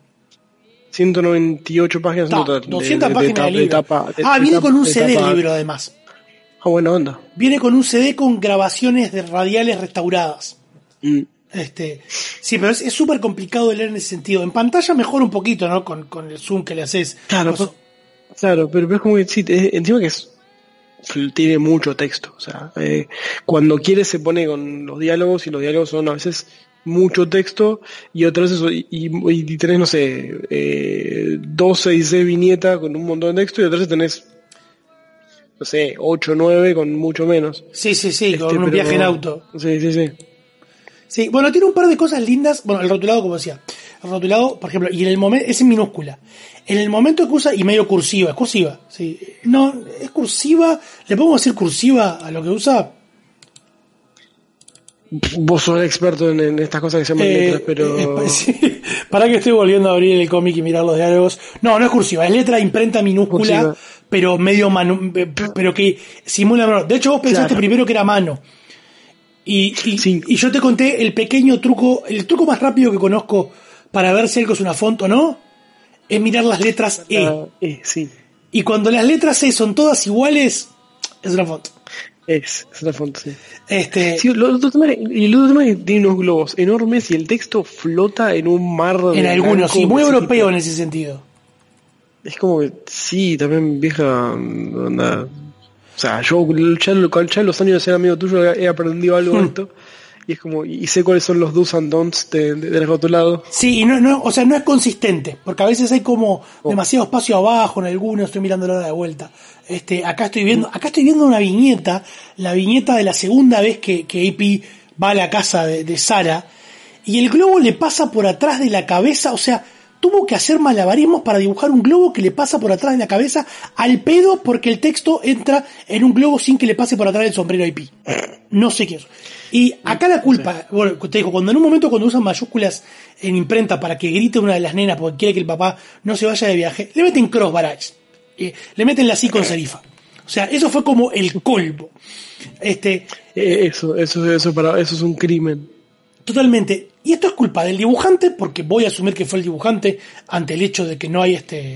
Speaker 10: 198 páginas en total.
Speaker 3: 200 páginas de libro. Viene con un CD el libro además.
Speaker 10: Buena onda.
Speaker 3: Viene con un CD con grabaciones de radiales restauradas. Sí, pero es súper complicado de leer en ese sentido. En pantalla mejora un poquito, ¿no? Con el zoom que le haces.
Speaker 10: Claro, pero es como que sí, encima que tiene mucho texto. O sea, cuando quiere se pone con los diálogos y los diálogos son a veces mucho texto y otras veces y tenés, no sé, 12 y 16 viñetas con un montón de texto y otras veces tenés, no sé, 8 o 9 con mucho menos.
Speaker 3: Sí, con un viaje en auto.
Speaker 10: Sí.
Speaker 3: Sí, bueno, tiene un par de cosas lindas. Bueno, el rotulado, como decía. El rotulado, por ejemplo, y en el momento, es en minúscula. En el momento que usa, y medio cursiva, es cursiva. Sí. No, es cursiva. ¿Le podemos decir cursiva a lo que usa?
Speaker 10: Vos sos el experto en estas cosas que se llaman letras, pero...
Speaker 3: Sí. Para que estoy volviendo a abrir el cómic y mirar los diálogos. No es cursiva, es letra imprenta minúscula, cursiva. Pero medio pero que simula mano. De hecho, vos pensaste primero que era mano. Y yo te conté el pequeño truco, el truco más rápido que conozco para ver si algo es una font o no, es mirar las letras
Speaker 10: sí.
Speaker 3: Y cuando las letras E son todas iguales, es una font.
Speaker 10: Es una font, sí.
Speaker 3: Sí,
Speaker 10: los otros temas tiene unos globos enormes y el texto flota en un mar de...
Speaker 3: En algunos, sí, muy europeo en ese sentido.
Speaker 10: Es como que, sí, también vieja onda. O sea, yo ya en los años de ser amigo tuyo he aprendido algo de esto. Y es como, y sé cuáles son los do's and don'ts del rotulado.
Speaker 3: Sí, y o sea, no es consistente, porque a veces hay como demasiado espacio abajo en algunos, estoy mirando la hora de vuelta. Acá estoy viendo una viñeta, la viñeta de la segunda vez que AP va a la casa de Sara, y el globo le pasa por atrás de la cabeza, o sea, tuvo que hacer malabarismos para dibujar un globo que le pasa por atrás de la cabeza al pedo porque el texto entra en un globo sin que le pase por atrás el sombrero IP. No sé qué es. Y acá la culpa, bueno, te digo, cuando en un momento cuando usan mayúsculas en imprenta para que grite una de las nenas porque quiere que el papá no se vaya de viaje, le meten cross barrage, le meten la sí con serifa. O sea, eso fue como el colmo.
Speaker 10: Eso es un crimen.
Speaker 3: Totalmente. Y esto es culpa del dibujante, porque voy a asumir que fue el dibujante ante el hecho de que no hay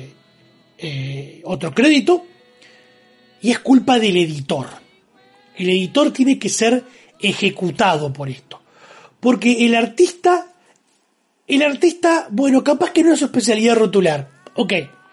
Speaker 3: otro crédito. Y es culpa del editor. El editor tiene que ser ejecutado por esto. Porque el artista, bueno, capaz que no es su especialidad rotular. Ok.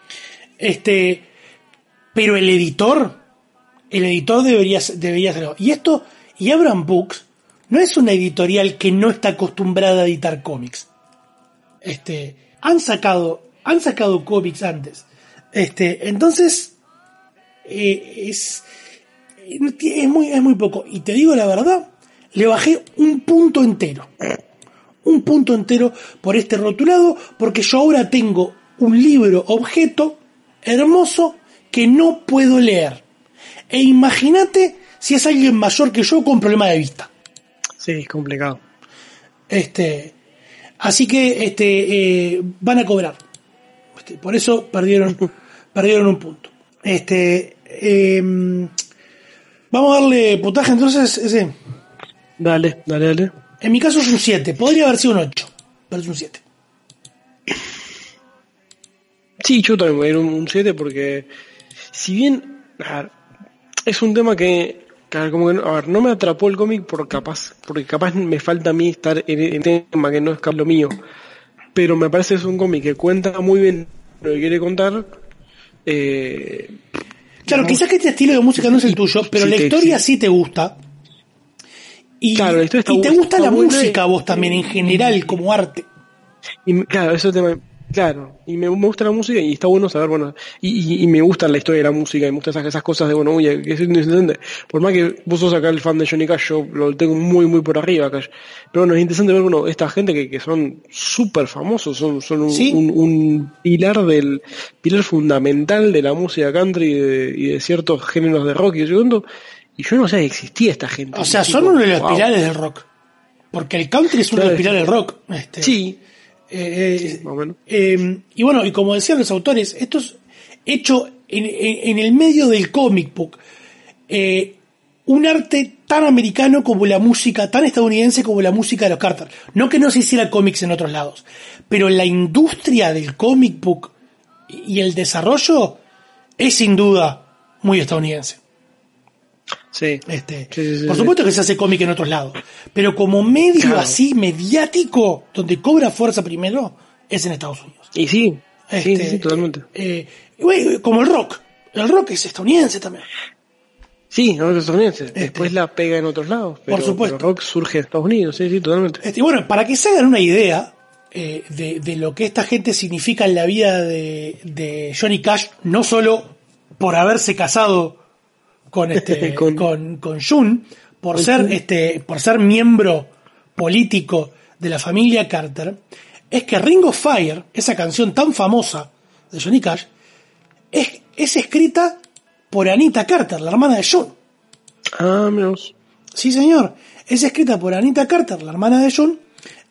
Speaker 3: Pero el editor debería hacerlo. Y Abraham Books no es una editorial que no está acostumbrada a editar cómics. Han sacado cómics antes. Entonces, es muy poco. Y te digo la verdad, le bajé un punto entero por este rotulado, porque yo ahora tengo un libro objeto hermoso que no puedo leer. E imagínate si es alguien mayor que yo con problema de vista.
Speaker 10: Sí, es complicado.
Speaker 3: Así que van a cobrar. Por eso perdieron un punto. Vamos a darle puntaje entonces ese.
Speaker 10: Dale.
Speaker 3: En mi caso es un 7. Podría haber sido un 8, pero es un 7.
Speaker 10: Sí, yo también voy a ir un 7 porque si bien es un tema que como que no me atrapó el cómic porque capaz me falta a mí estar en el tema que no es lo mío, pero me parece que es un cómic que cuenta muy bien lo que quiere contar.
Speaker 3: Claro, quizás que este estilo de música no es el tuyo, pero la historia sí te gusta. Y,
Speaker 10: claro, la historia
Speaker 3: te gusta la música a vos también en general como arte.
Speaker 10: Y claro, eso Claro, y me gusta la música y está bueno saber, bueno, y me gusta la historia de la música, y me gustan esas cosas de, bueno, uy, que es interesante. Por más que vos sos acá el fan de Johnny Cash, yo lo tengo muy, muy por arriba, Cash. Pero bueno, es interesante ver, bueno, esta gente que son súper famosos, son un pilar fundamental de la música country y de ciertos géneros de rock y yo no sabía que existía esta gente.
Speaker 3: O sea, son uno de los pilares del rock. Porque el country es uno de los pilares del rock.
Speaker 10: Sí.
Speaker 3: Y bueno, y como decían los autores, esto es hecho en el medio del comic book. Un arte tan americano como la música, tan estadounidense como la música de los Carter. No que no se hiciera cómics en otros lados, pero la industria del comic book y el desarrollo es sin duda muy estadounidense.
Speaker 10: Sí.
Speaker 3: Por supuesto que se hace cómic en otros lados, pero como medio así mediático, donde cobra fuerza primero, es en Estados Unidos.
Speaker 10: Y sí, sí, totalmente.
Speaker 3: Como el rock es estadounidense también.
Speaker 10: Sí, el rock es estadounidense. Después la pega en otros lados, pero,
Speaker 3: por supuesto.
Speaker 10: Pero el rock surge en Estados Unidos, sí, totalmente.
Speaker 3: Bueno, para que se hagan una idea de lo que esta gente significa en la vida de Johnny Cash, no solo por haberse casado con June, por ser miembro político de la familia Carter, es que Ring of Fire, esa canción tan famosa de Johnny Cash, es escrita por Anita Carter, la hermana de June.
Speaker 10: Ah, menos.
Speaker 3: Sí, señor. Es escrita por Anita Carter, la hermana de June,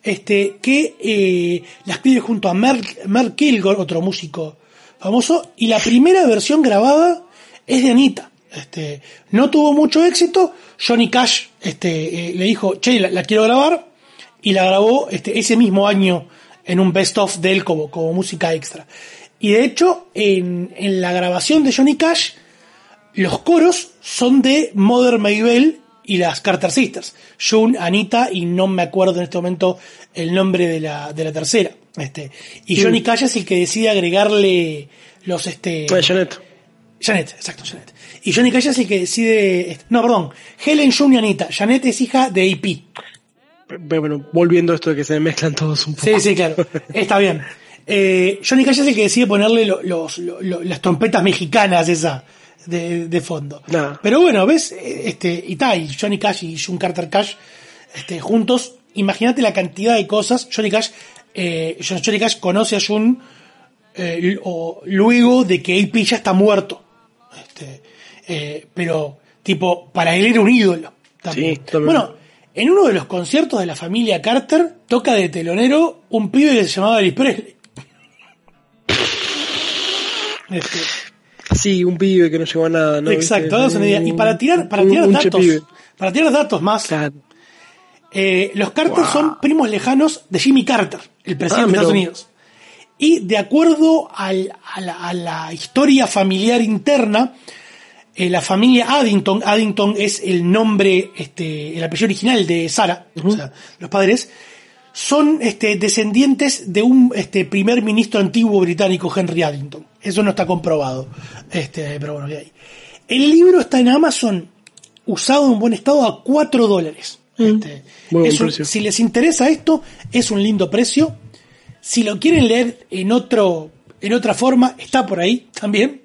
Speaker 3: que la escribe junto a Merle Kilgore, otro músico famoso, y la primera versión grabada es de Anita. No tuvo mucho éxito. Johnny Cash le dijo, che, la quiero grabar, y la grabó ese mismo año en un best of de él como música extra. Y de hecho en la grabación de Johnny Cash los coros son de Mother Maybelle y las Carter Sisters, June, Anita, y no me acuerdo en este momento el nombre de la tercera. Y Johnny Cash es el que decide agregarle los Janet, exacto, Janet. Y Johnny Cash es el que decide... Helen, June y Anita. Janet es hija de AP.
Speaker 10: Bueno, volviendo a esto de que se mezclan todos un poco.
Speaker 3: Sí, claro. Está bien. Johnny Cash es el que decide ponerle las trompetas mexicanas esa de fondo.
Speaker 10: Nah.
Speaker 3: Pero bueno, ¿ves? Y Johnny Cash y June Carter Cash juntos. Imagínate la cantidad de cosas. Johnny Cash conoce a June luego de que AP ya está muerto. Pero tipo, para él era un ídolo también.
Speaker 10: Sí, también.
Speaker 3: Bueno, en uno de los conciertos de la familia Carter toca de telonero un pibe que se llamaba Elvis Presley.
Speaker 10: Sí, un pibe que no llegó a nada, ¿no?
Speaker 3: Exacto, y para tirar datos más, claro. Los Carter son primos lejanos de Jimmy Carter, el presidente de Estados Unidos. Y de acuerdo a la historia familiar interna, la familia Addington es el nombre, el apellido original de Sarah, o sea, los padres, son descendientes de un primer ministro antiguo británico, Henry Addington. Eso no está comprobado, pero bueno, ahí. El libro está en Amazon, usado en buen estado, a $4. Si les interesa esto, es un lindo precio. Si lo quieren leer en otra forma, está por ahí también.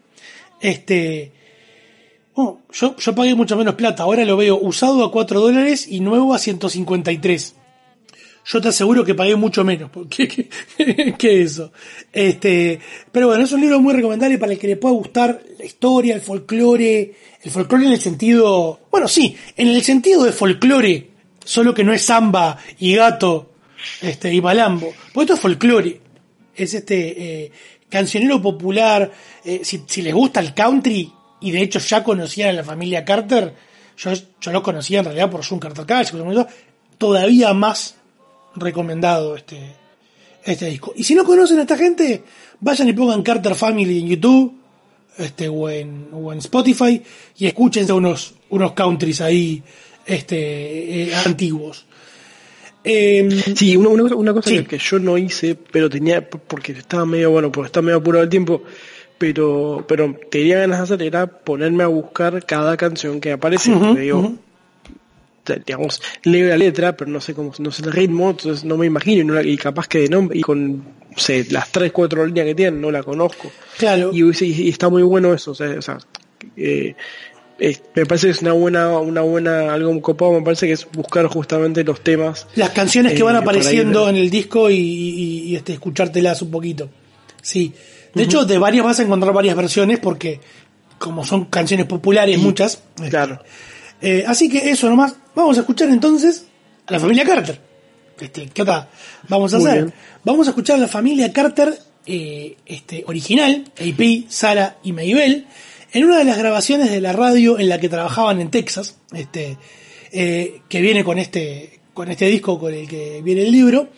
Speaker 3: Yo pagué mucho menos plata. Ahora lo veo usado a $4 y nuevo a 153. Yo te aseguro que pagué mucho menos que eso. Pero bueno, es un libro muy recomendable para el que le pueda gustar la historia, el folclore en el sentido, bueno, sí, en el sentido de folclore, solo que no es samba y gato, y malambo. Porque esto es folclore. Es cancionero popular. Si les gusta el country, y de hecho ya conocían a la familia Carter, yo lo conocía en realidad por June Carter Cash, todavía más recomendado este disco. Y si no conocen a esta gente, vayan y pongan Carter Family en YouTube o en Spotify y escúchense unos countries ahí antiguos.
Speaker 10: Sí, una cosa que yo no hice, pero tenía, porque estaba medio apurado el tiempo, pero tenía ganas de hacer, era ponerme a buscar cada canción que aparece. Digamos, leo la letra, pero no sé el ritmo, entonces no me imagino, y capaz que de nombre, y con sé, las 3-4 líneas que tienen, no la conozco.
Speaker 3: Claro.
Speaker 10: Y está muy bueno eso, me parece que es una buena, algo copado, me parece que es buscar justamente los temas.
Speaker 3: Las canciones que van apareciendo en el disco y escuchártelas un poquito. Sí. De hecho, de varias vas a encontrar varias versiones porque, como son canciones populares, muchas.
Speaker 10: Claro.
Speaker 3: Así que eso nomás. Vamos a escuchar entonces a la familia Carter. ¿Qué otra vamos a hacer? Vamos a escuchar a la familia Carter original, AP, Sarah y Maybelle, en una de las grabaciones de la radio en la que trabajaban en Texas, que viene con este disco con el que viene el libro,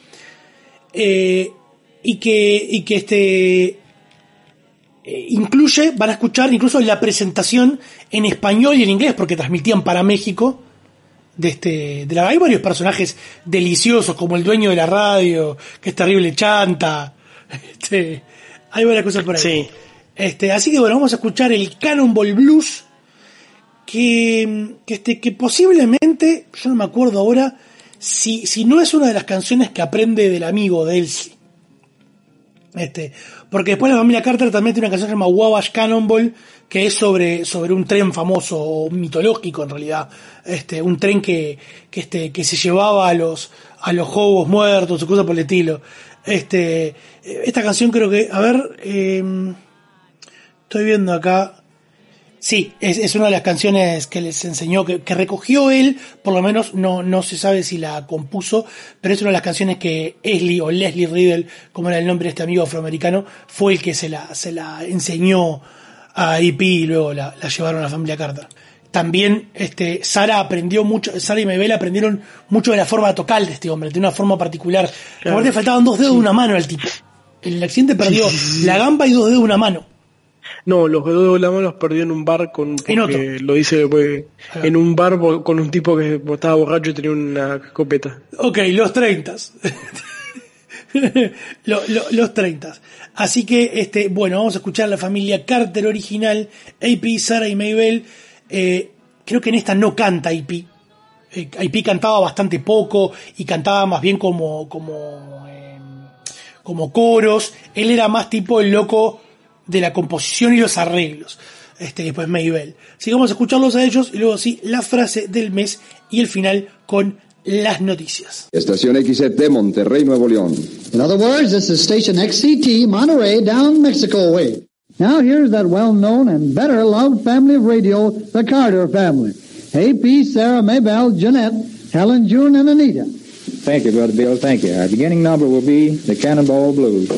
Speaker 3: y que incluye, van a escuchar incluso la presentación en español y en inglés, porque transmitían para México. Hay varios personajes deliciosos, como el dueño de la radio, que es terrible chanta. Hay varias cosas por ahí.
Speaker 10: Sí.
Speaker 3: Así que bueno, vamos a escuchar el Cannonball Blues, que posiblemente, yo no me acuerdo ahora, si no es una de las canciones que aprende del amigo de Elsie. Porque después la familia Carter también tiene una canción que se llama Wabash Cannonball, que es sobre un tren famoso, mitológico en realidad, un tren que se llevaba a los hobos muertos o cosas por el estilo. Esta canción creo que, a ver, estoy viendo acá. Sí, es una de las canciones que les enseñó, que recogió él, por lo menos no se sabe si la compuso, pero es una de las canciones que Leslie Riddle, como era el nombre de este amigo afroamericano, fue el que se la enseñó a EP y luego la llevaron a la familia Carter. También Sarah y Maybelle aprendieron mucho de la forma de tocar de este hombre, de una forma particular. Claro. Aparte faltaban 2 dedos de una mano al tipo. En el accidente perdió la gamba y 2 dedos de una mano.
Speaker 10: No, los dedos de la mano los perdió en un bar lo dice después, en un bar con un tipo que estaba borracho y tenía una escopeta.
Speaker 3: Ok, los 30. los 30. Así que, bueno, vamos a escuchar la familia Carter original, AP, Sarah y Maybelle. Creo que en esta no canta AP. AP cantaba bastante poco y cantaba más bien como coros. Él era más tipo el loco de la composición y los arreglos. Después Maybelle. Así que vamos a escucharlos a ellos y luego sí, la frase del mes y el final con las noticias.
Speaker 15: Estación XCT Monterrey, Nuevo León.
Speaker 16: In other words, this is station XCT Monterrey down Mexico way. Now here's that well-known and better-loved family of radio, the Carter family. AP, Sarah, Maybelle, Jeanette, Helen, June, and Anita.
Speaker 17: Thank you, Brother Bill. Thank you. Our beginning number will be the Cannonball Blues.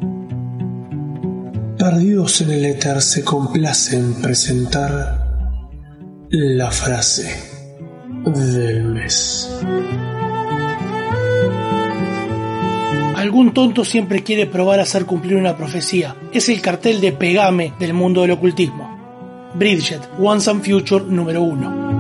Speaker 18: Perdidos en el éter se complace en presentar
Speaker 3: La frase del mes. Algún tonto siempre quiere probar a hacer cumplir una profecía. Es el cartel de Pegame del mundo del ocultismo. Bridget, Once and Future número 1.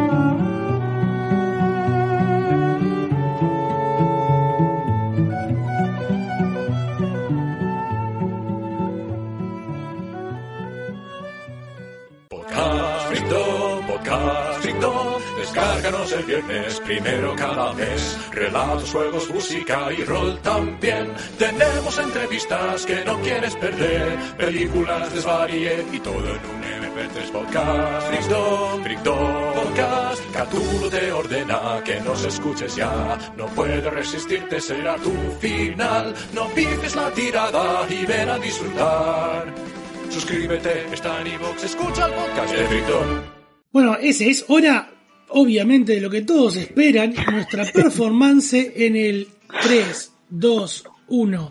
Speaker 18: Descárganos el viernes primero cada mes. Relatos, juegos, música y rol también. Tenemos entrevistas que no quieres perder. Películas, desvaríe y todo en un MP3 podcast. Fricdom Podcast. Cthulhu te ordena que nos escuches ya. No puedes resistirte, será tu final. No piques la tirada y ven a disfrutar. Suscríbete, está en iVoox, escucha el podcast de Fricdom.
Speaker 3: Bueno, ese es hora, obviamente, de lo que todos esperan, nuestra performance en el 3, 2, 1.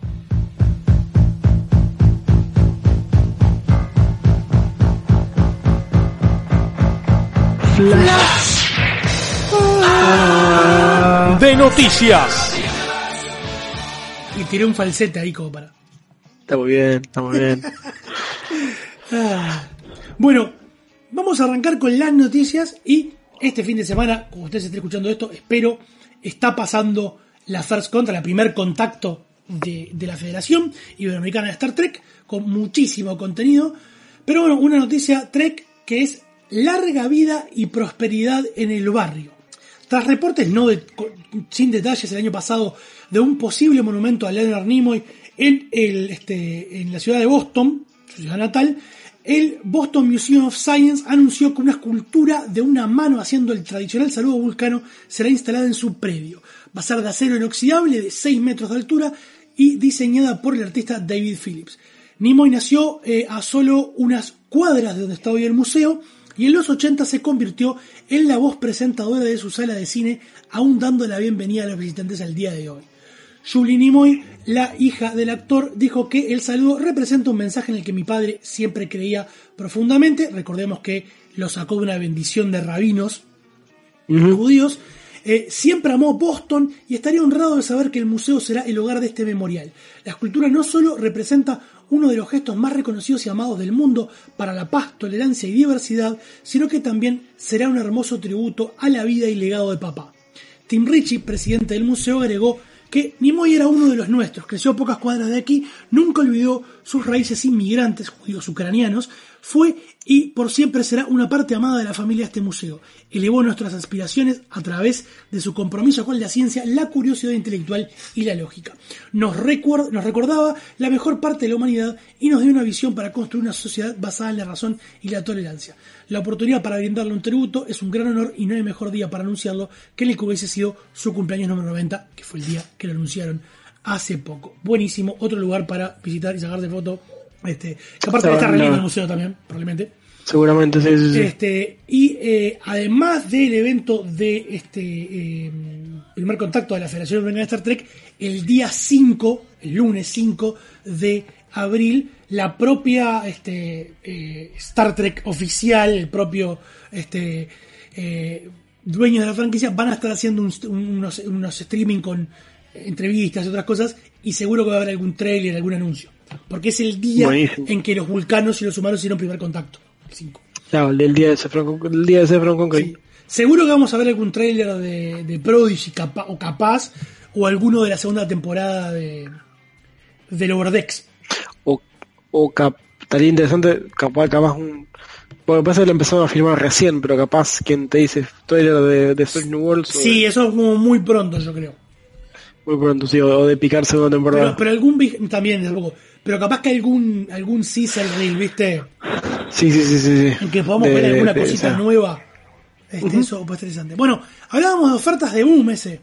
Speaker 11: Flash de noticias.
Speaker 3: Y tiré un falsete ahí como para...
Speaker 10: Está muy bien, está muy bien.
Speaker 3: Bueno, vamos a arrancar con las noticias y este fin de semana, como ustedes estén escuchando esto, espero, está pasando la First Contra, la primer contacto de la Federación Iberoamericana de Star Trek, con muchísimo contenido. Pero bueno, una noticia Trek que es larga vida y prosperidad en el barrio. Tras reportes sin detalles el año pasado de un posible monumento a Leonard Nimoy en la ciudad de Boston, su ciudad natal, el Boston Museum of Science anunció que una escultura de una mano haciendo el tradicional saludo vulcano será instalada en su predio. Va a ser de acero inoxidable de 6 metros de altura y diseñada por el artista David Phillips. Nimoy nació a solo unas cuadras de donde está hoy el museo y en los 80 se convirtió en la voz presentadora de su sala de cine, aún dando la bienvenida a los visitantes al día de hoy. Julie Nimoy, la hija del actor, dijo que el saludo representa un mensaje en el que mi padre siempre creía profundamente. Recordemos que lo sacó de una bendición de rabinos judíos. Siempre amó Boston y estaría honrado de saber que el museo será el hogar de este memorial. La escultura no solo representa uno de los gestos más reconocidos y amados del mundo para la paz, tolerancia y diversidad, sino que también será un hermoso tributo a la vida y legado de papá. Tim Ritchie, presidente del museo, agregó que Nimoy era uno de los nuestros, creció a pocas cuadras de aquí, nunca olvidó sus raíces inmigrantes, judíos ucranianos, fue y por siempre será una parte amada de la familia de este museo. Elevó nuestras aspiraciones a través de su compromiso con la ciencia, la curiosidad intelectual y la lógica. Nos recordaba la mejor parte de la humanidad y nos dio una visión para construir una sociedad basada en la razón y la tolerancia. La oportunidad para brindarle un tributo es un gran honor y no hay mejor día para anunciarlo que el que hubiese sido su cumpleaños número 90, que fue el día que lo anunciaron hace poco. Buenísimo, otro lugar para visitar y sacarse foto. Que aparte está re lindo el museo también, probablemente.
Speaker 10: Seguramente, sí.
Speaker 3: Y además del evento de primer contacto de la Federación Iberoamericana de Star Trek, el día 5, el lunes 5 de abril, la propia Star Trek oficial, el propio dueños de la franquicia van a estar haciendo unos streaming con entrevistas y otras cosas, y seguro que va a haber algún trailer, algún anuncio, porque es el día en que los vulcanos y los humanos hicieron primer contacto, el 5.
Speaker 10: Claro, el día de Zefron Conquer.
Speaker 3: Sí. Seguro que vamos a ver algún trailer de Prodigy capaz o alguno de la segunda temporada de Lower Decks.
Speaker 10: Estaría interesante, capaz bueno, pasa que lo empezaron a filmar recién, pero capaz quien te dice trailer de Strange New Worlds.
Speaker 3: Sí, eso es como muy pronto, yo creo.
Speaker 10: Muy pronto, sí, o de picar segunda temporada.
Speaker 3: Pero algún también, desde luego. Pero capaz que algún sizzle reel, ¿viste?
Speaker 10: Sí.
Speaker 3: En que podamos ver alguna cosita nueva. Eso puede ser interesante. Bueno, hablábamos de ofertas de Boom ese.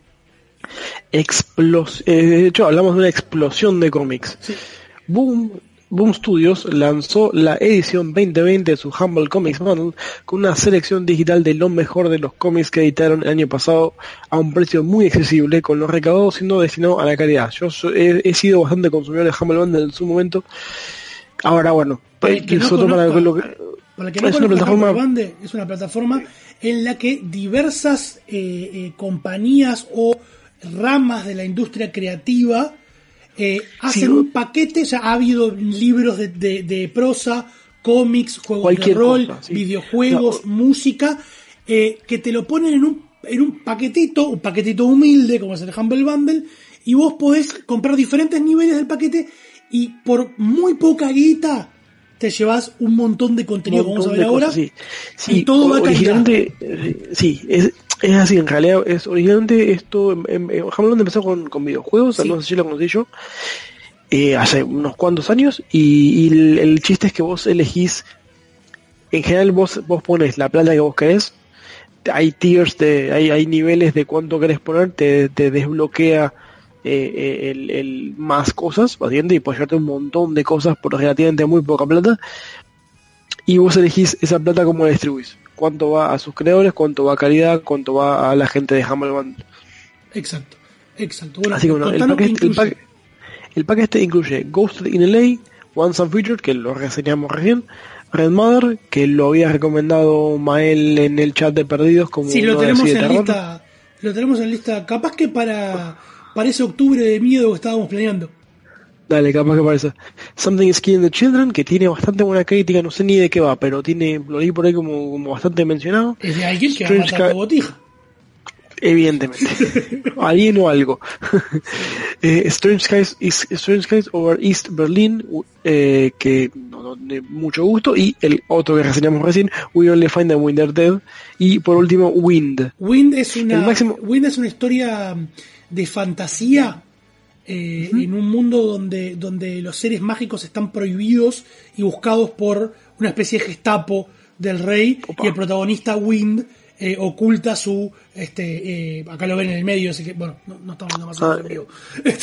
Speaker 10: De hecho, hablamos de una explosión de cómics.
Speaker 3: Sí.
Speaker 10: Boom Studios lanzó la edición 2020 de su Humble Comics Bundle con una selección digital de lo mejor de los cómics que editaron el año pasado a un precio muy accesible, con los recaudados siendo destinados a la caridad. Yo he sido bastante consumidor de Humble Bundle en su momento. Ahora, bueno,
Speaker 3: para Para el que no conozca Humble Bundle, es una plataforma en la que diversas compañías o ramas de la industria creativa hacen un paquete. Ya ha habido libros de prosa, cómics, juegos de rol, videojuegos, música, que te lo ponen en un paquetito humilde, como es el Humble Bundle, y vos podés comprar diferentes niveles del paquete y por muy poca guita te llevas un montón de contenido, como vamos a ver ahora, y todo va a calidad.
Speaker 10: Sí, es así, en realidad, originalmente esto, Humble Bundle empezó con videojuegos, no sé si lo conocí yo, hace unos cuantos años, y el chiste es que vos elegís, en general vos pones la plata que vos querés, hay tiers, hay niveles de cuánto querés poner, te desbloquea el más cosas, básicamente, y puedes llevarte un montón de cosas por relativamente muy poca plata, y vos elegís esa plata cómo la distribuís, cuánto va a sus creadores, cuánto va a calidad, cuánto va a la gente de Humble Bundle.
Speaker 3: Exacto. Bueno,
Speaker 10: así que bueno, el paquete incluye Ghosted in LA, Once and Future, que lo reseñamos recién, Red Mother, que lo había recomendado Mael en el chat de Perdidos como
Speaker 3: lo tenemos en lista. Lo tenemos en lista, capaz que para ese octubre de miedo que estábamos planeando.
Speaker 10: Dale, capaz que parece. Something is Killing the Children, que tiene bastante buena crítica, no sé ni de qué va, pero lo leí por ahí como bastante mencionado.
Speaker 3: Es de alguien que va a matar a Botija.
Speaker 10: Evidentemente. Alguien o algo. Strange Skies over East Berlin, que no de mucho gusto, y el otro que reseñamos recién, We Only Find Them When They're Dead, y por último Wind.
Speaker 3: Wind es una historia de fantasía en un mundo donde los seres mágicos están prohibidos y buscados por una especie de Gestapo del rey. Opa. Y el protagonista Wind oculta su acá lo ven en el medio, así que bueno, no estamos viendo más o menos en vivo.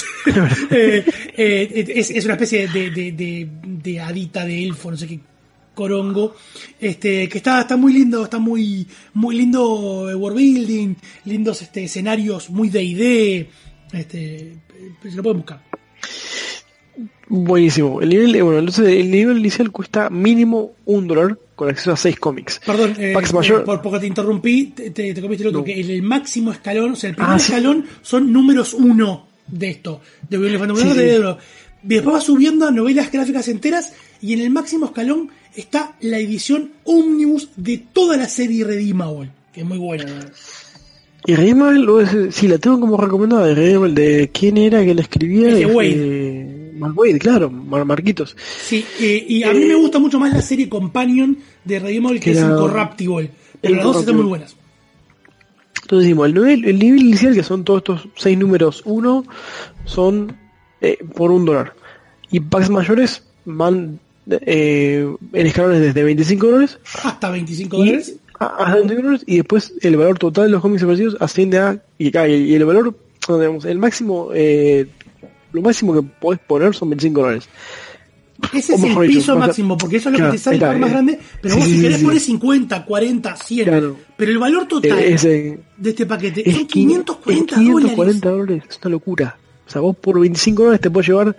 Speaker 3: Es una especie de hadita, de elfo, no sé qué corongo, que está muy lindo, está muy lindo world building, lindos escenarios, muy D&D, se lo pueden buscar.
Speaker 10: Buenísimo. El nivel inicial cuesta mínimo $1 con acceso a 6 cómics.
Speaker 3: Perdón, porque te interrumpí, te comiste el otro, que el máximo escalón, o sea, el primer escalón son números 1 de esto, de y después va subiendo a novelas gráficas enteras, y en el máximo escalón está la edición Omnibus de toda la serie Redeemable, que es muy buena, ¿no?
Speaker 10: Y Redeemable, sí, la tengo como recomendada, de quién era que la escribía.
Speaker 3: De Wade.
Speaker 10: Wade, claro, Marquitos.
Speaker 3: Sí, y a mí me gusta mucho más la serie Companion de Redeemable, que es Incorruptible, pero las dos están muy buenas.
Speaker 10: Entonces decimos, el nivel inicial, que son todos estos 6 números 1, son por $1. Y packs mayores van en escalones desde $25
Speaker 3: hasta $25.
Speaker 10: Hasta $25, y después el valor total de los cómics ofrecidos asciende a... Y el valor, digamos, el máximo... lo máximo que podés poner son $25.
Speaker 3: Ese es el piso máximo, porque eso es lo que te sale para más grande, pero vos si querés poner 50, 40, 100, claro. Pero el valor total de este paquete son $540.
Speaker 10: Es una locura. O sea, vos por $25 te podés llevar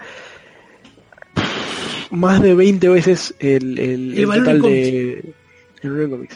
Speaker 10: más de 20 veces el total de cómics.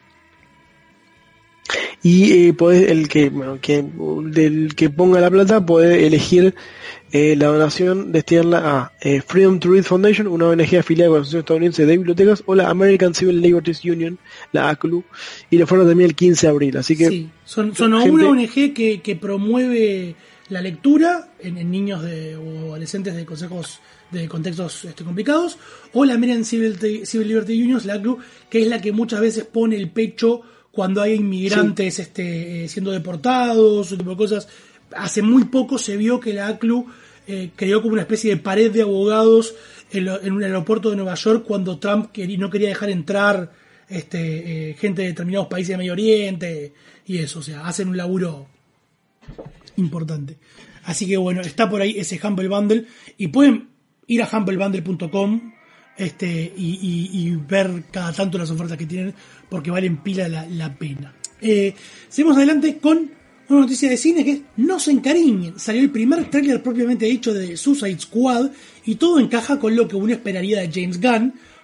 Speaker 10: Y podés, el que ponga la plata puede elegir la donación, destinarla a Freedom to Read Foundation, una ONG afiliada con la Asociación Estadounidense de Bibliotecas, o la American Civil Liberties Union, la ACLU, y le fueron también el 15 de abril. Así que
Speaker 3: sí, son una ONG que promueve la lectura en niños o adolescentes de contextos complicados, o la American Civil Liberties Union, la ACLU, que es la que muchas veces pone el pecho cuando hay inmigrantes siendo deportados, ese tipo de cosas. Hace muy poco se vio que la ACLU creó como una especie de pared de abogados en un aeropuerto de Nueva York cuando Trump no quería dejar entrar gente de determinados países de Medio Oriente y eso. O sea, hacen un laburo importante. Así que bueno, está por ahí ese Humble Bundle, y pueden ir a humblebundle.com y ver cada tanto las ofertas que tienen, porque valen pila la pena. Seguimos adelante con una noticia de cine, que es No se encariñen. Salió el primer tráiler propiamente dicho de Suicide Squad, y todo encaja con lo que uno esperaría de James Gunn,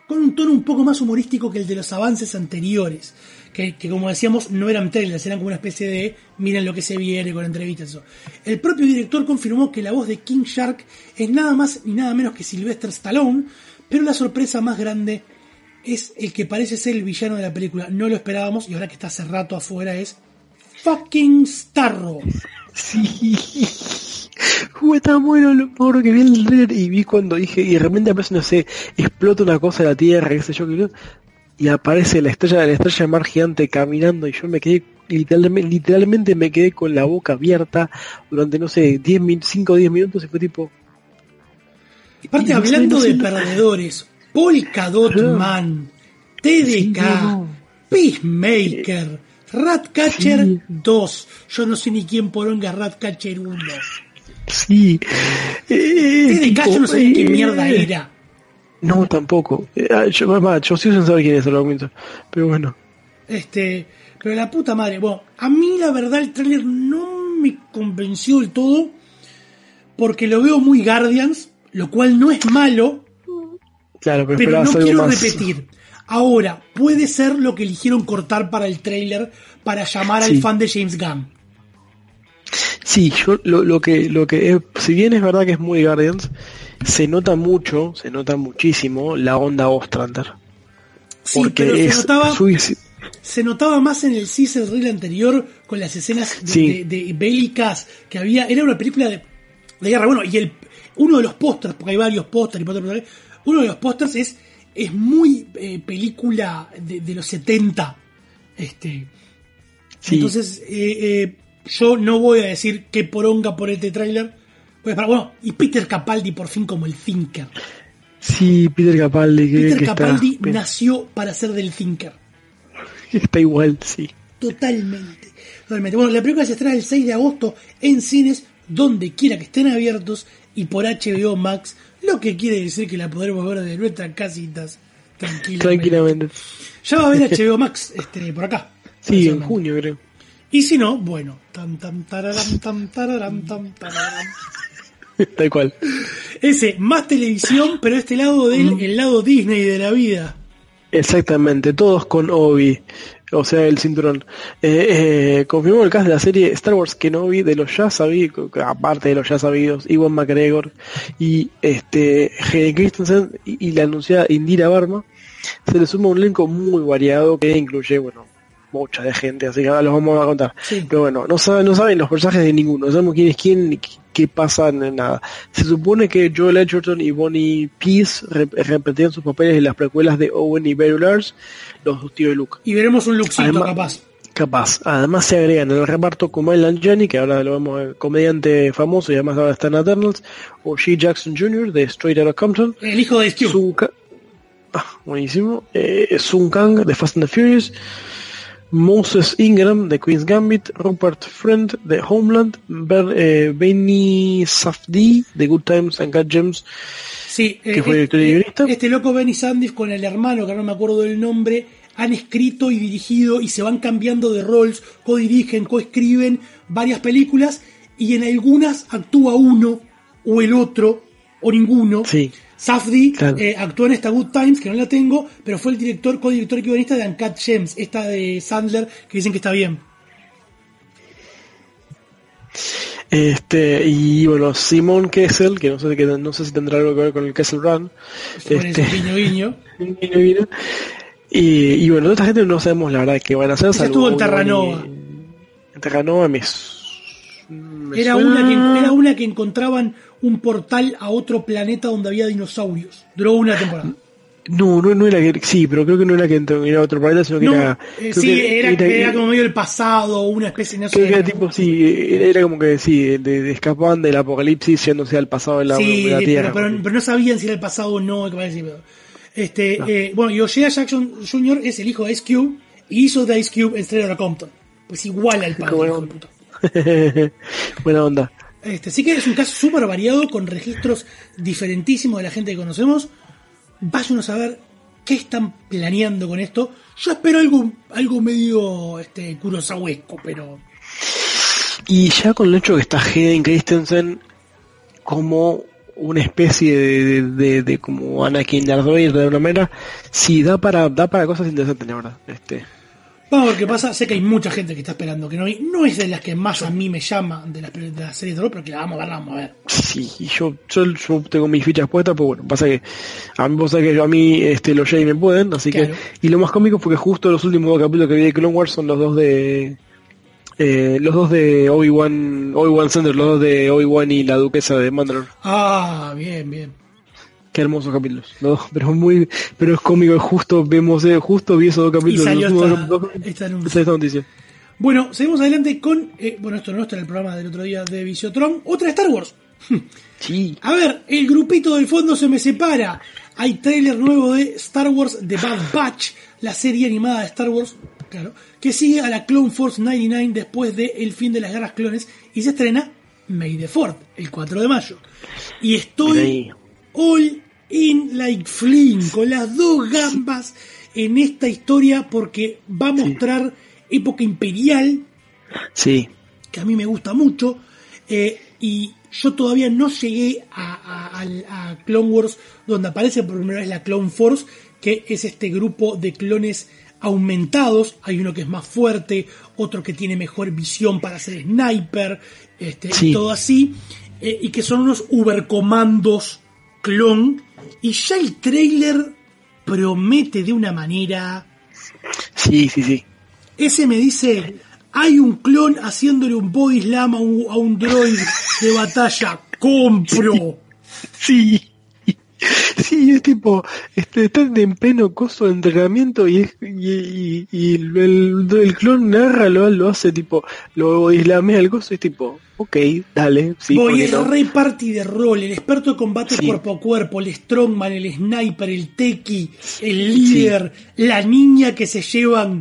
Speaker 3: con un tono un poco más humorístico que el de los avances anteriores, que como decíamos no eran trailers, eran como una especie de miren lo que se viene con entrevistas. Eso. El propio director confirmó que la voz de King Shark es nada más ni nada menos que Sylvester Stallone, pero la sorpresa más grande es el que parece ser el villano de la película. No lo esperábamos y ahora que está hace rato afuera es fucking Starro.
Speaker 10: Sí. Fue tan bueno lo que vi en el trailer y vi cuando dije, y de repente aparece, no sé, explota una cosa de la tierra, qué sé yo, y aparece la estrella mar gigante caminando y yo me quedé, literalmente me quedé con la boca abierta durante, no sé, 5 o 10 minutos y fue tipo...
Speaker 3: Aparte, hablando de perdedores, Polka Dot Man, TDK, Peacemaker, Ratcatcher 2, yo no sé ni quién poronga Ratcatcher 1.
Speaker 10: Sí.
Speaker 3: TDK yo no sé qué mierda era.
Speaker 10: No, tampoco. Yo sigo sin saber quién es el argumento. Pero bueno.
Speaker 3: Pero la puta madre. Bueno, a mí la verdad el tráiler no me convenció del todo. Porque lo veo muy Guardians. Lo cual no es malo.
Speaker 10: Claro,
Speaker 3: pero no quiero
Speaker 10: más.
Speaker 3: repetir. Ahora, puede ser lo que eligieron cortar para el tráiler. Para llamar al fan de James Gunn.
Speaker 10: Sí, yo lo que es, si bien es verdad que es muy Guardians, se nota muchísimo la onda Ostrander.
Speaker 3: Sí, porque pero se notaba más en el teaser reel anterior con las escenas de bélicas que había. Era una película de guerra. Bueno, y uno de los pósters, porque hay varios pósters, uno de los pósters es muy película de los 70. Sí. Entonces, yo no voy a decir qué poronga por este tráiler. Pues bueno, y Peter Capaldi por fin como el Thinker.
Speaker 10: Sí, Peter Capaldi.
Speaker 3: Peter Capaldi nació para ser del Thinker.
Speaker 10: Está igual, sí.
Speaker 3: Totalmente. Bueno, la película se estrena el 6 de agosto en cines, donde quiera que estén abiertos, y por HBO Max, lo que quiere decir que la podremos ver de nuestras casitas tranquilamente. Ya va a haber HBO Max por acá.
Speaker 10: Sí, en junio creo.
Speaker 3: Y si no, bueno, tararam.
Speaker 10: Tal cual.
Speaker 3: Ese, más televisión, pero el lado Disney de la vida.
Speaker 10: Exactamente, todos con Obi, o sea, el cinturón. Confirmó el cast de la serie Star Wars Kenobi de los ya sabidos, aparte de los ya sabidos, Ewan McGregor y Hayden Christensen y la anunciada Indira Varma. Se le suma un elenco muy variado que incluye, bueno, mucha de gente, así que ahora los vamos a contar. Sí. Pero bueno, no saben los personajes de ninguno, no sabemos quién es quién, qué pasa, nada. Se supone que Joel Edgerton y Bonnie Peace repetían sus papeles en las precuelas de Owen y Beru Lars, los dos tíos de Luke.
Speaker 3: Y veremos un Lukecito
Speaker 10: capaz. Además se agregan en el reparto Kumail Nanjiani, que ahora lo vemos, comediante famoso y además ahora está en Eternals, o Shea Jackson Jr. de Straight Outta Compton.
Speaker 3: El hijo de Ice Cube.
Speaker 10: Buenísimo. Sun Kang de Fast and the Furious. Moses Ingram de Queen's Gambit, Rupert Friend de Homeland, Benny Safdie de Good Times and Bad Gems, que fue director y guionista.
Speaker 3: Este loco Benny Safdie con el hermano, que no me acuerdo del nombre, han escrito y dirigido y se van cambiando de roles, co-dirigen, co-escriben varias películas y en algunas actúa uno o el otro o ninguno.
Speaker 10: Sí.
Speaker 3: Safdie actuó en esta Good Times, que no la tengo, pero fue el co-director y guionista de Uncut Gems, esta de Sandler, que dicen que está bien.
Speaker 10: Y bueno, Simon Kessel, que no sé si tendrá algo que ver con el Kessel Run.
Speaker 3: Guiño.
Speaker 10: Y bueno, esta gente no sabemos la verdad qué van a hacer.
Speaker 3: Estuvo en Terranova.
Speaker 10: En Terranova
Speaker 3: era una que encontraban un portal a otro planeta donde había dinosaurios. Duró una temporada.
Speaker 10: No era que... Sí, pero creo que no era que era otro planeta, sino que era...
Speaker 3: Era como medio el pasado, una especie... No sé,
Speaker 10: era tipo, era como que escapaban del apocalipsis yéndose al pasado de la Tierra.
Speaker 3: Pero no sabían si era el pasado o no, que parece, bueno, y O'Shea Jackson Jr. es el hijo de Ice Cube y hizo de Ice Cube en Straight Outta Compton. Pues igual al padre, hijo de puta.
Speaker 10: Buena onda.
Speaker 3: Sí que es un caso súper variado, con registros diferentísimos de la gente que conocemos. Váyanos a ver qué están planeando con esto. Yo espero algo medio kurosawesco, pero...
Speaker 10: Y ya con el hecho que está Hayden Christensen como una especie de como Anakin Darth Vader de alguna manera, sí da para cosas interesantes, la verdad.
Speaker 3: Vamos a ver qué pasa. Sé que hay mucha gente que está esperando que no es de las que más a mí me llama de las series de terror, pero que la vamos a ver.
Speaker 10: Sí, yo tengo mis fichas puestas, pero bueno, pasa que a mí los Jedi me pueden, así claro. Y lo más cómico fue que justo los últimos 2 capítulos que vi de Clone Wars son los dos de Obi-Wan Center, los dos de Obi-Wan y la duquesa de Mandalore.
Speaker 3: Ah, bien.
Speaker 10: Qué hermosos capítulos, ¿no? Pero es cómico, justo vi esos 2 capítulos.
Speaker 3: Y salió esta
Speaker 10: noticia.
Speaker 3: Bueno, seguimos adelante con, esto no está en el programa del otro día de Visiotron, otra de Star Wars.
Speaker 10: Sí.
Speaker 3: A ver, el grupito del fondo se me separa. Hay trailer nuevo de Star Wars The Bad Batch, la serie animada de Star Wars, claro, que sigue a la Clone Force 99 después de El fin de las guerras clones y se estrena May the 4th, el 4 de mayo. Y estoy all in like Flynn, con las 2 gambas en esta historia, porque va a mostrar época imperial,
Speaker 10: sí,
Speaker 3: que a mí me gusta mucho, y yo todavía no llegué a Clone Wars, donde aparece por primera vez la Clone Force, que es este grupo de clones aumentados. Hay uno que es más fuerte, otro que tiene mejor visión para ser sniper, y todo así, y que son unos ubercomandos clon. Y ya el trailer promete de una manera.
Speaker 10: Sí.
Speaker 3: Ese me dice, hay un clon haciéndole un body slam a un droid de batalla. ¡Compro!
Speaker 10: Sí, es tipo, están en pleno coso de entrenamiento y el clon narra, lo hace tipo, lo islamea el coso y es tipo, ok, dale, sí.
Speaker 3: Voy a reparty de rol, el experto de combate cuerpo a cuerpo, el strongman, el sniper, el techie, el líder, la niña que se llevan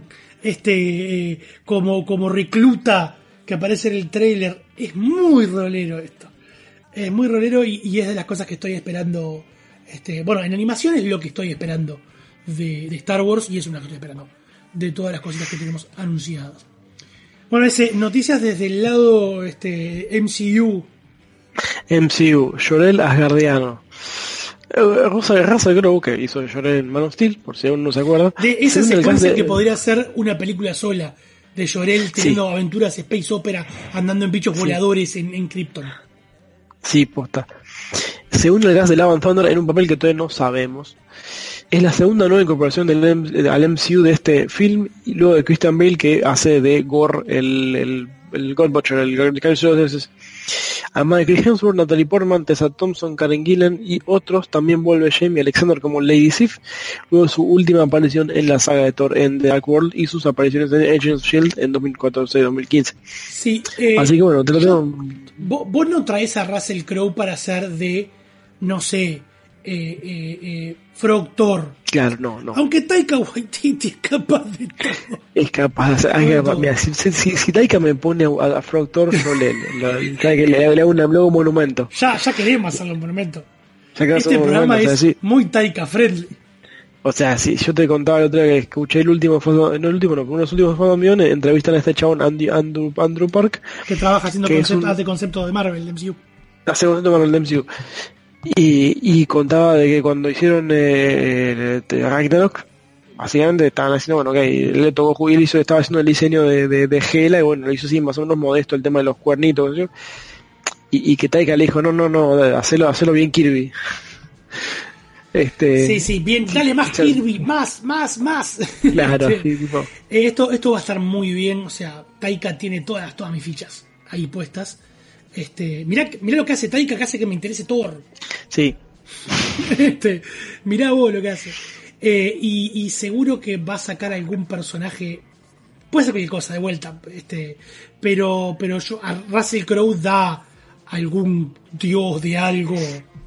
Speaker 3: como recluta que aparece en el trailer. Es muy rolero esto. Es muy rolero y es de las cosas que estoy esperando. En animación es lo que estoy esperando de Star Wars, y es una que estoy esperando de todas las cositas que tenemos anunciadas. Bueno, noticias desde el lado MCU,
Speaker 10: Jor-El Asgardiano. Raza creo que hizo Jor-El en Man of Steel, por si aún no se acuerda.
Speaker 3: De esa secuencia que podría ser una película sola, de Jor-El teniendo aventuras space opera, andando en bichos voladores en Krypton.
Speaker 10: Sí, posta. Se une al gas de Love and Thunder en un papel que todavía no sabemos. Es la segunda nueva incorporación al MCU de este film, y luego de Christian Bale, que hace de Gore, el God Butcher, el además de Chris Hemsworth, Natalie Portman, Tessa Thompson, Karen Gillan y otros. También vuelve Jamie Alexander como Lady Sif, luego de su última aparición en la saga de Thor en The Dark World y sus apariciones en Agents of S.H.I.E.L.D. en 2014 y 2015.
Speaker 3: Sí,
Speaker 10: así que bueno, te lo tengo.
Speaker 3: Vos no traes a Russell Crowe para hacer de, no sé, Frog Thor.
Speaker 10: Claro, no.
Speaker 3: Aunque Taika Waititi es capaz de todo.
Speaker 10: Es capaz de hacer. Mira, si Taika me pone a Frog Thor, yo le hago un monumento.
Speaker 3: Ya queremos hacerle un monumento. Este programa es muy Taika friendly.
Speaker 10: O sea, si yo te contaba el otro día que escuché uno de los últimos Fandom, entrevistan a este chabón Andrew Park,
Speaker 3: que trabaja haciendo hace conceptos de Marvel, de MCU.
Speaker 10: Hace conceptos de Marvel, de MCU. Y contaba de que cuando hicieron Ragnarok, básicamente estaban haciendo, bueno, le tocó, él estaba haciendo el diseño de Hela, y bueno, lo hizo así más o menos modesto, el tema de los cuernitos, ¿sí? Y que Taika le dijo, no, hacelo bien Kirby.
Speaker 3: Sí, bien, dale más Kirby, más.
Speaker 10: Claro, sí, tipo.
Speaker 3: Esto va a estar muy bien, o sea, Taika tiene todas mis fichas ahí puestas. Mirá lo que hace Taika, que hace que me interese Thor.
Speaker 10: Sí.
Speaker 3: Mirá vos lo que hace. Y seguro que va a sacar algún personaje, puede ser cualquier cosa de vuelta, pero a Russell Crowe da algún dios de algo.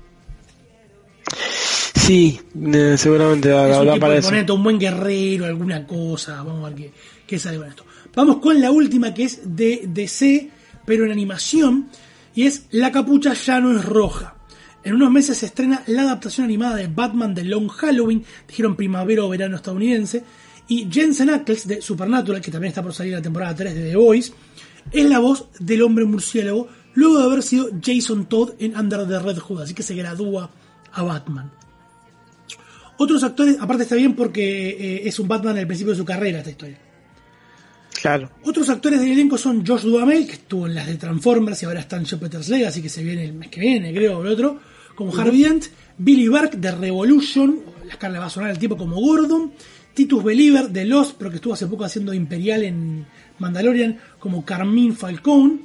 Speaker 10: Sí, seguramente
Speaker 3: habrá para eso. Un buen guerrero, alguna cosa. Vamos a ver qué sale con esto. Vamos con la última, que es de DC, pero en animación, y es La capucha ya no es roja. En unos meses se estrena la adaptación animada de Batman de Long Halloween, dijeron primavera o verano estadounidense, y Jensen Ackles de Supernatural, que también está por salir la temporada 3 de The Voice, es la voz del hombre murciélago luego de haber sido Jason Todd en Under the Red Hood, así que se gradúa a Batman. Otros actores, aparte está bien porque es un Batman al principio de su carrera esta historia.
Speaker 10: Claro.
Speaker 3: Otros actores del elenco son Josh Duhamel, que estuvo en las de Transformers y ahora está en Jupiter's Legacy, que se viene el mes que viene, creo, o el otro, como Harvey Dent, Billy Burke de Revolution, la escala va a sonar el tipo como Gordon, Titus Believer de Lost, pero que estuvo hace poco haciendo Imperial en Mandalorian, como Carmine Falcone,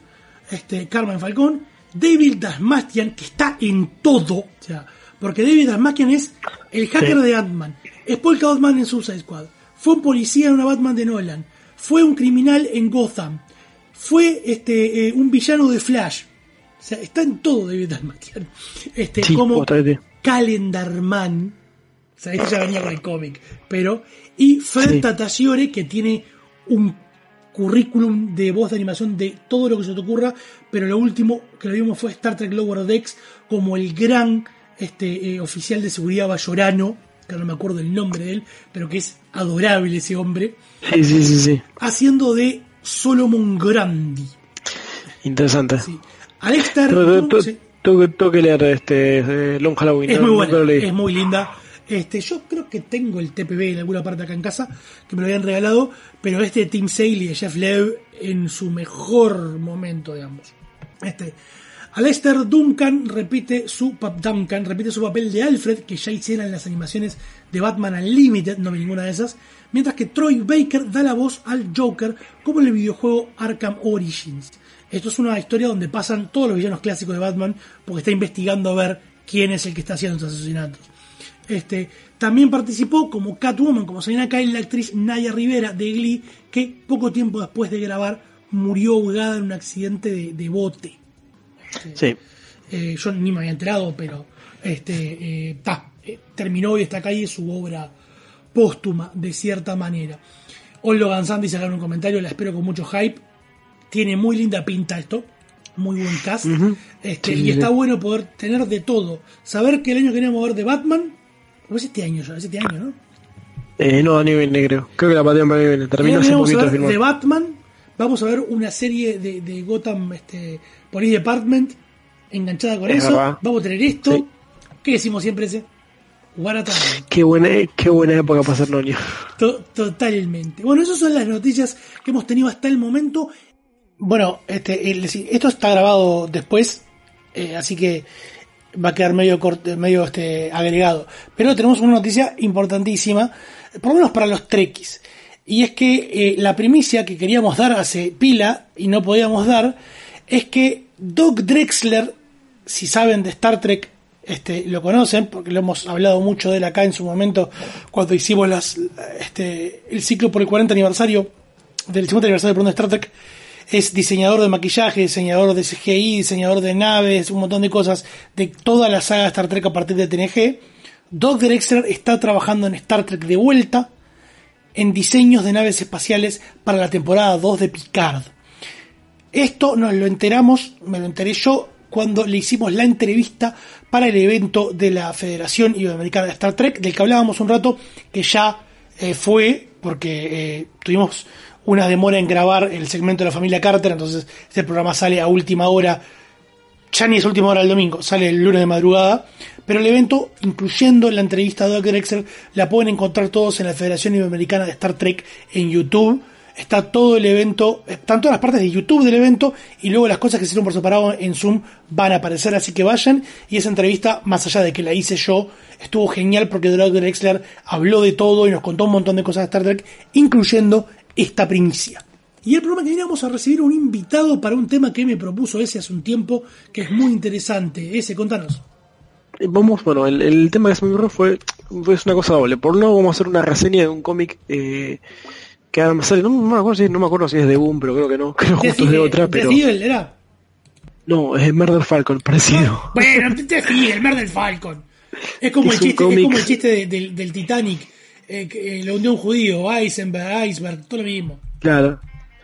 Speaker 3: David Dastmalchian, que está en todo, o sea, porque David Dastmalchian es el hacker de Ant-Man, es Polka Dot Man en Suicide Squad, fue un policía en una Batman de Nolan, fue un criminal en Gotham, fue un villano de Flash, o sea, está en todo David Dastmalchian, como Calendar Man, o sea, este ya venía con el cómic, y Fred Tatasciore, que tiene un currículum de voz de animación de todo lo que se te ocurra, pero lo último que lo vimos fue Star Trek Lower Decks como el gran oficial de seguridad bayorano, que no me acuerdo el nombre de él, pero que es adorable ese hombre.
Speaker 10: Sí.
Speaker 3: Haciendo de Solomon Grundy.
Speaker 10: Interesante.
Speaker 3: Sí. Alexter...
Speaker 10: Tengo que leer Long Halloween.
Speaker 3: Es muy buena, es muy linda. Yo creo que tengo el TPB en alguna parte acá en casa, que me lo habían regalado, pero Tim Sale y de Jeff Loeb en su mejor momento, digamos. Alastair Duncan repite su papel de Alfred, que ya hicieron en las animaciones de Batman Unlimited, no vi ninguna de esas, mientras que Troy Baker da la voz al Joker como en el videojuego Arkham Origins. Esto es una historia donde pasan todos los villanos clásicos de Batman, porque está investigando a ver quién es el que está haciendo estos asesinatos. También participó como Catwoman, como se llama acá, la actriz Naya Rivera de Glee, que poco tiempo después de grabar murió ahogada en un accidente de bote.
Speaker 10: Sí.
Speaker 3: Yo ni me había enterado, pero terminó y está acá y es su obra póstuma, de cierta manera. Olga Ganzán dice acá en un comentario, la espero con mucho hype. Tiene muy linda pinta esto, muy buen cast. Y está bueno poder tener de todo. Saber que el año que viene vamos a ver de Batman, o es este año, ¿no?
Speaker 10: No, a nivel negro. Creo que la patria para viene. Termina hace
Speaker 3: vamos
Speaker 10: poquito
Speaker 3: a ver de Batman, vamos a ver una serie de Gotham Police Department enganchada con eso.
Speaker 10: Verdad.
Speaker 3: Vamos a tener esto. Sí. ¿Qué decimos siempre ese?
Speaker 10: Qué buena época para ser noño.
Speaker 3: Totalmente. Bueno, esas son las noticias que hemos tenido hasta el momento. Bueno, esto está grabado después, así que va a quedar medio agregado. Pero tenemos una noticia importantísima, por lo menos para los trekkies. Y es que la primicia que queríamos dar hace pila y no podíamos dar, es que Doug Drexler, si saben de Star Trek, lo conocen, porque lo hemos hablado mucho de él acá en su momento, cuando hicimos el ciclo por el 40 aniversario, del 50 aniversario de Star Trek. Es diseñador de maquillaje, diseñador de CGI, diseñador de naves, un montón de cosas de toda la saga de Star Trek a partir de TNG. Doug Drexler está trabajando en Star Trek de vuelta, en diseños de naves espaciales para la temporada 2 de Picard. Esto me lo enteré yo cuando le hicimos la entrevista para el evento de la Federación Iberoamericana de Star Trek, del que hablábamos un rato, que ya fue, porque tuvimos una demora en grabar el segmento de la familia Carter, entonces este programa sale a última hora, ya ni es última hora el domingo, sale el lunes de madrugada, pero el evento, incluyendo la entrevista de Doug Drexler, la pueden encontrar todos en la Federación Iberoamericana de Star Trek en YouTube. Está todo el evento, están todas las partes de YouTube del evento, y luego las cosas que se hicieron por separado en Zoom van a aparecer, así que vayan. Y esa entrevista, más allá de que la hice yo, estuvo genial porque Doug Drexler habló de todo y nos contó un montón de cosas de Star Trek, incluyendo esta primicia. Y el programa que viene vamos a recibir un invitado para un tema que me propuso hace un tiempo, que es muy interesante. Contanos.
Speaker 10: El tema que se me ocurrió fue una cosa doble. Por un lado vamos a hacer una reseña de un cómic que además sale, no me acuerdo si es de Boom, pero creo que no, justo es de otra, pero...
Speaker 3: ¿De Fidel era?
Speaker 10: No, es Murder Falcon, parecido.
Speaker 3: Bueno, el Murder Falcon. Es como el chiste del Titanic, lo hundió un judío, Iceberg, todo lo mismo.
Speaker 10: Claro.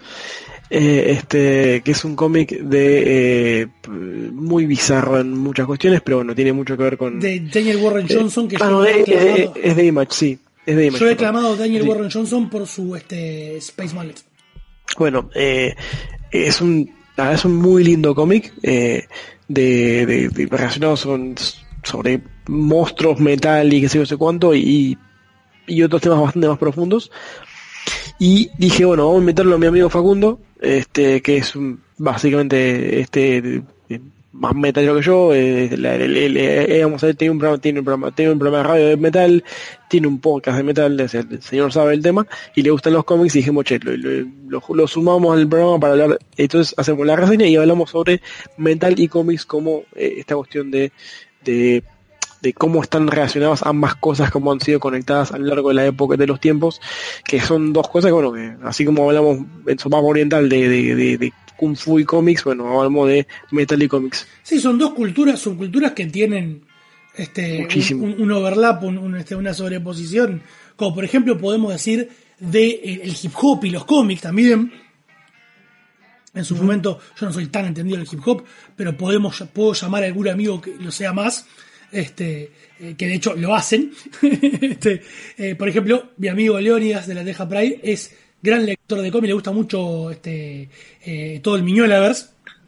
Speaker 10: Que es un cómic de muy bizarro en muchas cuestiones, pero bueno, tiene mucho que ver con...
Speaker 3: De Daniel Warren Johnson, que
Speaker 10: es de Image, sí.
Speaker 3: Yo he reclamado a Daniel Warren Johnson por su Space Mallet.
Speaker 10: Bueno, es un Nada, es un muy lindo cómic de relacionado sobre monstruos, metal y qué sé yo, sé cuánto, y otros temas bastante más profundos. Y dije, bueno, vamos a invitarlo a mi amigo Facundo, que es básicamente más metalero que yo. Vamos a ver, tiene un programa de radio de metal, tiene un podcast de metal, el señor sabe el tema y le gustan los cómics, y dijimos, che, lo sumamos al programa para hablar. Entonces hacemos la reseña y hablamos sobre metal y cómics, como esta cuestión de cómo están relacionadas ambas cosas, cómo han sido conectadas a lo largo de la época, de los tiempos, que son dos cosas que, bueno, que así como hablamos en su mapa oriental de Kung Fu y cómics, bueno, hablamos de metal y cómics.
Speaker 3: Sí, son dos subculturas que tienen un overlap, una sobreposición, como por ejemplo podemos decir de el hip hop y los cómics también. En su momento, yo no soy tan entendido del hip hop, pero puedo llamar a algún amigo que lo sea más, que de hecho lo hacen. Por ejemplo, mi amigo Leónidas de la Teja Pride es gran lector de cómics, le gusta mucho todo el Miñolaverse,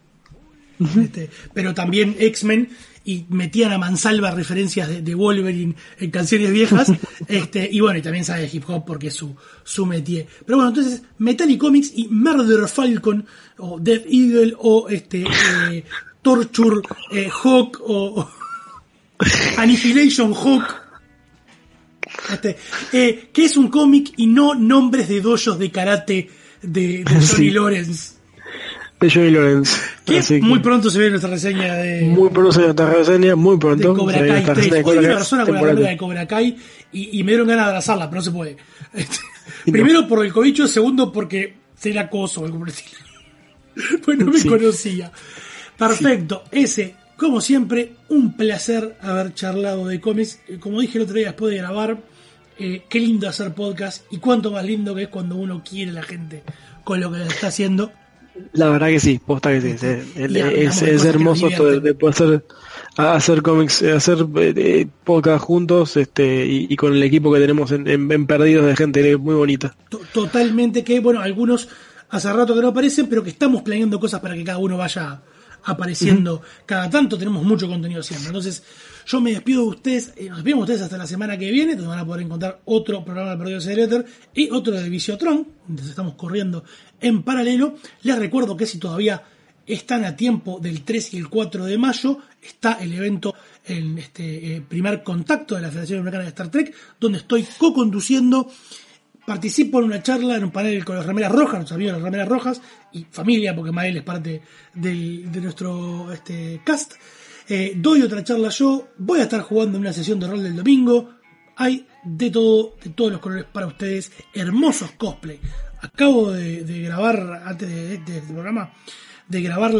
Speaker 3: pero también X-Men, y metían a mansalva referencias de Wolverine en canciones viejas, y bueno, y también sabe de hip hop porque es su métier. Pero bueno, entonces Metal y Comics y Murder Falcon o Death Eagle o Torture Hawk o Annihilation Hawk, que es un cómic y no nombres de dojos de karate de Johnny Lawrence.
Speaker 10: De Johnny Lawrence.
Speaker 3: Que muy pronto se ve nuestra reseña de...
Speaker 10: Muy pronto se ve nuestra reseña, muy pronto.
Speaker 3: De Cobra Kai 3. Hoy vi una persona con la remera de Cobra Kai y me dieron ganas de abrazarla, pero no se puede. Primero por el cobicho, segundo porque se la acoso, algo por el estilo. Pues no me conocía. Perfecto, ese... Como siempre, un placer haber charlado de cómics. Como dije el otro día después de grabar, qué lindo hacer podcast y cuánto más lindo que es cuando uno quiere a la gente con lo que está haciendo.
Speaker 10: La verdad que sí, posta que sí. Es hermoso esto de poder hacer cómics, hacer podcast juntos, y con el equipo que tenemos en Perdidos, de gente muy bonita.
Speaker 3: Totalmente, que bueno, algunos hace rato que no aparecen, pero que estamos planeando cosas para que cada uno vaya apareciendo cada tanto. Tenemos mucho contenido siempre. Entonces yo me despido de ustedes, nos despedimos de ustedes hasta la semana que viene, donde van a poder encontrar otro programa de Perdidos en el Éter y otro de Visiotron, donde estamos corriendo en paralelo. Les recuerdo que si todavía están a tiempo, del 3 y el 4 de mayo está el evento en primer contacto de la Federación Americana de Star Trek, donde estoy co-conduciendo. Participo en una charla, en un panel con los remeras rojas, los amigos de las remeras rojas y familia, porque Mael es parte de nuestro cast. Doy otra charla yo, voy a estar jugando en una sesión de rol del domingo. Hay de todo, de todos los colores para ustedes, hermosos cosplay. Acabo de grabar, antes de este programa, de grabar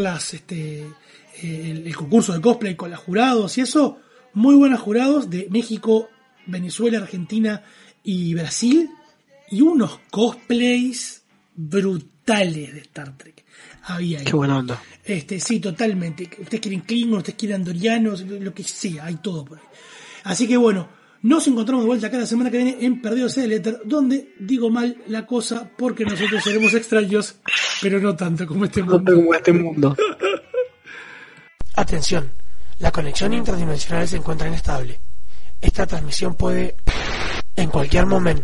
Speaker 3: el concurso de cosplay con los jurados y eso. Muy buenos jurados de México, Venezuela, Argentina y Brasil. Y unos cosplays brutales de Star Trek. Había ahí.
Speaker 10: Qué buena onda.
Speaker 3: Sí, totalmente. Ustedes quieren Klingon, ustedes quieren Andorianos, lo que sea, hay todo por ahí. Así que bueno, nos encontramos de vuelta acá la semana que viene en Perdidos en el Éter, donde digo mal la cosa porque nosotros seremos extraños, pero no tanto como este mundo. Atención, la conexión interdimensional se encuentra inestable. Esta transmisión puede en cualquier momento.